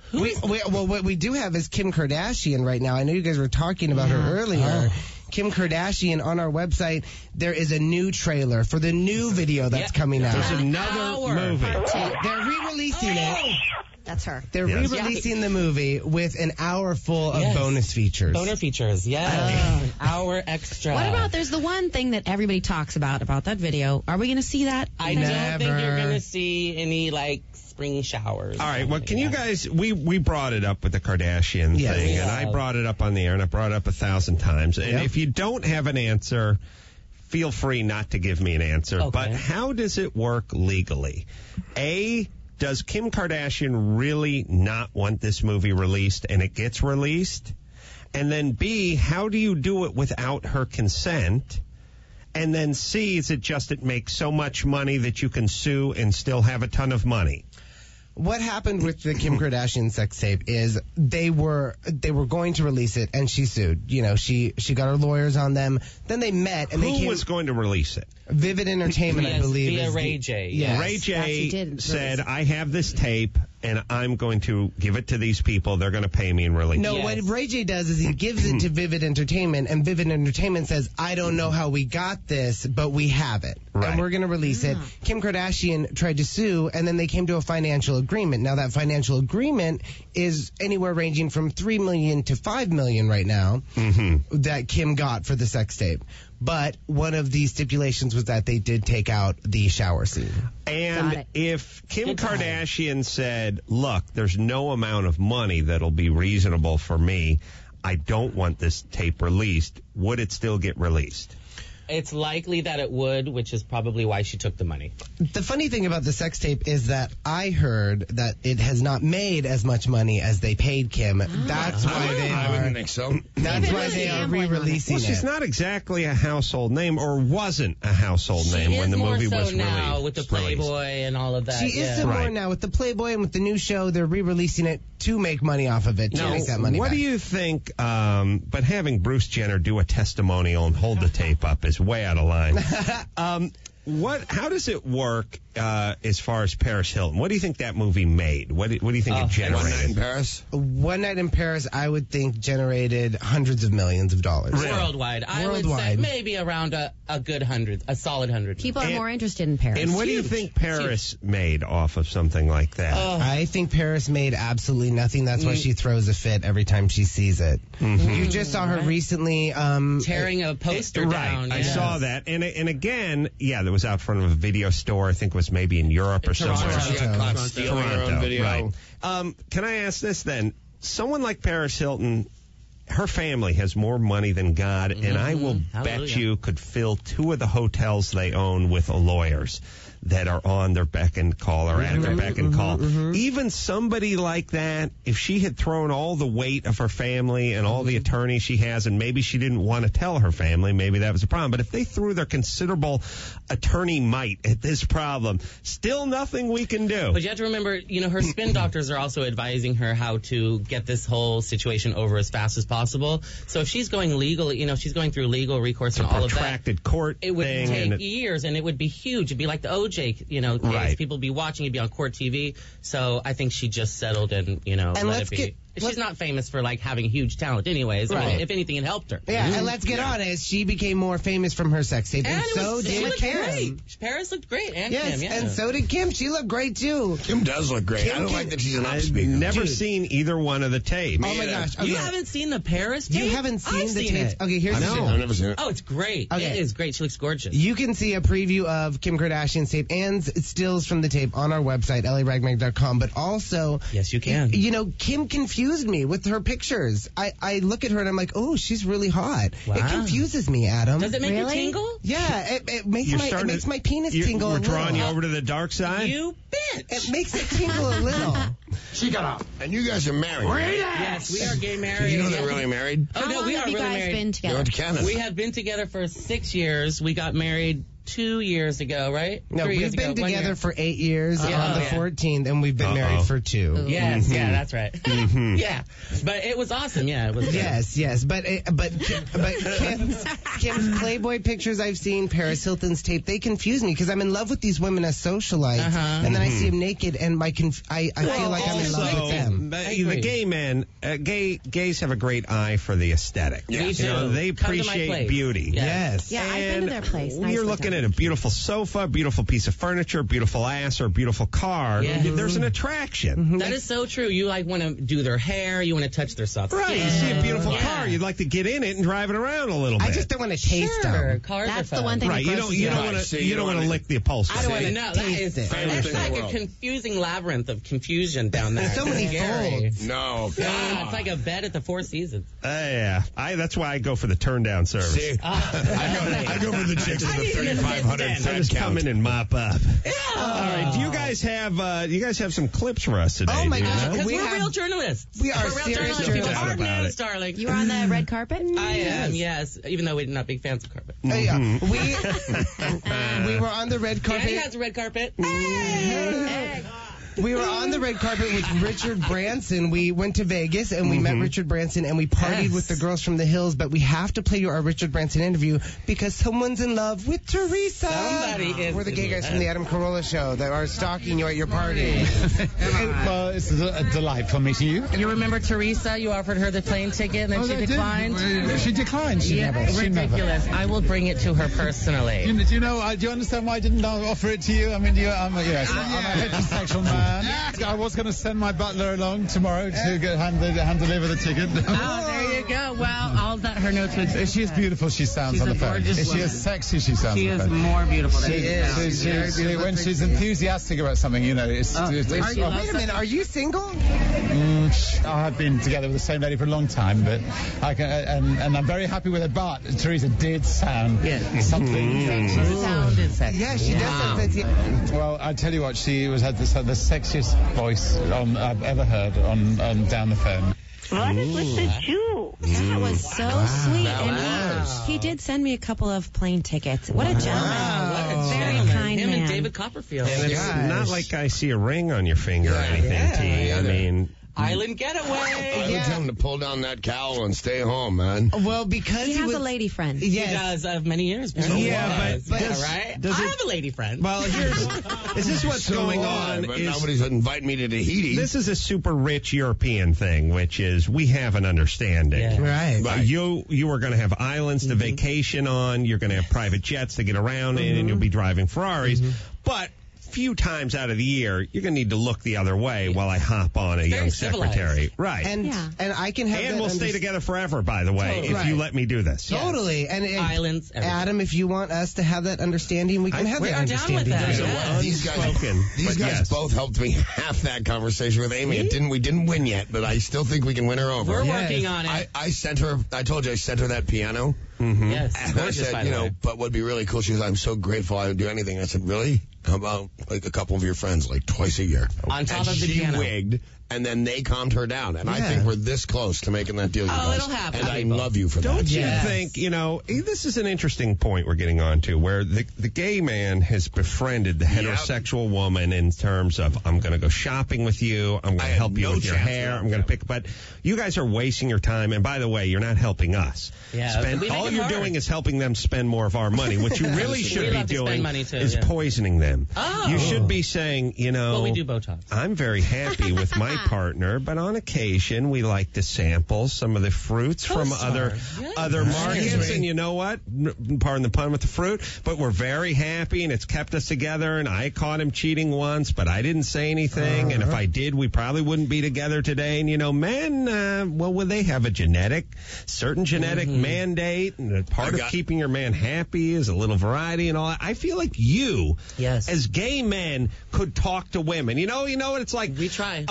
Well, what we do have is Kim Kardashian right now. I know you guys were talking about her earlier. Kim Kardashian, on our website, there is a new trailer for the new video that's coming out. There's another movie. They're re-releasing it. That's her. They're re-releasing the movie with an hour full of bonus features. Bonus features, an hour extra. What about, there's the one thing that everybody talks about that video. Are we going to see that? I don't think you're going to see any, spring showers. All right, well, can you guys, we brought it up with the Kardashian thing, and I brought it up on the air, and I brought it up 1,000 times. And if you don't have an answer, feel free not to give me an answer. Okay. But how does it work legally? A, does Kim Kardashian really not want this movie released and it gets released? And then B, how do you do it without her consent? And then C, is it just it makes so much money that you can sue and still have a ton of money? What happened with the Kim Kardashian sex tape is they were going to release it, and she sued. She got her lawyers on them. Then they met, and who was going to release it? Vivid Entertainment, I believe. Via Ray J. Yes. Ray J said, I have this tape, and I'm going to give it to these people. They're going to pay me and release it. No, what Ray J does is he gives it to Vivid Entertainment, and Vivid Entertainment says, I don't know how we got this, but we have it. Right. And we're going to release it. Kim Kardashian tried to sue, and then they came to a financial agreement. Now, that financial agreement is anywhere ranging from $3 million to $5 million right now that Kim got for the sex tape. But one of the stipulations was that they did take out the shower scene. And if Kim Kardashian said, look, there's no amount of money that'll be reasonable for me, I don't want this tape released, would it still get released? It's likely that it would, which is probably why she took the money. The funny thing about the sex tape is that I heard that it has not made as much money as they paid Kim. That's why they are. I wouldn't think so. That's why they are re-releasing it. Well, she's not exactly a household name, or wasn't a household name when the movie was released. She is more so now with the Playboy and all of that. She is some more now with the Playboy and with the new show. They're re-releasing it to make money off of it, to make that money back. What do you think? But having Bruce Jenner do a testimonial and hold the tape up is way out of line. How does it work as far as Paris Hilton? What do you think that movie made? What do you think it generated? One Night in Paris? One Night in Paris, I would think, generated hundreds of millions of dollars. Really? Worldwide. I would say maybe around a good 100, a solid 100. People are more interested in Paris. And what do you think Paris made off of something like that? I think Paris made absolutely nothing. That's why she throws a fit every time she sees it. You just saw her recently tearing a poster down. I saw that. And again, that was out front of a video store. I think it was maybe in Europe or somewhere. Toronto. Right. Can I ask this then? Someone like Paris Hilton, her family has more money than God, and I will bet you could fill 2 of the hotels they own with lawyers that are on their beck and call or at their beck and call. Even somebody like that, if she had thrown all the weight of her family and all the attorneys she has, and maybe she didn't want to tell her family, maybe that was a problem. But if they threw their considerable attorney might at this problem, still nothing we can do. But you have to remember, her spin doctors are also advising her how to get this whole situation over as fast as possible. So if she's going legal, she's going through legal recourse and all of that. Protracted court it would take years, and it would be huge. It'd be like the OJ, case. People would be watching. It'd be on court TV. So I think she just settled and, let it be. She's not famous for having huge talent anyways. Right. I mean, if anything, it helped her. Yeah, and let's get honest. She became more famous from her sex tape, and so did Kim. Great. Paris looked great, and Kim, and so did Kim. She looked great, too. Kim does look great. I don't like that she's an upspeaker. I've never seen either one of the tapes. Oh, my gosh. Okay. You haven't seen the Paris tape? You haven't seen the tape? It. Okay, here's the thing. I've never seen it. Oh, it's great. Okay. It is great. She looks gorgeous. You can see a preview of Kim Kardashian's tape and stills from the tape on our website, LARagmag.com, but also... Yes, you can. Kim confused me with her pictures. I look at her and I'm like, oh, she's really hot. Wow. It confuses me, Adam. Does it make you tingle? Yeah, it makes my penis tingle a little. We're drawing you over to the dark side? You bitch! It makes it tingle a little. She got up. And you guys are married, right? Yes, we are gay married. You know they're really married? How long we have are you really guys married. been together? They went to Canada. We have been together for 6 years. We got married 2 years ago, right? No, 3 years we've been ago, 1 together year. for 8 years on the 14th, and we've been married for 2. Yes, yeah, that's right. Yeah, but it was awesome. Yeah, it was. Yes, but Kim's Playboy pictures I've seen, Paris Hilton's tape, they confuse me because I'm in love with these women as socialites, and then I see them naked, and I feel like I'm in love with them. The gay men, gays have a great eye for the aesthetic. Me too. They appreciate beauty. Yes. Yeah, I've been to their place. You're looking at a beautiful sofa, beautiful piece of furniture, beautiful ass, or a beautiful car. There's an attraction. That is so true. You want to do their hair, you want to touch their soft skin. Right. You see a beautiful car, you'd like to get in it and drive it around a little bit. I just don't want to taste them. Cars That's are fun. the one thing. Right. You don't want to lick the upholstery. I don't want to know. That's like a confusing labyrinth of confusion down there. There's so many folds. No. It's like a bed at the Four Seasons. Yeah. That's why I go for the turn down service. See, I go for the chicks with the 3,500 I fat just come in and mop up. Yeah. All right. Do you guys have some clips for us today? Oh my gosh. Because we're real journalists. We are real serious journalists. journalists. Hard news, darling. You were on the red carpet? I am, yes. Even though we're not big fans of carpet. Yeah. We were on the red carpet. Danny has a red carpet. We were on the red carpet with Richard Branson. We went to Vegas and we met Richard Branson and we partied with the girls from the hills, but we have to play you our Richard Branson interview because someone's in love with Teresa. Somebody is. We're the gay guys from the Adam Carolla Show that are stalking you at your party. Well, it's a delightful meeting you. You remember Teresa? You offered her the plane ticket and then she declined? She declined. She never. Ridiculous. I will bring it to her personally. Do you understand why I didn't offer it to you? I mean, I'm a heterosexual man. I was going to send my butler along tomorrow to hand deliver the ticket. Oh, there you go. Well, I'll let her know to. She is beautiful. She sounds on the phone. Is she as sexy? She sounds. She is more beautiful than she is. When she's enthusiastic about something, it's wait a minute. Are you single? I've been together with the same lady for a long time, but and I'm very happy with her. But Teresa did sound something. She sounded sexy. Yeah, she does sound sexy. Well, I tell you what, she had the sexiest voice I've ever heard on down the phone. What is with the Jew? That was so sweet. And he did send me a couple of plane tickets. What a gentleman. What a Very gentleman. kind Him man. and David Copperfield. And it's not like I see a ring on your finger or anything, T. I mean, Island getaway. I would tell him to pull down that cowl and stay home, man. Well, because he has a lady friend. Yes. He does of many years. Yeah, but right? I have a lady friend. Well, is this what's going on? But nobody's inviting me to Tahiti. This is a super rich European thing, which is we have an understanding. Yeah. Right. You are going to have islands to vacation on. You're going to have private jets to get around in, and you'll be driving Ferraris. But few times out of the year, you're going to need to look the other way while I hop on a young secretary. Right. And I can have And we'll stay together forever, by the way, if you let me do this. Totally. And islands. Adam, if you want us to have that understanding, we can have that understanding. These guys both helped me have that conversation with Amy. We didn't win yet, but I still think we can win her over. We're working on it. I sent her, I told you I sent her that piano. Yes. And I said, but what'd be really cool, she goes, I'm so grateful I would do anything. I said, really? How about like a couple of your friends, like twice a year? On top of the piano. She wigged, and then they calmed her down. And I think we're this close to making that deal, you guys. It'll happen. And I love you for that. Don't you think, this is an interesting point we're getting on to, where the gay man has befriended the heterosexual woman in terms of, I'm going to go shopping with you, I'm going to help you with your hair, I'm going to pick, but you guys are wasting your time, and by the way, you're not helping us. Yeah, all you're doing is helping them spend more of our money. What you really should be doing is poisoning them. Oh. You should be saying, well, we do Botox. I'm very happy with my partner, but on occasion we like to sample some of the fruits from other markets. And you know what? Pardon the pun with the fruit, but we're very happy, and it's kept us together. And I caught him cheating once, but I didn't say anything. And if I did, we probably wouldn't be together today. And men, would they have a certain genetic mandate? And part of keeping your man happy is a little variety and all that. I feel like you, as gay men, could talk to women. You know what it's like? We try.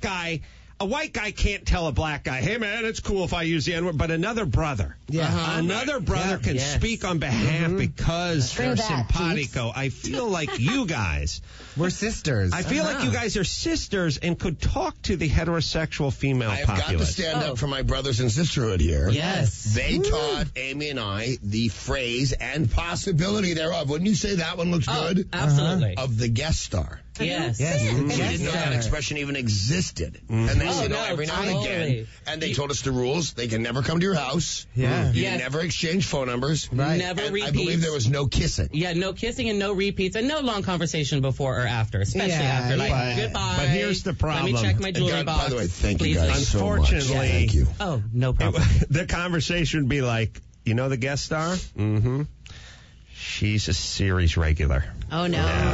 A white guy can't tell a black guy, hey, man, it's cool if I use the N-word, but another brother. Another brother can speak on behalf because they're simpatico. I feel like you guys... We're sisters. I feel like you guys are sisters and could talk to the heterosexual female populace. I've got to stand up for my brothers and sisterhood here. Yes. They taught Amy and I the phrase and possibility thereof. Wouldn't you say that one looks good? Absolutely. Of the guest star. Yes. We didn't know that expression even existed. And they said, every now and again. And they told us the rules. They can never come to your house. You never exchange phone numbers. Never repeat. I believe there was no kissing. Yeah, no kissing and no repeats and no long conversation before or after, especially after. Like, goodbye. But here's the problem. Let me check my jewelry box. By the way, thank you guys Unfortunately, so much. Thank you. Oh, no problem. The conversation would be like, the guest star? Mm-hmm. She's a series regular. Oh,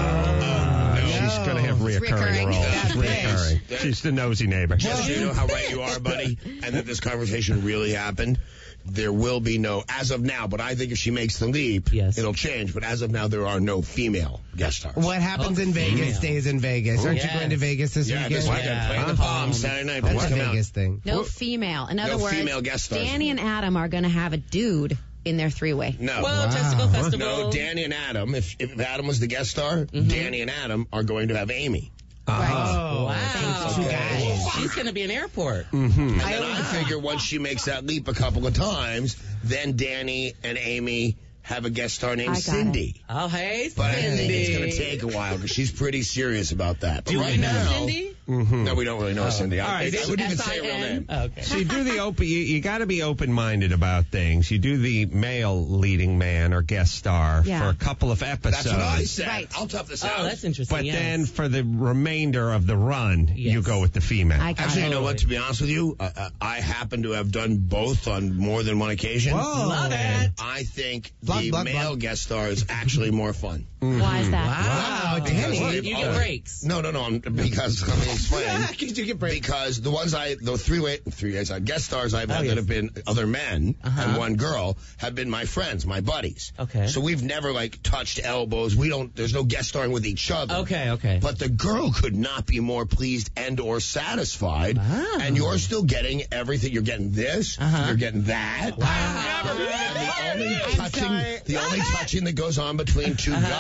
no. She's going to have reoccurring roles. She's recurring. She's the nosy neighbor. Just so you know how right you are, buddy, and that this conversation really happened. There will be no, as of now, but I think if she makes the leap, it'll change. But as of now, there are no female guest stars. What happens in Vegas stays in Vegas. Aren't you going to Vegas this weekend? This weekend. Playing the Palms Saturday night. That's a Vegas thing. No female. In other words, female guest stars. Danny and Adam are going to have a dude in their three-way. No. Well, Testicle Festival. No, Danny and Adam, if Adam was the guest star, Danny and Adam are going to have Amy. Oh, wow. Okay. She's going to be in airport. And then I figure once she makes that leap a couple of times, then Danny and Amy have a guest star named Cindy. Oh, hey, But Cindy. I think it's going to take a while because she's pretty serious about that. But Do right we know now, Cindy? No, we don't really know Cindy. All right. I wouldn't even say her real name. Okay. So you do the open. You got to be open-minded about things. You do the male leading man or guest star for a couple of episodes. That's what I said. Right. I'll tough this out. Oh, that's interesting. But then for the remainder of the run, you go with the female. Actually, you know what? To be honest with you, I happen to have done both on more than one occasion. Whoa. Love it. I think the male guest star is actually more fun. Why is that? Wow, Danny. You get breaks. No. Because let me explain. Because the three guest stars I've had that have been other men and one girl have been my friends, my buddies. Okay. So we've never touched elbows. There's no guest starring with each other. Okay. But the girl could not be more pleased and or satisfied. Wow. And you're still getting everything. You're getting this. You're getting that. Wow. And the only touching that goes on between two guys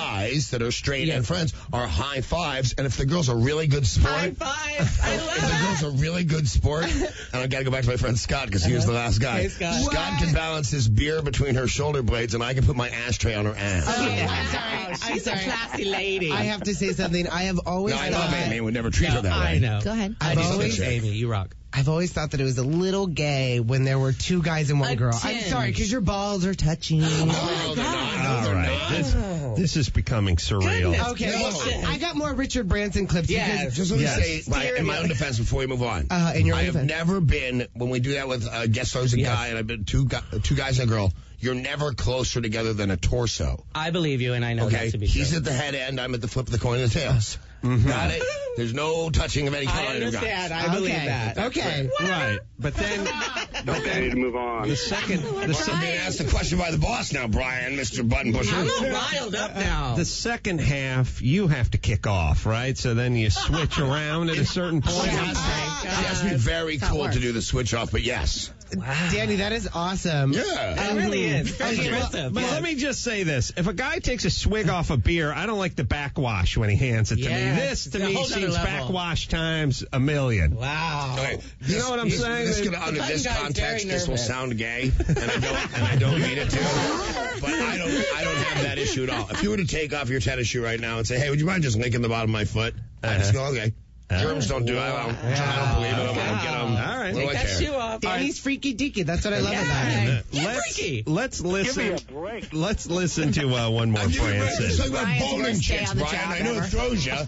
guys that are straight and friends are high fives, and if the girl's a really good sport, high five. I love if the girl's a really good sport, and I got to go back to my friend Scott because he was the last guy. Hey, Scott. Scott can balance his beer between her shoulder blades, and I can put my ashtray on her ass. She's a classy lady. I have to say something. I have always I thought... love Amy. Would never treat her that way. I know. Go ahead. I've always Amy, you rock. I've always thought that it was a little gay when there were two guys and one girl. I'm sorry, because your balls are touching. No, they're not. All right. This is becoming surreal. Okay, well, I got more Richard Branson clips. Yeah, just let me say, in my own defense before we move on. In your own I have defense. never been, when we do that with guest stars and guy, and I've been two guys and a girl, you're never closer together than a torso. I believe you, and I know that to be true. He's at the head end, I'm at the flip of the coin and the tails. Got it? There's no touching of any kind. I understand. I believe that. Okay. Right. But then... I need to move on. The second... I'm being asked the question by the boss now, Brian, Mr. Buttonbusher. I'm riled up now. The second half, you have to kick off, right? So then you switch around at a certain point. It has to be very cool to do the switch off, but yes. Wow. Danny, that is awesome. Yeah. It really is. But let me just say this. If a guy takes a swig off a beer, I don't like the backwash when he hands it to me. This, to me, seems backwash times a million. Wow. Okay. You know what I'm saying? Under this context, this will sound gay, and I don't mean it to. But I don't have that issue at all. If you were to take off your tennis shoe right now and say, hey, would you mind just licking the bottom of my foot? I just go, okay. Germs don't do it. I don't believe it. I don't get them. All right. Take that shoe off. Danny's freaky deaky. That's what I love about him. Let's listen. Give me a break. Let's listen to one more Branson. Let's talk about bowling chicks, Brian. I know it throws you.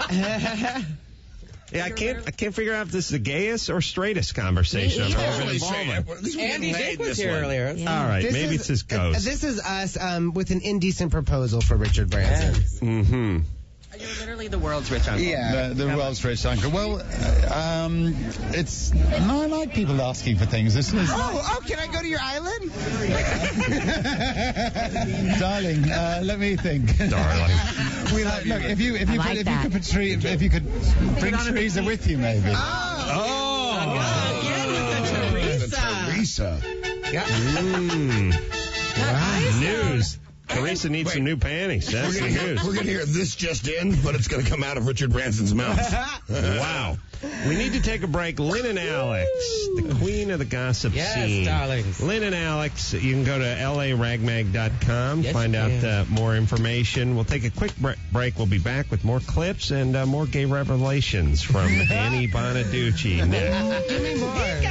Yeah, I can't figure out if this is the gayest or straightest conversation I've ever been involved in. Andy Dick was here earlier. Yeah. All right, maybe it's his ghost. This is us with an indecent proposal for Richard Branson. Mm-hmm. You're literally the world's rich uncle. Yeah, the world's rich uncle. Well, I like people asking for things. Can I go to your island? Darling, let me think. Darling. Look, if you could bring Teresa with you, maybe. Teresa. Yeah. Wow. News. Teresa needs some new panties. That's the news. We're going to hear this just in, but it's going to come out of Richard Branson's mouth. Wow. We need to take a break. Lynn and Alex, the queen of the gossip scene. Yes, darlings. Lynn and Alex, you can go to laragmag.com, find out more information. We'll take a quick break. We'll be back with more clips and more gay revelations from Annie Bonaducci next. Give me more.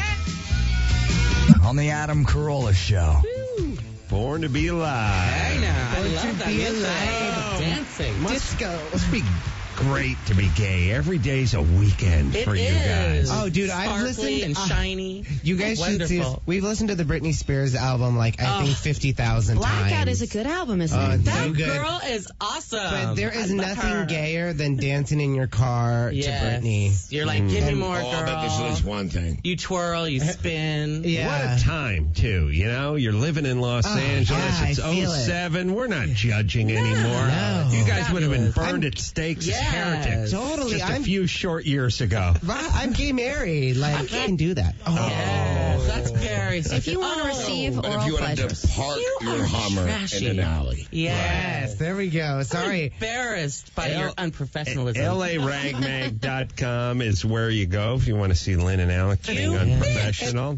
On the Adam Carolla Show. Born to be alive. Hey, now. I Born love to that. be Midnight alive. dancing. Disco. Must be great to be gay. Every day's a weekend for you guys. Oh, dude, I've Sparkly listened and shiny. You guys should see. Wonderful. We've listened to the Britney Spears album I think 50,000 times. Blackout is a good album, isn't it? It's so That good. girl is awesome. But there is I love nothing her. gayer than dancing in your car to Britney. You're like, give me more, girl. I bet there's at least one thing. You twirl, you spin. What a time, too. You know, you're living in Los Angeles. yeah, It's I feel 07. We're not judging anymore. No. You guys would have been burned at stakes as heretics. Totally. Just a few short years ago. I'm gay married. I can do that. Yes, that's very. If you want to receive But if oral you wanted pleasures. to park your Hummer trashy. in an alley. Yes. There we go. Sorry. I'm embarrassed by your unprofessionalism. LARagmag.com is where you go if you want to see Lynn and Alex being unprofessional.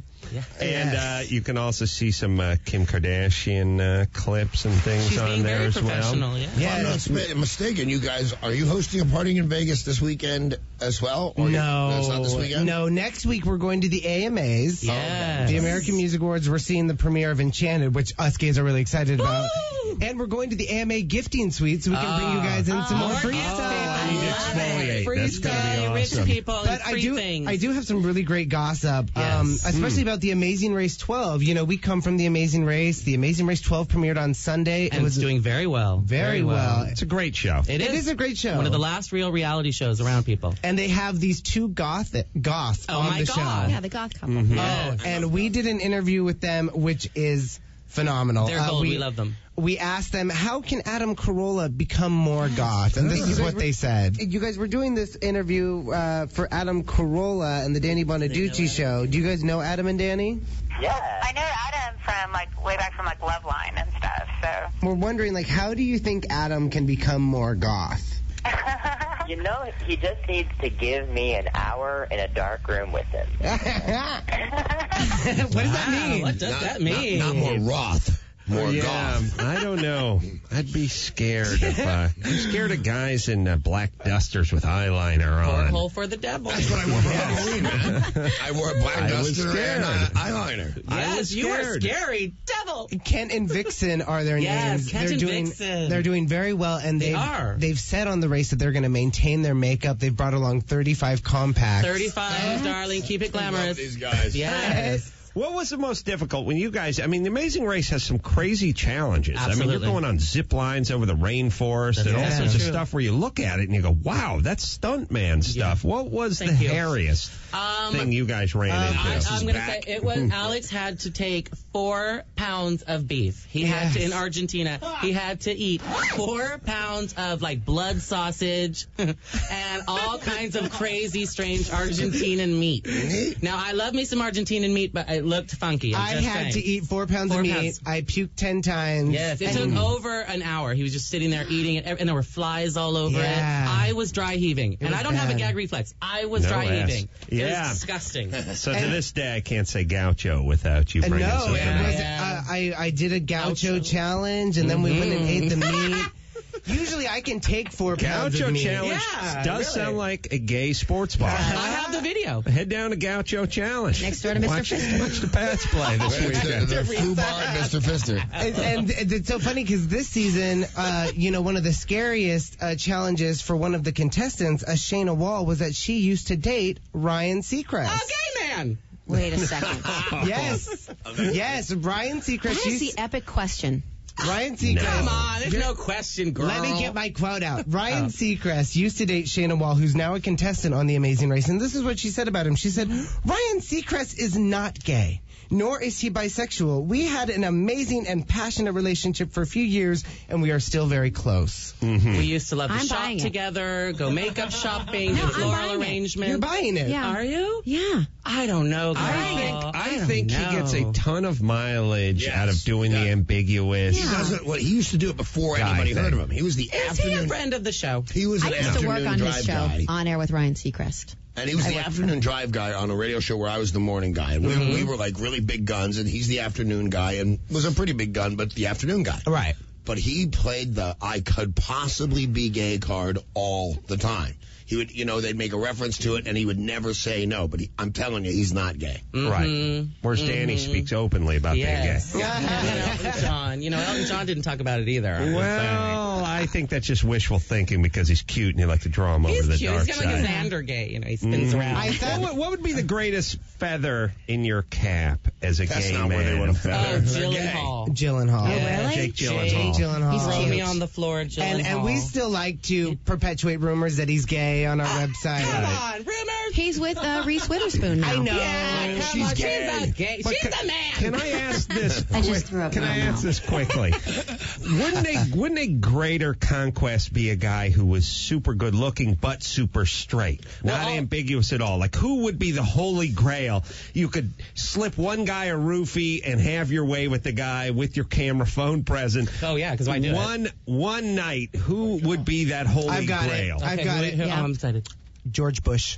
And you can also see some Kim Kardashian clips and things She's on being there very as well. professional, yeah. If I'm not mistaken, you guys, are you hosting a party in Vegas this weekend as well? Or No. It's not this weekend? No, next week we're going to the AMAs. Yes. The American Music Awards. We're seeing the premiere of Enchanted, which us gays are really excited about. And we're going to the AMA gifting suite so we can bring you guys in some more free stuff. You need to exfoliate. Free That's going to be stuff, awesome. rich people, But and free things. I do have some really great gossip, especially about the Amazing Race 12. You know, we come from the Amazing Race. The Amazing Race 12 premiered on Sunday. And it's doing very well. Very well. It's a great show. It is a great show. One of the last real reality shows around people. And they have these two goths on the show. Yeah, the goth couple. Oh, and we did an interview with them, which is phenomenal. They're gold. We love them. We asked them, how can Adam Carolla become more goth? And this is what they said. You guys were doing this interview for Adam Carolla and the Danny Bonaducci show. Do you guys know Adam and Danny? Yeah. I know Adam from way back from Loveline and stuff. so. We're wondering, like, how do you think Adam can become more goth? You know, he just needs to give me an hour in a dark room with him. What does that mean? What does that mean? Not more Roth. More goth. I don't know. I'd be scared if I'm scared of guys in black dusters with eyeliner on. Porthole for the devil. That's what I wore for Halloween, man. I wore a black duster and eyeliner. Yes, you were scary devil. Kent and Vixen are their names. Kent and Vixen. They're doing very well, and they've said on the race that they're going to maintain their makeup. They've brought along 35 compacts. 35, darling. Keep it glamorous. Love these guys. Yes. What was the most difficult when you guys, I mean, the Amazing Race has some crazy challenges. Absolutely. I mean, you're going on zip lines over the rainforest and all sorts of stuff where you look at it and you go, wow, that's stuntman stuff. What was the hairiest thing you guys ran into? I'm going to say it was Alex had to take 4 pounds of beef. He had to, in Argentina, he had to eat 4 pounds of like blood sausage and all kinds of crazy, strange Argentinian meat. Now, I love me some Argentinian meat, but it looked funky. I had to eat 4 pounds of meat. I puked 10 times. Yes, it took over an hour. He was just sitting there eating it, and there were flies all over it. I was dry heaving, and I don't have a gag reflex. I was dry heaving. It was disgusting. So to this day, I can't say gaucho without you bringing something up. I did a gaucho challenge, and then we went and ate the meat. Usually I can take 4 pounds of meat. Gaucho Challenge does sound like a gay sports bar. I have the video. Head down to Gaucho Challenge. Next door to Mr. Fister. Watch the Pats play this weekend. The Foo Bar and Mr. Fister. And it's so funny because this season, one of the scariest challenges for one of the contestants, Shayna Wall, was that she used to date Ryan Seacrest. A gay man. Wait a second. Yes, Ryan Seacrest. That is the epic question. Ryan Seacrest. Come on, there's no question, girl. Let me get my quote out. Ryan Seacrest used to date Shayna Wall, who's now a contestant on The Amazing Race, and this is what she said about him. She said, Ryan Seacrest is not gay, nor is he bisexual. We had an amazing and passionate relationship for a few years, and we are still very close. Mm-hmm. We used to love to shop together, go makeup shopping, do floral arrangements. You're buying it. Yeah. Are you? Yeah. I don't know, girl. I think he gets a ton of mileage out of doing the ambiguous. He doesn't. He used to do it before anybody heard of him. He was the afternoon. Is he a friend of the show? He was an I used to work on his show guy. on air with Ryan Seacrest. And he was the afternoon drive guy on a radio show where I was the morning guy. And we were like really big guns, and he's the afternoon guy, and was a pretty big gun, but the afternoon guy. Right. But he played the I could possibly be gay card all the time. He would, they'd make a reference to it, and he would never say no. But I'm telling you, he's not gay. Mm-hmm. Right. Whereas Danny speaks openly about being gay. Elton John. Elton John didn't talk about it either. Well, I think that's just wishful thinking because he's cute and you like to draw him over the dark side. He's kind of like a Xander gay. He spins around. What would be the greatest feather in your cap as a gay man? That's not where they want a feather. Gyllenhaal. Oh, really? Jake Gyllenhaal. He's throw me on the floor, Gyllenhaal. And we still like to perpetuate rumors that he's gay on our website. Come on, rumors. He's with Reese Witherspoon now. I know. Yeah, she's gay. She's not gay. She's the man. Can I ask this? I just threw up. Can I ask this quickly? Wouldn't a greater conquest be a guy who was super good looking but super straight, not ambiguous at all? Like, who would be the holy grail? You could slip one guy a roofie and have your way with the guy with your camera phone present. Oh yeah, because I do one night. Who would be that holy grail? I've got it. I'm excited. George Bush.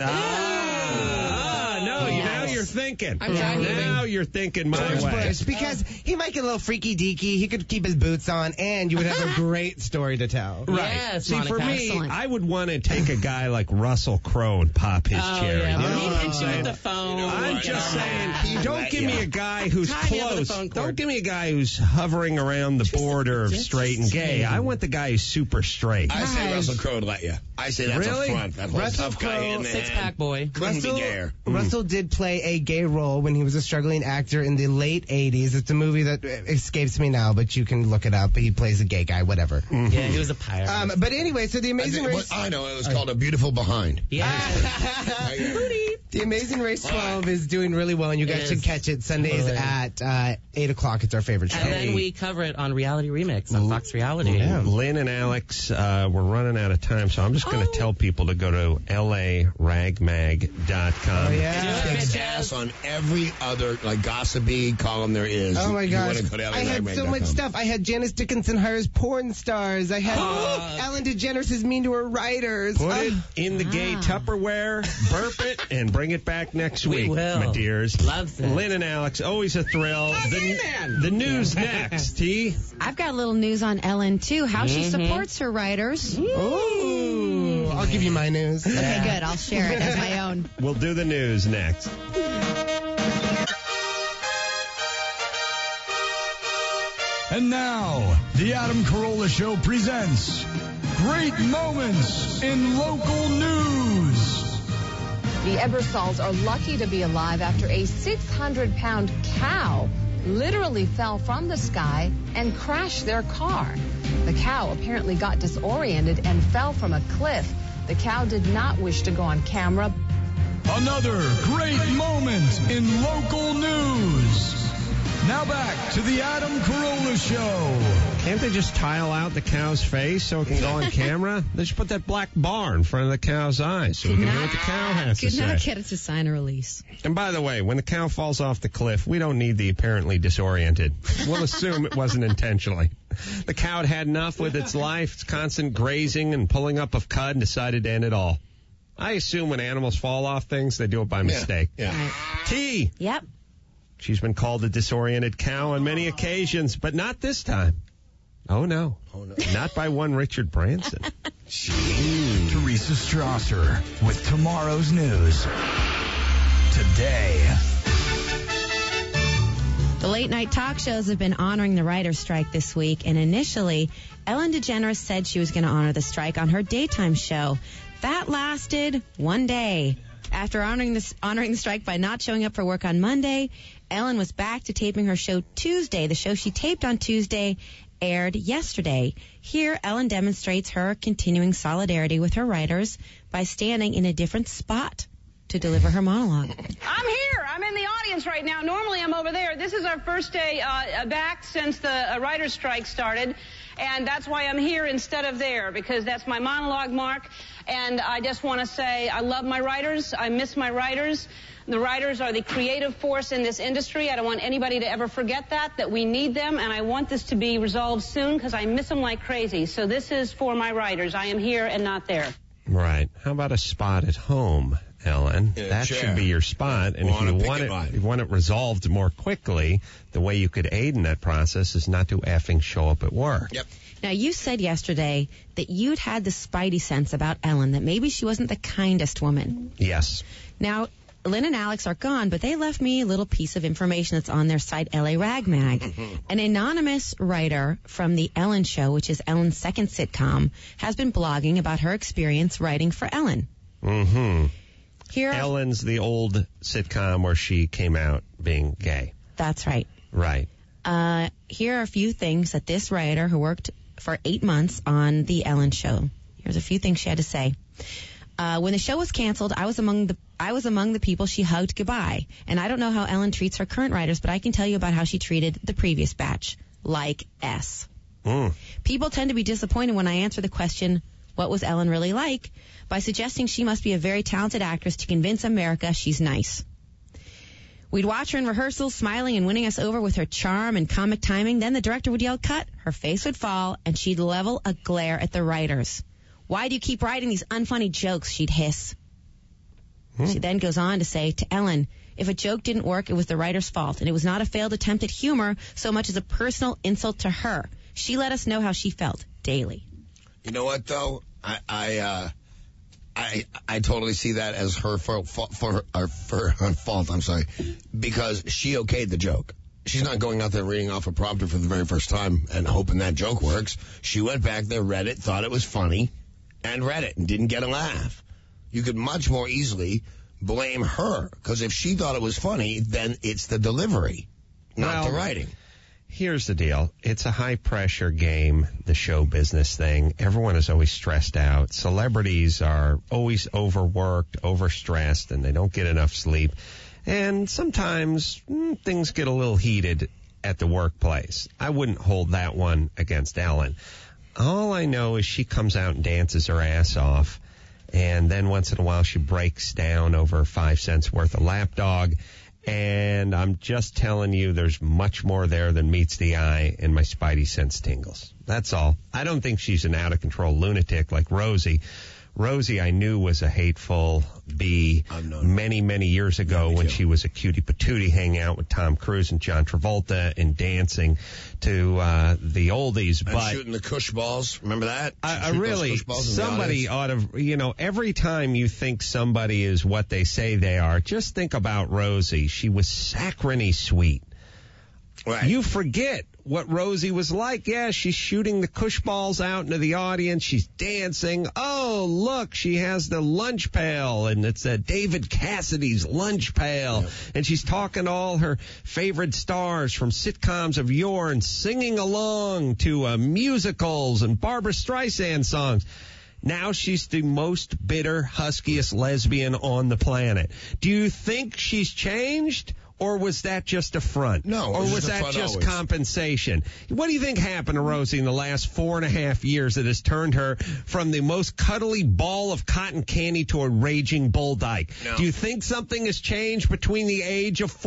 Now you're thinking. Now you're thinking my George way. Bush, because he might get a little freaky deaky. He could keep his boots on, and you would have a great story to tell. Right. Yes, See, Monica. for me, Excellent. I would want to take a guy like Russell Crowe and pop his cherry. Yeah. You know He what I'm hits you saying? with the phone. I'm just saying, don't give me a guy who's Tie me up with close. the phone cord. Don't give me a guy who's hovering around the border of straight and gay. I want the guy who's super straight. I say Russell Crowe to let you. I say that's Really? a front. That whole Russell tough guy in the Six-pack boy. Couldn't be gayer. Russell did play a gay role when he was a struggling actor in the late 80s. It's a movie that escapes me now, but you can look it up. He plays a gay guy, whatever. Yeah, he was a pirate. But anyway, so The Amazing Race... I know, it was called A Beautiful Behind. Yeah. The Amazing Race 12 is doing really well, and you guys should catch it Sundays at 8 o'clock. It's our favorite show. And then we cover it on Reality Remix on Fox Reality. Yeah. Lynn and Alex, we're running out of time, so I'm just going to tell people to go to laragmag.com. Oh, yeah. Do it, bitches. pass on every other gossipy column there is. Oh my gosh! I had so much stuff. I had Janice Dickinson hires porn stars. I had Ellen DeGeneres is mean to her writers. Put it in the gay Tupperware, burp it, and bring it back next week, my dears. Loves it. Lynn and Alex, always a thrill. The news next, T. I've got a little news on Ellen, too. How she supports her writers. Ooh. I'll give you my news. Okay, good. I'll share it as my own. We'll do the news next. And now, the Adam Carolla Show presents Great Moments in Local News. The Ebersols are lucky to be alive after a 600-pound cow literally fell from the sky and crashed their car. The cow apparently got disoriented and fell from a cliff. The cow did not wish to go on camera. Another great moment in local news. Now back to the Adam Carolla Show. Can't they just tile out the cow's face so it can go on camera? They just put that black bar in front of the cow's eyes so we can hear what the cow has to say. Could not get it to sign a release. And by the way, when the cow falls off the cliff, we don't need the apparently disoriented. We'll assume it wasn't intentionally. The cow had had enough with its life, its constant grazing and pulling up of cud, and decided to end it all. I assume when animals fall off things, they do it by mistake. Yeah. T. Yep. She's been called a disoriented cow on many occasions, but not this time. Oh, no. Not by one Richard Branson. Teresa Strasser with tomorrow's news. Today. The late night talk shows have been honoring the writer's strike this week, and initially, Ellen DeGeneres said she was going to honor the strike on her daytime show. That lasted one day. After honoring the strike by not showing up for work on Monday, Ellen was back to taping her show Tuesday. The show she taped on Tuesday aired yesterday. Here, Ellen demonstrates her continuing solidarity with her writers by standing in a different spot to deliver her monologue. I'm here. I'm in the audience right now. Normally I'm over there. This is our first day back since the writer's strike started, and that's why I'm here instead of there, because that's my monologue mark. And I just want to say I love my writers. I miss my writers. The writers are the creative force in this industry. I don't want anybody to ever forget that we need them, and I want this to be resolved soon because I miss them like crazy. So this is for my writers. I am here and not there. Right. How about a spot at home, Ellen? That should be your spot. And if you want it resolved more quickly, the way you could aid in that process is not to effing show up at work. Yep. Now, you said yesterday that you'd had the spidey sense about Ellen, that maybe she wasn't the kindest woman. Yes. Now, Lynn and Alex are gone, but they left me a little piece of information that's on their site, LA Rag Mag. An anonymous writer from The Ellen Show, which is Ellen's second sitcom, has been blogging about her experience writing for Ellen. Mm-hmm. Here, Ellen's the old sitcom where she came out being gay. That's right. Right. Here are a few things that this writer, who worked for 8 months on The Ellen Show, here's a few things she had to say. When the show was canceled, I was among the people she hugged goodbye. And I don't know how Ellen treats her current writers, but I can tell you about how she treated the previous batch, like S. People tend to be disappointed when I answer the question, what was Ellen really like, by suggesting she must be a very talented actress to convince America she's nice. We'd watch her in rehearsals, smiling and winning us over with her charm and comic timing. Then the director would yell, cut, her face would fall, and she'd level a glare at the writers. Why do you keep writing these unfunny jokes? She'd hiss. She then goes on to say to Ellen, if a joke didn't work, it was the writer's fault, and it was not a failed attempt at humor so much as a personal insult to her. She let us know how she felt daily. You know what, though? I totally see that as her fault. I'm sorry, because she okayed the joke. She's not going out there reading off a prompter for the very first time and hoping that joke works. She went back there, read it, thought it was funny, and read it and didn't get a laugh. You could much more easily blame her, because if she thought it was funny, then it's the delivery, not the writing. Here's the deal. It's a high-pressure game, the show business thing. Everyone is always stressed out. Celebrities are always overworked, overstressed, and they don't get enough sleep. And sometimes things get a little heated at the workplace. I wouldn't hold that one against Ellen. All I know is she comes out and dances her ass off. And then once in a while she breaks down over 5 cents worth of lapdog. And I'm just telling you, there's much more there than meets the eye, and my spidey sense tingles. That's all. I don't think she's an out-of-control lunatic like Rosie. Rosie, I knew, was a hateful bee many, many years ago when she was a cutie patootie hanging out with Tom Cruise and John Travolta and dancing to the oldies. And but shooting the cush balls. Remember that? I really, somebody ought to, every time you think somebody is what they say they are, just think about Rosie. She was saccharine sweet. Right. You forget what Rosie was like. Yeah, she's shooting the cush balls out into the audience. She's dancing. Oh, look, she has the lunch pail, and it's David Cassidy's lunch pail. Yep. And she's talking to all her favorite stars from sitcoms of yore and singing along to musicals and Barbra Streisand songs. Now she's the most bitter, huskiest lesbian on the planet. Do you think she's changed? Or was that just a front? No. Or was that just compensation? What do you think happened to Rosie in the last 4.5 years that has turned her from the most cuddly ball of cotton candy to a raging bull dyke? No. Do you think something has changed between the age of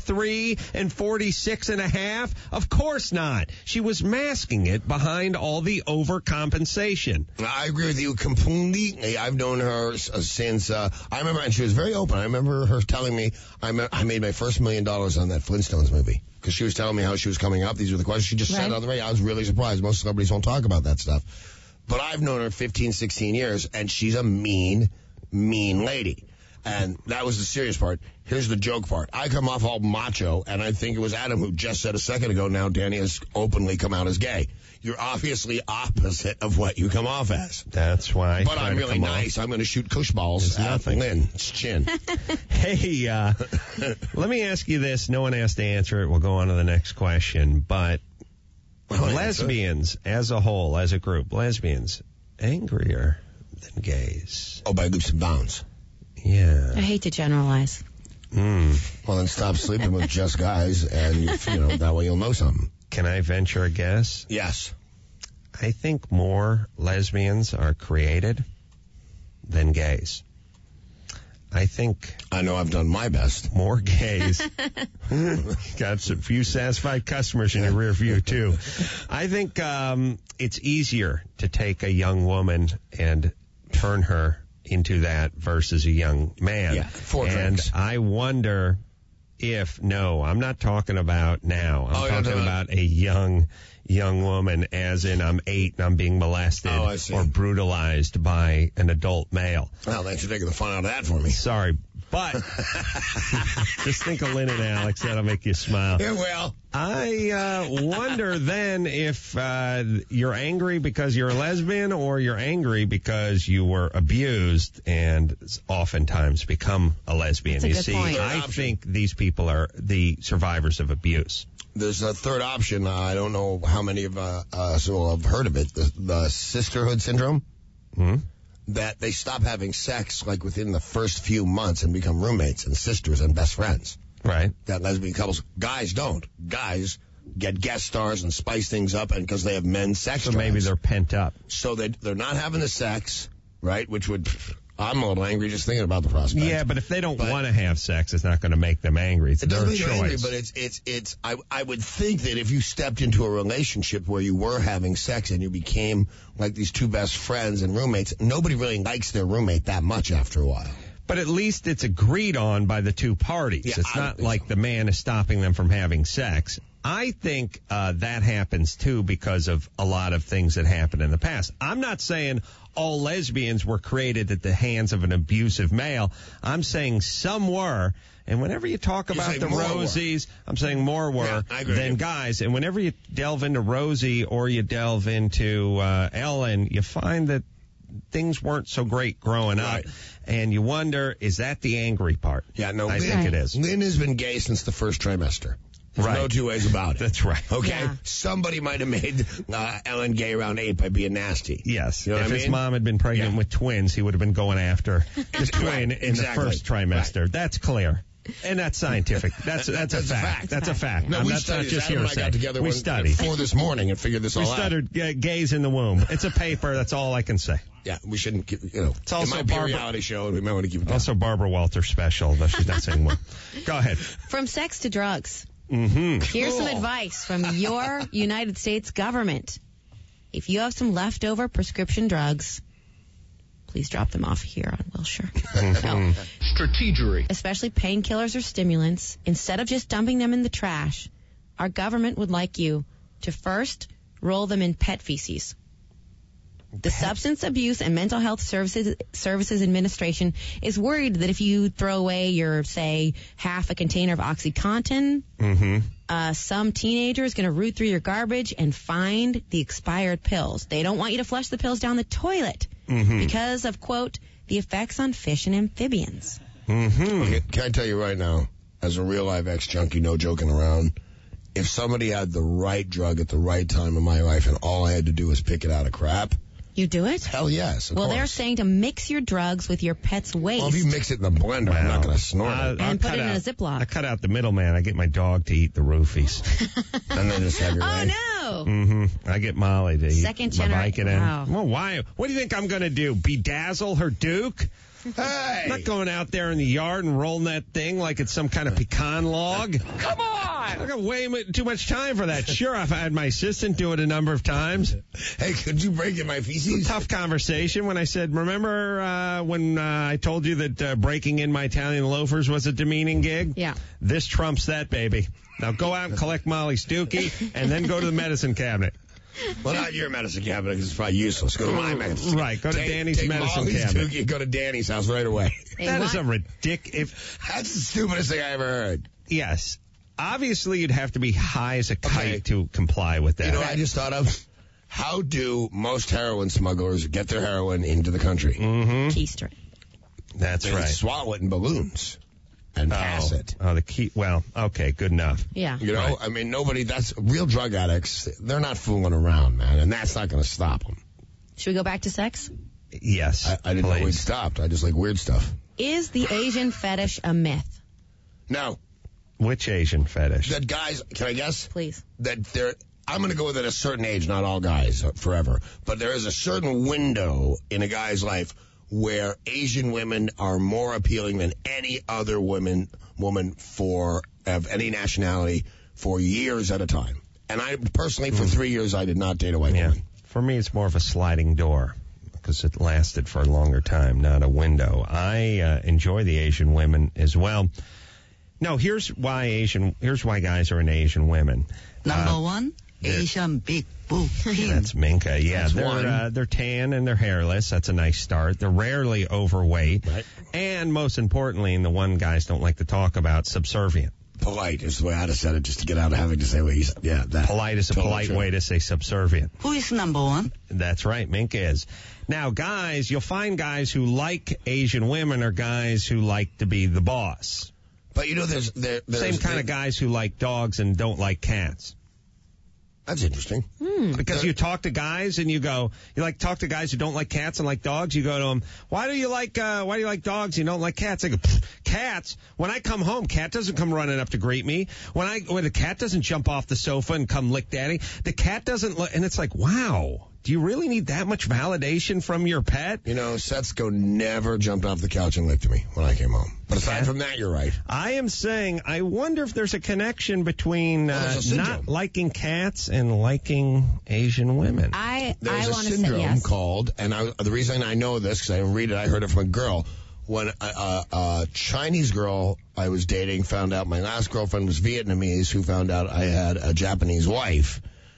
43 and 46 and a half? Of course not. She was masking it behind all the overcompensation. I agree with you completely. I've known her since, I remember, and she was very open. I remember her telling me, I made my first $1 million on that Flintstones movie, because she was telling me how she was coming up. These were the questions she just said on the radio. I was really surprised. Most celebrities don't talk about that stuff. But I've known her 15, 16 years, and she's a mean, mean lady. And that was the serious part. Here's the joke part. I come off all macho, and I think it was Adam who just said a second ago, now Danny has openly come out as gay. You're obviously opposite of what you come off as. That's why. But I'm really nice. I'm going to shoot cush balls at Lynn. It's chin. Hey, let me ask you this. No one has to answer it. We'll go on to the next question. But lesbians as a whole, as a group, lesbians, angrier than gays. Oh, by leaps and bounds. Yeah. I hate to generalize. Well, then stop sleeping with just guys, and that way you'll know something. Can I venture a guess? Yes. I think more lesbians are created than gays. I think... I know I've done my best. More gays. Got a few satisfied customers in your rear view, too. I think it's easier to take a young woman and turn her into that versus a young man. Yeah, 4 and drinks. I wonder... I'm not talking about now. I'm talking about a young woman, as in I'm 8 and I'm being molested or brutalized by an adult male. Well, thanks for taking the fun out of that for me. Sorry, but just think of Lynn and Alex. That'll make you smile. Yeah, well. I wonder then if you're angry because you're a lesbian, or you're angry because you were abused and oftentimes become a lesbian. That's a good point. I think these people are the survivors of abuse. There's a third option. I don't know how many of us will have heard of it. The sisterhood syndrome. Mm-hmm. That they stop having sex like within the first few months and become roommates and sisters and best friends. Right. That lesbian couples. Guys don't. Guys get guest stars and spice things up, and because they have men's sex drives. So maybe they're pent up. So they're not having the sex, right? Which would... I'm a little angry just thinking about the prospect. Yeah, but if they don't want to have sex, it's not going to make them angry. It's their choice. Angry, but I would think that if you stepped into a relationship where you were having sex and you became like these two best friends and roommates, nobody really likes their roommate that much after a while. But at least it's agreed on by the two parties. Yeah, it's not like the man is stopping them from having sex. I think that happens, too, because of a lot of things that happened in the past. I'm not saying all lesbians were created at the hands of an abusive male. I'm saying some were. And whenever you talk about the Rosies, I'm saying more were than guys. And whenever you delve into Rosie or you delve into Ellen, you find that things weren't so great growing up. And you wonder, is that the angry part? Yeah, no, I think it is. Lynn has been gay since the first trimester. There's no two ways about it. That's right. Okay? Yeah. Somebody might have made Ellen gay around 8 by being nasty. Yes. You know if his mom had been pregnant with twins, he would have been going after the twin in the first trimester. Right. That's clear. And that's scientific. That's a fact. That's a fact. No, that's not just hearsay. We studied. Before this morning and figured this all out. We studied gays in the womb. It's a paper. That's all I can say. Yeah, we shouldn't, it's also in my reality show, and we might want to keep it down. Also Barbara Walter special, though she's not saying one. Go ahead. From sex to drugs. Mm-hmm. Here's some advice from your United States government. If you have some leftover prescription drugs, please drop them off here on Wilshire. No. Strategery. Especially painkillers or stimulants. Instead of just dumping them in the trash, our government would like you to first roll them in pet feces. The Substance Abuse and Mental Health Services Administration is worried that if you throw away your, say, half a container of OxyContin, some teenager is going to root through your garbage and find the expired pills. They don't want you to flush the pills down the toilet because of, quote, the effects on fish and amphibians. Okay, can I tell you right now, as a real live ex-junkie, no joking around, if somebody had the right drug at the right time in my life and all I had to do was pick it out of crap, you do it? Hell yes, of course. They're saying to mix your drugs with your pet's waste. Well, if you mix it in the blender, I'm not going to snort it. And put it in a Ziploc. I cut out the middleman. I get my dog to eat the roofies. And then just have your way. Oh, no. I get Molly to eat Second generation. Wow. Well, why? What do you think I'm going to do? Bedazzle her Duke? Hey! I'm not going out there in the yard and rolling that thing like it's some kind of pecan log. Come on! I got way too much time for that. Sure, I've had my assistant do it a number of times. Hey, could you break in my feces? It's a tough conversation when I said, remember when I told you that breaking in my Italian loafers was a demeaning gig? Yeah. This trumps that, baby. Now go out and collect Molly's Dookie and then go to the medicine cabinet. Well, not your medicine cabinet because it's probably useless. Go to my medicine. Right, go to Danny's medicine Molly's cabinet. Dookie, go to Danny's house right away. That is a ridiculous. That's the stupidest thing I ever heard. Yes. Obviously, you'd have to be high as a kite to comply with that. You know what I just thought of? How do most heroin smugglers get their heroin into the country? Keister. That's right. Swallow it in balloons and pass it. Oh, the key. Well, okay, good enough. Yeah. You know, I mean, that's real drug addicts. They're not fooling around, man, and that's not going to stop them. Should we go back to sex? Yes. I didn't know we stopped. I just like weird stuff. Is the Asian fetish a myth? No. Which Asian fetish? That guys, can I guess? Please. I'm going to go with at a certain age, not all guys forever, but there is a certain window in a guy's life where Asian women are more appealing than any other woman of any nationality for years at a time. And I personally, for 3 years, I did not date a white woman. For me, it's more of a sliding door because it lasted for a longer time, not a window. I enjoy the Asian women as well. No, here's why guys are into Asian women. Number one, Asian big boob. That's Minka. Yeah, they're tan and they're hairless. That's a nice start. They're rarely overweight. Right. And most importantly, and the one guys don't like to talk about, subservient. Polite is the way I'd have said it, just to get out of having to say what you said. Yeah, that. Polite is a polite way to say subservient. Who is number one? That's right, Minka is. Now, guys, you'll find guys who like Asian women are guys who like to be the boss. But you know, there's same kind of guys who like dogs and don't like cats. That's interesting. Because you talk to guys and you talk to guys who don't like cats and like dogs. You go to them, why do you like dogs? You don't like cats? I go, cats. When I come home, cat doesn't come running up to greet me. When the cat doesn't jump off the sofa and come lick daddy. The cat doesn't look, and it's like, wow. Do you really need that much validation from your pet? You know, Setsko never jumped off the couch and licked me when I came home. But aside from that, you're right. I am saying, I wonder if there's a connection between not liking cats and liking Asian women. There's a syndrome called, and the reason I know this, because I didn't read it, I heard it from a girl. When a Chinese girl I was dating found out my last girlfriend was Vietnamese, who found out I had a Japanese wife,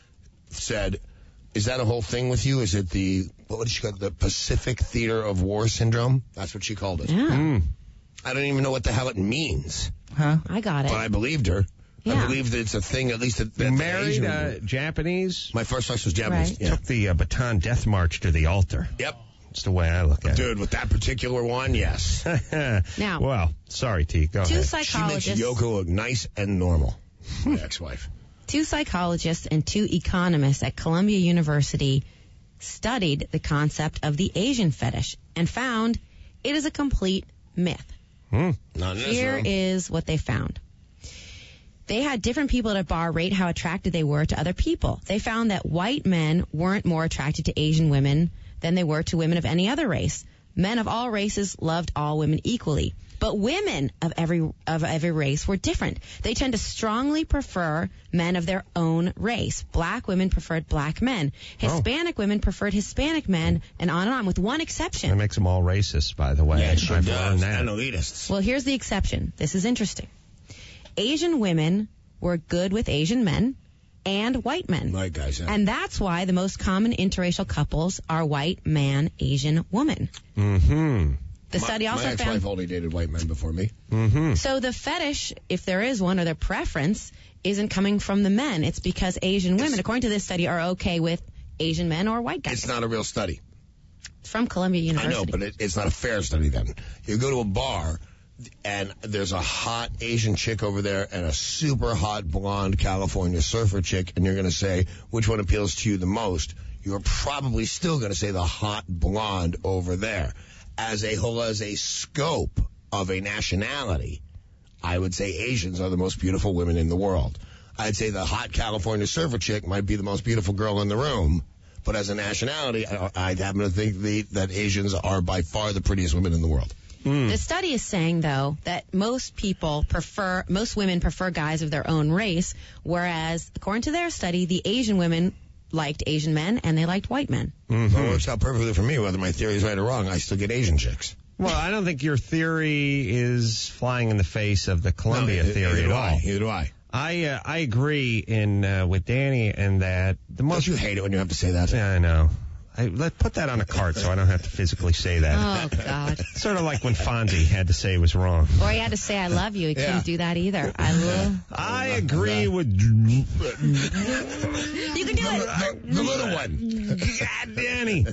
said, is that a whole thing with you? Is it what did she call it? The Pacific Theater of War Syndrome? That's what she called it. Yeah. I don't even know what the hell it means. Huh? I got it. But I believed her. Yeah. I believe that it's a thing, at least that married Japanese? My first wife was Japanese. Right. Yeah. Took the Bataan Death March to the altar. Yep. That's the way I look at it. Dude, with that particular one, yes. Now. Well, sorry, T. Go ahead. Two psychologists. She makes Yoko look nice and normal. My ex-wife. 2 psychologists and 2 economists at Columbia University studied the concept of the Asian fetish and found it is a complete myth. Not in this Here room. is what they found. They had different people at a bar rate how attracted they were to other people. They found that white men weren't more attracted to Asian women than they were to women of any other race. Men of all races loved all women equally. But women of every race were different. They tend to strongly prefer men of their own race. Black women preferred black men. Hispanic women preferred Hispanic men, and on, with one exception. That makes them all racist, by the way. Yeah, it sure I've does. learned that. And elitists. Well, here's the exception. This is interesting. Asian women were good with Asian men and white men. White guys, yeah. And that's why the most common interracial couples are white man, Asian woman. Mm-hmm. The study also my ex-wife found... only dated white men before me. Mm-hmm. So the fetish, if there is one, or their preference, isn't coming from the men. It's because Asian women, according to this study, are okay with Asian men or white guys. It's not a real study. It's from Columbia University. I know, but it's not a fair study then. You go to a bar, and there's a hot Asian chick over there and a super hot blonde California surfer chick, and you're going to say, which one appeals to you the most? You're probably still going to say the hot blonde over there. As a scope of a nationality, I would say Asians are the most beautiful women in the world. I'd say the hot California surfer chick might be the most beautiful girl in the room. But as a nationality, I happen to think that Asians are by far the prettiest women in the world. The study is saying, though, that most women prefer guys of their own race, whereas, according to their study, the Asian women liked Asian men and they liked white men. Mm-hmm. Well, it works out perfectly for me. Whether my theory is right or wrong, I still get Asian chicks. Well, I don't think your theory is flying in the face of the Columbia theory at all. Neither do I. I agree with Danny in that the most... Don't you hate it when you have to say that? Yeah, I know. Let's put that on a card so I don't have to physically say that. Oh, God. Sort of like when Fonzie had to say it was wrong. Or he had to say, I love you. He couldn't do that either. I agree with... You can do it. The little one. God, Danny.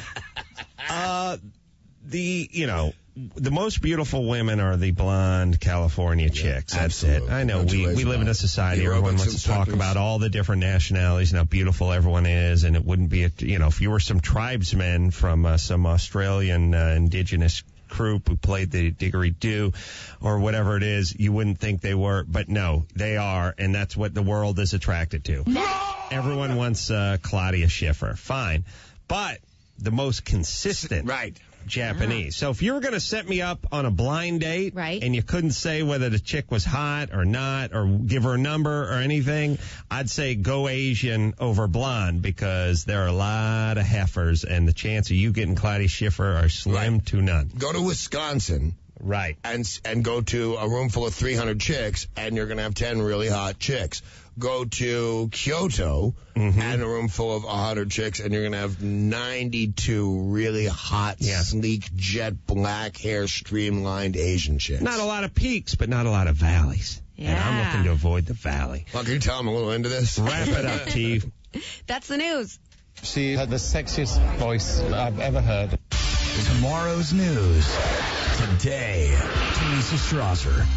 The most beautiful women are the blonde California chicks. That's absolutely. it. I know No two we ways live in about a it. society The where everyone aerobics wants to talk instructors. about all the different nationalities and how beautiful everyone is, and it wouldn't be if you were some tribesmen from some Australian indigenous group who played the didgeridoo or whatever it is, you wouldn't think they were, but no, they are, and that's what the world is attracted to. Everyone wants Claudia Schiffer. Fine. But the most consistent Japanese. So if you were going to set me up on a blind date and you couldn't say whether the chick was hot or not or give her a number or anything, I'd say go Asian over blonde because there are a lot of heifers and the chance of you getting Claudia Schiffer are slim to none. Go to Wisconsin. Right. And go to a room full of 300 chicks, and you're going to have 10 really hot chicks. Go to Kyoto and a room full of 100 chicks, and you're going to have 92 really hot, sleek, jet black hair, streamlined Asian chicks. Not a lot of peaks, but not a lot valleys. Yeah. And I'm looking to avoid the valley. Well, can you tell I'm a little into this? Wrap it up, T. That's the news. She had the sexiest voice I've ever heard. Tomorrow's news. Today, Teresa Strasser.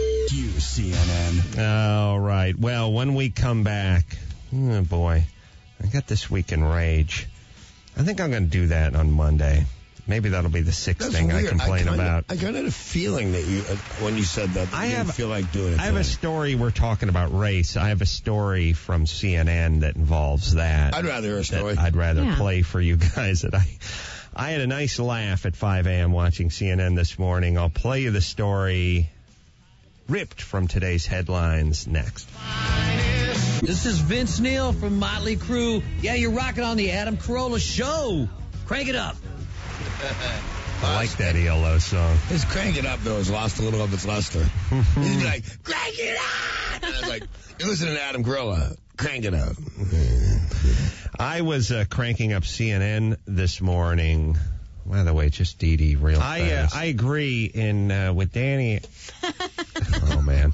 QCNN. All right. Well, when we come back, oh boy, I got This Week in Rage. I think I'm going to do that on Monday. Maybe that'll be the sixth thing weird. I complain about. I kind of had a feeling that you, when you said that, you didn't feel like doing it. I have a story. We're talking about race. I have a story from CNN that involves that. I'd rather hear a story. I'd rather play for you guys. That I had a nice laugh at 5 a.m. watching CNN this morning. I'll play you the story ripped from today's headlines next. This is Vince Neil from Motley Crue. Yeah, you're rocking on the Adam Carolla Show. Crank it up. I like that ELO song. His Crank It Up, though, has lost a little of its luster. He'd be like, crank it up! And I was like, you're listening to Adam Carolla. Crank it up. I was cranking up CNN this morning. By the way, just Dee Dee real fast. I agree with Danny. Oh, man.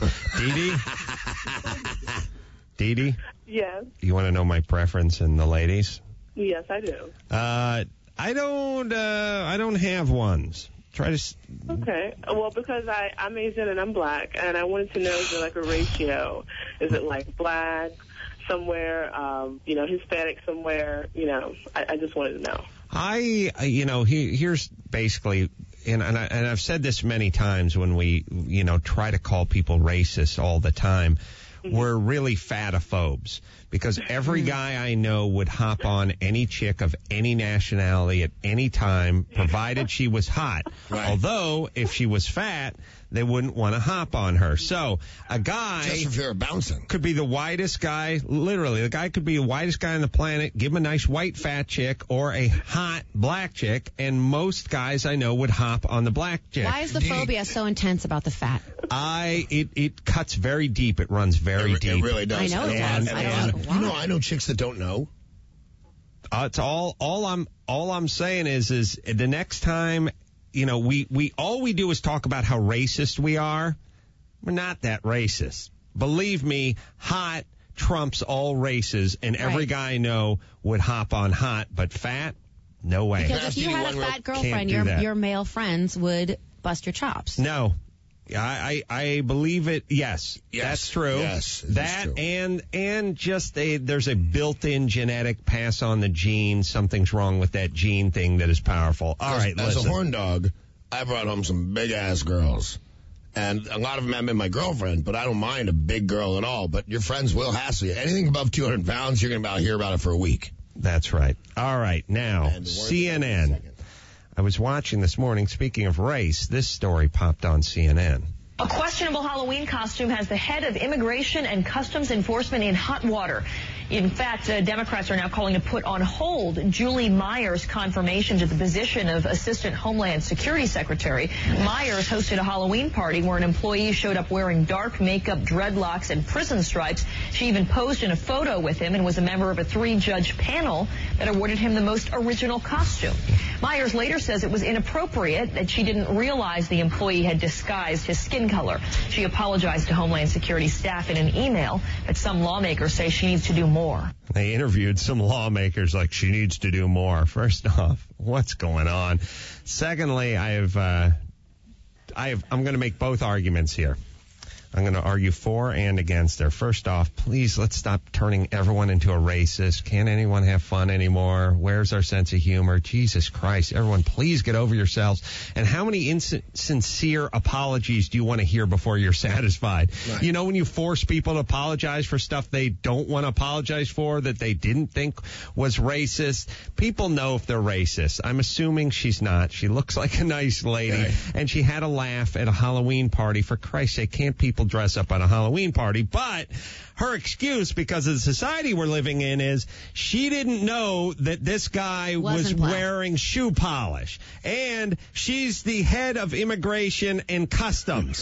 Dee Dee? Yes. You want to know my preference in the ladies? Yes, I do. I don't have ones. Try to. Okay. Well, because I'm Asian and I'm black, and I wanted to know, is there like a ratio? Is it like black somewhere, Hispanic somewhere? I just wanted to know. Here's basically, and I've said this many times when we, try to call people racist all the time, we're really fatophobes. Because every guy I know would hop on any chick of any nationality at any time, provided she was hot. Right. Although, if she was fat, they wouldn't want to hop on her. So, a guy... Just for fear of bouncing. Could be the whitest guy, literally, the guy could be the whitest guy on the planet, give him a nice white fat chick, or a hot black chick, and most guys I know would hop on the black chick. Why is the phobia so intense about the fat? It cuts very deep. It runs very deep. It really does. I know it does. I know chicks that don't know. It's all I'm saying is the next time, all we do is talk about how racist we are. We're not that racist. Believe me, hot trumps all races, and every guy I know would hop on hot, but fat, no way. Because if you had a fat girlfriend, your male friends would bust your chops. No. I believe it. Yes, that's true. Yes, that true. and just there's a built-in genetic pass on the gene. Something's wrong with that gene thing that is powerful. All right, as listen. a horn dog, I brought home some big ass girls, and a lot of them have been my girlfriend. But I don't mind a big girl at all. But your friends will hassle you. Anything above 200 pounds, you're gonna hear about it for a week. That's right. All right, now CNN. I was watching this morning, speaking of race, this story popped on CNN. A questionable Halloween costume has the head of Immigration and Customs Enforcement in hot water. In fact, Democrats are now calling to put on hold Julie Myers' confirmation to the position of Assistant Homeland Security Secretary. Myers hosted a Halloween party where an employee showed up wearing dark makeup, dreadlocks, and prison stripes. She even posed in a photo with him and was a member of a 3-judge panel that awarded him the most original costume. Myers later says it was inappropriate, that she didn't realize the employee had disguised his skin color. She apologized to Homeland Security staff in an email, but some lawmakers say she needs to do more. They interviewed some lawmakers like she needs to do more. First off, what's going on? Secondly, I'm going to make both arguments here. I'm going to argue for and against her. First off, please, let's stop turning everyone into a racist. Can't anyone have fun anymore? Where's our sense of humor? Jesus Christ. Everyone, please get over yourselves. And how many insincere apologies do you want to hear before you're satisfied? Right. You know, when you force people to apologize for stuff they don't want to apologize for, that they didn't think was racist, people know if they're racist. I'm assuming she's not. She looks like a nice lady, right. And she had a laugh at a Halloween party. For Christ's sake, can't people dress up at a Halloween party? But her excuse, because of the society we're living in, is she didn't know that this guy was wearing shoe polish. And she's the head of Immigration and Customs.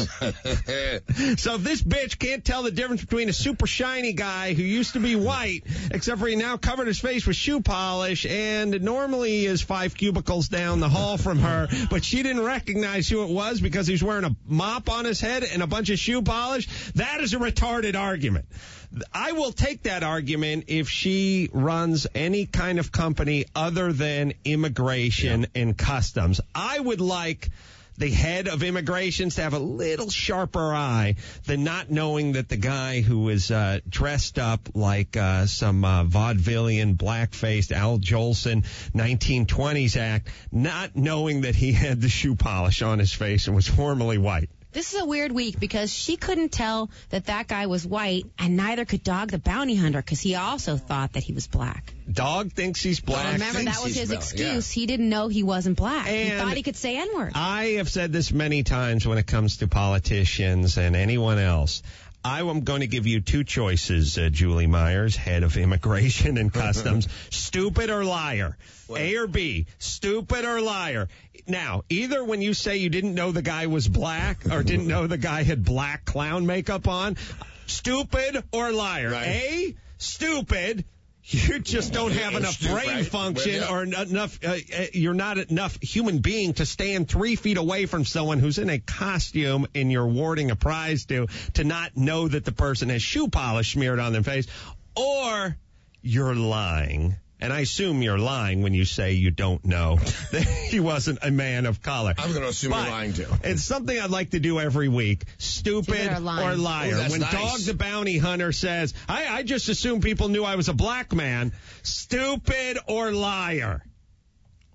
So this bitch can't tell the difference between a super shiny guy who used to be white, except for he now covered his face with shoe polish, and normally he is 5 cubicles down the hall from her, but she didn't recognize who it was because he's wearing a mop on his head and a bunch of shoe polish. That is a retarded argument. I will take that argument if she runs any kind of company other than Immigration and Customs. I would like the head of Immigrations to have a little sharper eye than not knowing that the guy who is dressed up like some vaudevillian, black-faced Al Jolson 1920s act, not knowing that he had the shoe polish on his face and was formerly white. This is a weird week because she couldn't tell that guy was white, and neither could Dog the Bounty Hunter because he also thought that he was black. Dog thinks he's black. Well, remember, that was his excuse. Yeah. He didn't know he wasn't black. And he thought he could say N-word. I have said this many times when it comes to politicians and anyone else. I am going to give you 2 choices, Julie Myers, head of Immigration and Customs. Stupid or liar? What? A or B? Stupid or liar? Now, either when you say you didn't know the guy was black or didn't know the guy had black clown makeup on, stupid or liar? Right. A, stupid. You just don't have enough brain function or enough, you're not enough human being to stand 3 feet away from someone who's in a costume and you're awarding a prize to not know that the person has shoe polish smeared on their face, or you're lying. And I assume you're lying when you say you don't know that he wasn't a man of color. I'm going to assume you're lying, too. It's something I'd like to do every week. Stupid or liar. Ooh, when nice. Dog the Bounty Hunter says, I just assumed people knew I was a black man. Stupid or liar?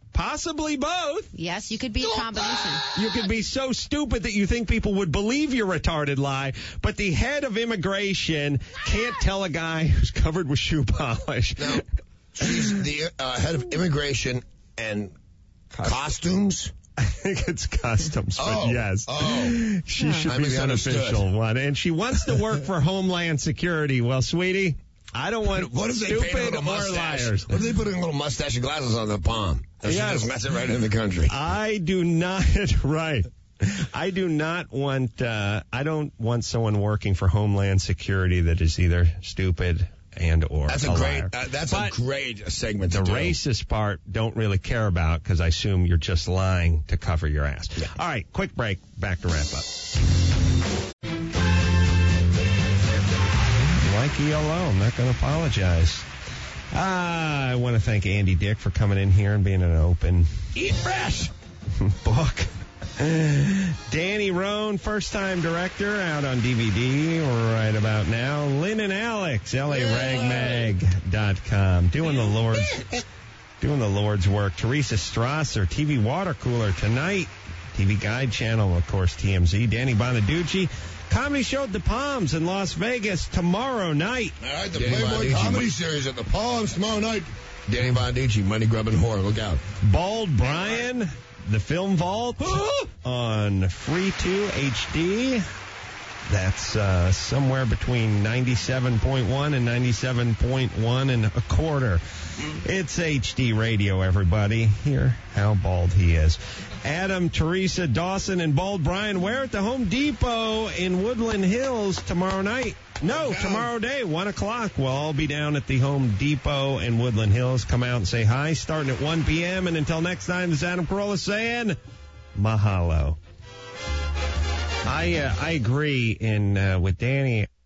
Possibly both. Yes, you could be a combination. You could be so stupid that you think people would believe your retarded lie, but the head of immigration can't tell a guy who's covered with shoe polish. No, she's the head of immigration and costumes. I think it's customs, but yes. She should be the unofficial one. And she wants to work for Homeland Security. Well, sweetie, I don't want stupid or liars. What if they put a little mustache and glasses on the palm? And she just mess it right in the country. I do not, right. I do not want, I don't want someone working for Homeland Security that is either stupid and or that's a great segment to do. The racist part don't really care about because I assume you're just lying to cover your ass. Yeah. All right, quick break. Back to wrap up. Like ELO, I'm not going to apologize. I want to thank Andy Dick for coming in here and being an open Eat Fresh book. Danny Roan, first-time director, out on DVD right about now. Lynn and Alex, LARagmag.com, doing the Lord's work. Teresa Strasser, TV Water Cooler tonight. TV Guide Channel, of course, TMZ. Danny Bonaducci, comedy show at the Palms in Las Vegas tomorrow night. All right, the Playboy Comedy Series at the Palms tomorrow night. Danny Bonaducci, money grubbing whore. Look out. Bald Brian, the Film Vault on Free 2 HD. That's somewhere between 97.1 and 97.1 and a quarter. It's HD radio, everybody. Hear how bald he is. Adam, Teresa, Dawson, and Bald Brian, we're at the Home Depot in Woodland Hills tomorrow night. No, tomorrow day, 1 o'clock. We'll all be down at the Home Depot in Woodland Hills. Come out and say hi, starting at 1 p.m. And until next time, this is Adam Carolla saying mahalo. I agree with Danny.